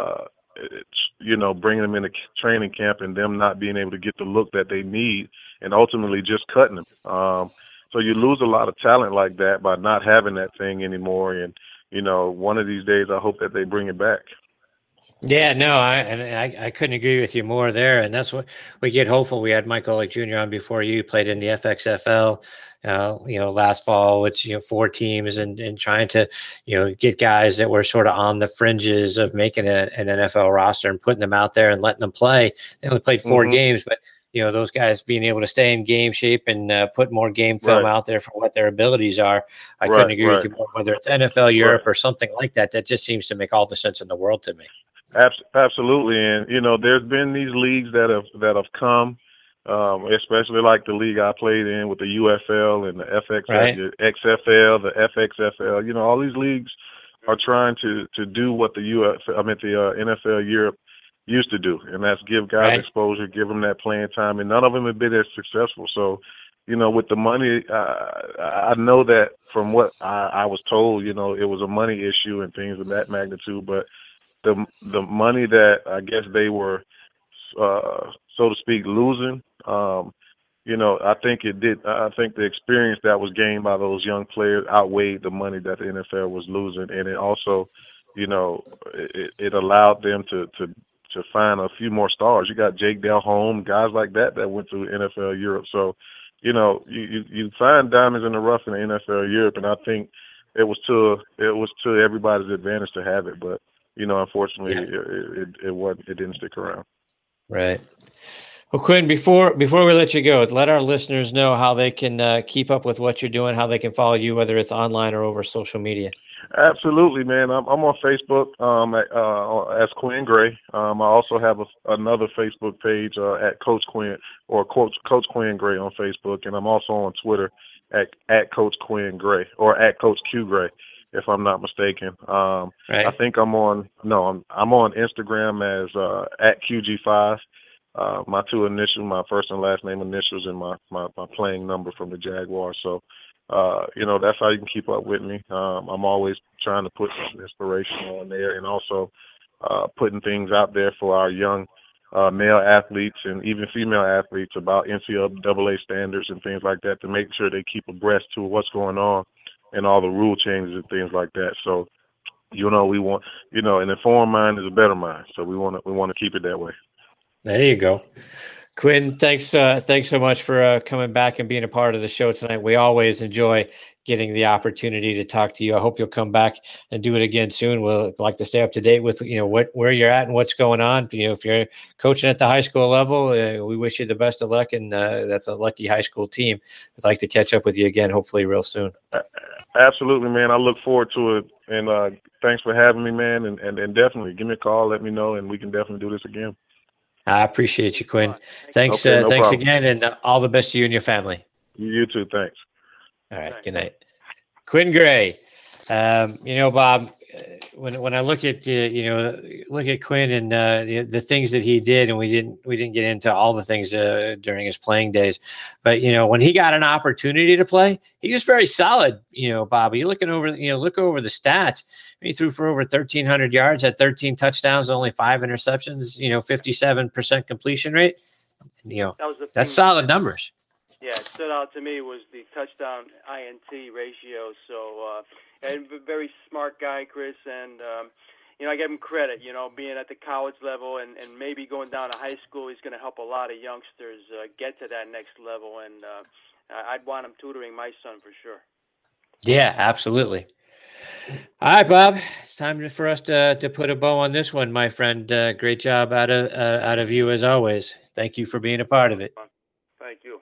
bringing them into training camp and them not being able to get the look that they need and ultimately just cutting them. So you lose a lot of talent like that by not having that thing anymore. And, one of these days I hope that they bring it back. Yeah, no, I couldn't agree with you more there. And that's what we get hopeful. We had Mike Golick Jr. on before you, played in the FXFL, last fall, which, 4 teams and trying to, get guys that were sort of on the fringes of making an NFL roster and putting them out there and letting them play. They only played 4 games, but, those guys being able to stay in game shape and put more game film out there for what their abilities are. I couldn't agree with you more, whether it's NFL Europe or something like that. That just seems to make all the sense in the world to me. Absolutely. And, there's been these leagues that have come, especially like the league I played in with the UFL and the the XFL, the FXFL. All these leagues are trying to do what the NFL Europe used to do, and that's give guys exposure, give them that playing time, and none of them have been as successful. So, with the money, I know that from what I was told, it was a money issue and things of that magnitude, but the money that I guess they were, so to speak, losing, I think it did. I think the experience that was gained by those young players outweighed the money that the NFL was losing, and it also, it allowed them to find a few more stars. You got Jake Delhomme, guys like that went through NFL Europe. So, you find diamonds in the rough in the NFL Europe, and I think it was to everybody's advantage to have it, but. Unfortunately, it didn't stick around. Right. Well, Quinn, before we let you go, let our listeners know how they can keep up with what you're doing, how they can follow you, whether it's online or over social media. Absolutely, man. I'm on Facebook as Quinn Gray. I also have another Facebook page at Coach Quinn or Coach Quinn Gray on Facebook, and I'm also on Twitter at Coach Quinn Gray or at Coach Q Gray, if I'm not mistaken. I think I'm on Instagram as at QG5. My 2 initials, my first and last name initials, and my playing number from the Jaguars. So, that's how you can keep up with me. I'm always trying to put some inspiration on there, and also putting things out there for our young male athletes and even female athletes about NCAA standards and things like that, to make sure they keep abreast to what's going on and all the rule changes and things like that. So, we want, an informed mind is a better mind. So we want to keep it that way. There you go. Quinn, thanks so much for coming back and being a part of the show tonight. We always enjoy getting the opportunity to talk to you. I hope you'll come back and do it again soon. We'll like to stay up to date with, where you're at and what's going on. If you're coaching at the high school level, we wish you the best of luck. And that's a lucky high school team. I'd like to catch up with you again, hopefully real soon. Absolutely, man. I look forward to it. And thanks for having me, man. And definitely give me a call, let me know, and we can definitely do this again. I appreciate you, Quinn. Thanks. Okay, thanks problem. Again. And all the best to you and your family. You too. Thanks. All right. Good night. Quinn Gray. Bob, when I look at look at Quinn and the things that he did, and we didn't get into all the things during his playing days, but when he got an opportunity to play, he was very solid. Bob, you look over the stats. He threw for over 1,300 yards, had 13 touchdowns, only 5 interceptions. 57% completion rate. That's solid numbers. Yeah, it stood out to me was the touchdown INT ratio. So, and very smart guy, Chris, and I give him credit. Being at the college level and maybe going down to high school, he's going to help a lot of youngsters get to that next level. And I'd want him tutoring my son for sure. Yeah, absolutely. All right, Bob. It's time for us to put a bow on this one, my friend. Great job out of you as always. Thank you for being a part of it. Thank you.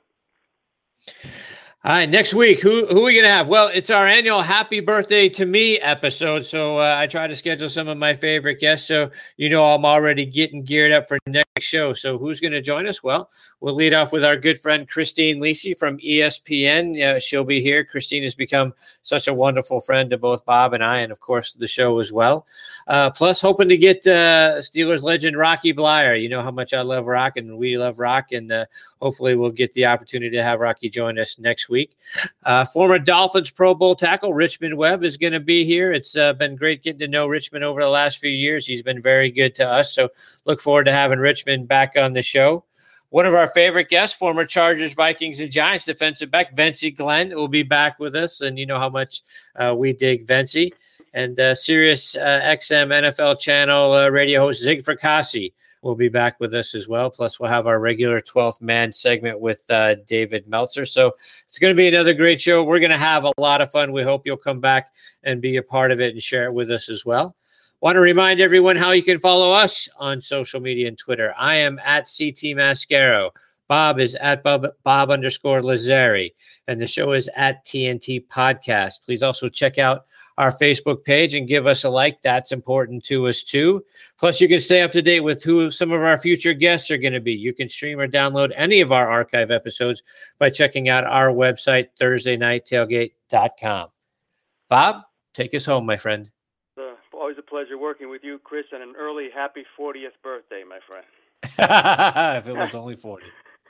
All right, next week, who are we going to have? Well, it's our annual Happy Birthday to Me episode, so I try to schedule some of my favorite guests, so I'm already getting geared up for next show. So who's going to join us? Well, we'll lead off with our good friend Christine Lisi from ESPN. She'll be here. Christine has become such a wonderful friend to both Bob and I, and of course the show as well. Plus, hoping to get Steelers legend Rocky Bleier. You know how much I love Rock, and we love Rock, and hopefully we'll get the opportunity to have Rocky join us next week. Former Dolphins Pro Bowl tackle Richmond Webb is going to be here. It's been great getting to know Richmond over the last few years. He's been very good to us, so look forward to having Richmond back on the show. One of our favorite guests, former Chargers, Vikings, and Giants defensive back Vencie Glenn, will be back with us, and you know how much we dig Vencie. And Sirius XM NFL channel radio host Zig Fracassi will be back with us as well. Plus, we'll have our regular 12th Man segment with David Meltzer. So it's going to be another great show. We're going to have a lot of fun. We hope you'll come back and be a part of it and share it with us as well. Want to remind everyone how you can follow us on social media and Twitter. I am at CT Mascaro. Bob is at Bob_Lazzari. And the show is at TNT Podcast. Please also check out our Facebook page and give us a like. That's important to us too. Plus, you can stay up to date with who some of our future guests are going to be. You can stream or download any of our archive episodes by checking out our website, ThursdayNightTailgate.com. Bob, take us home, my friend. Always a pleasure working with you, Chris, and an early happy 40th birthday, my friend. If it was only 40.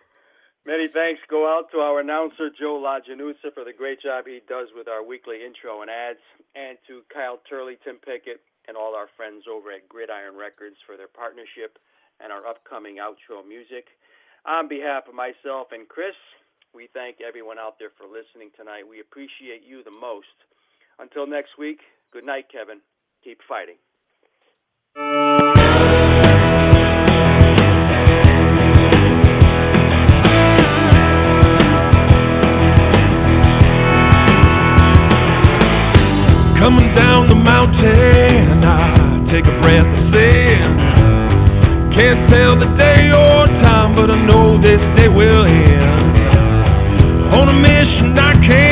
Many thanks go out to our announcer, Joe LaGianuzza, for the great job he does with our weekly intro and ads, and to Kyle Turley, Tim Pickett, and all our friends over at Gridiron Records for their partnership and our upcoming outro music. On behalf of myself and Chris, we thank everyone out there for listening tonight. We appreciate you the most. Until next week, good night, Kevin. Keep fighting. Coming down the mountain, I take a breath of sin. Can't tell the day or time, but I know this day will end. On a mission I can't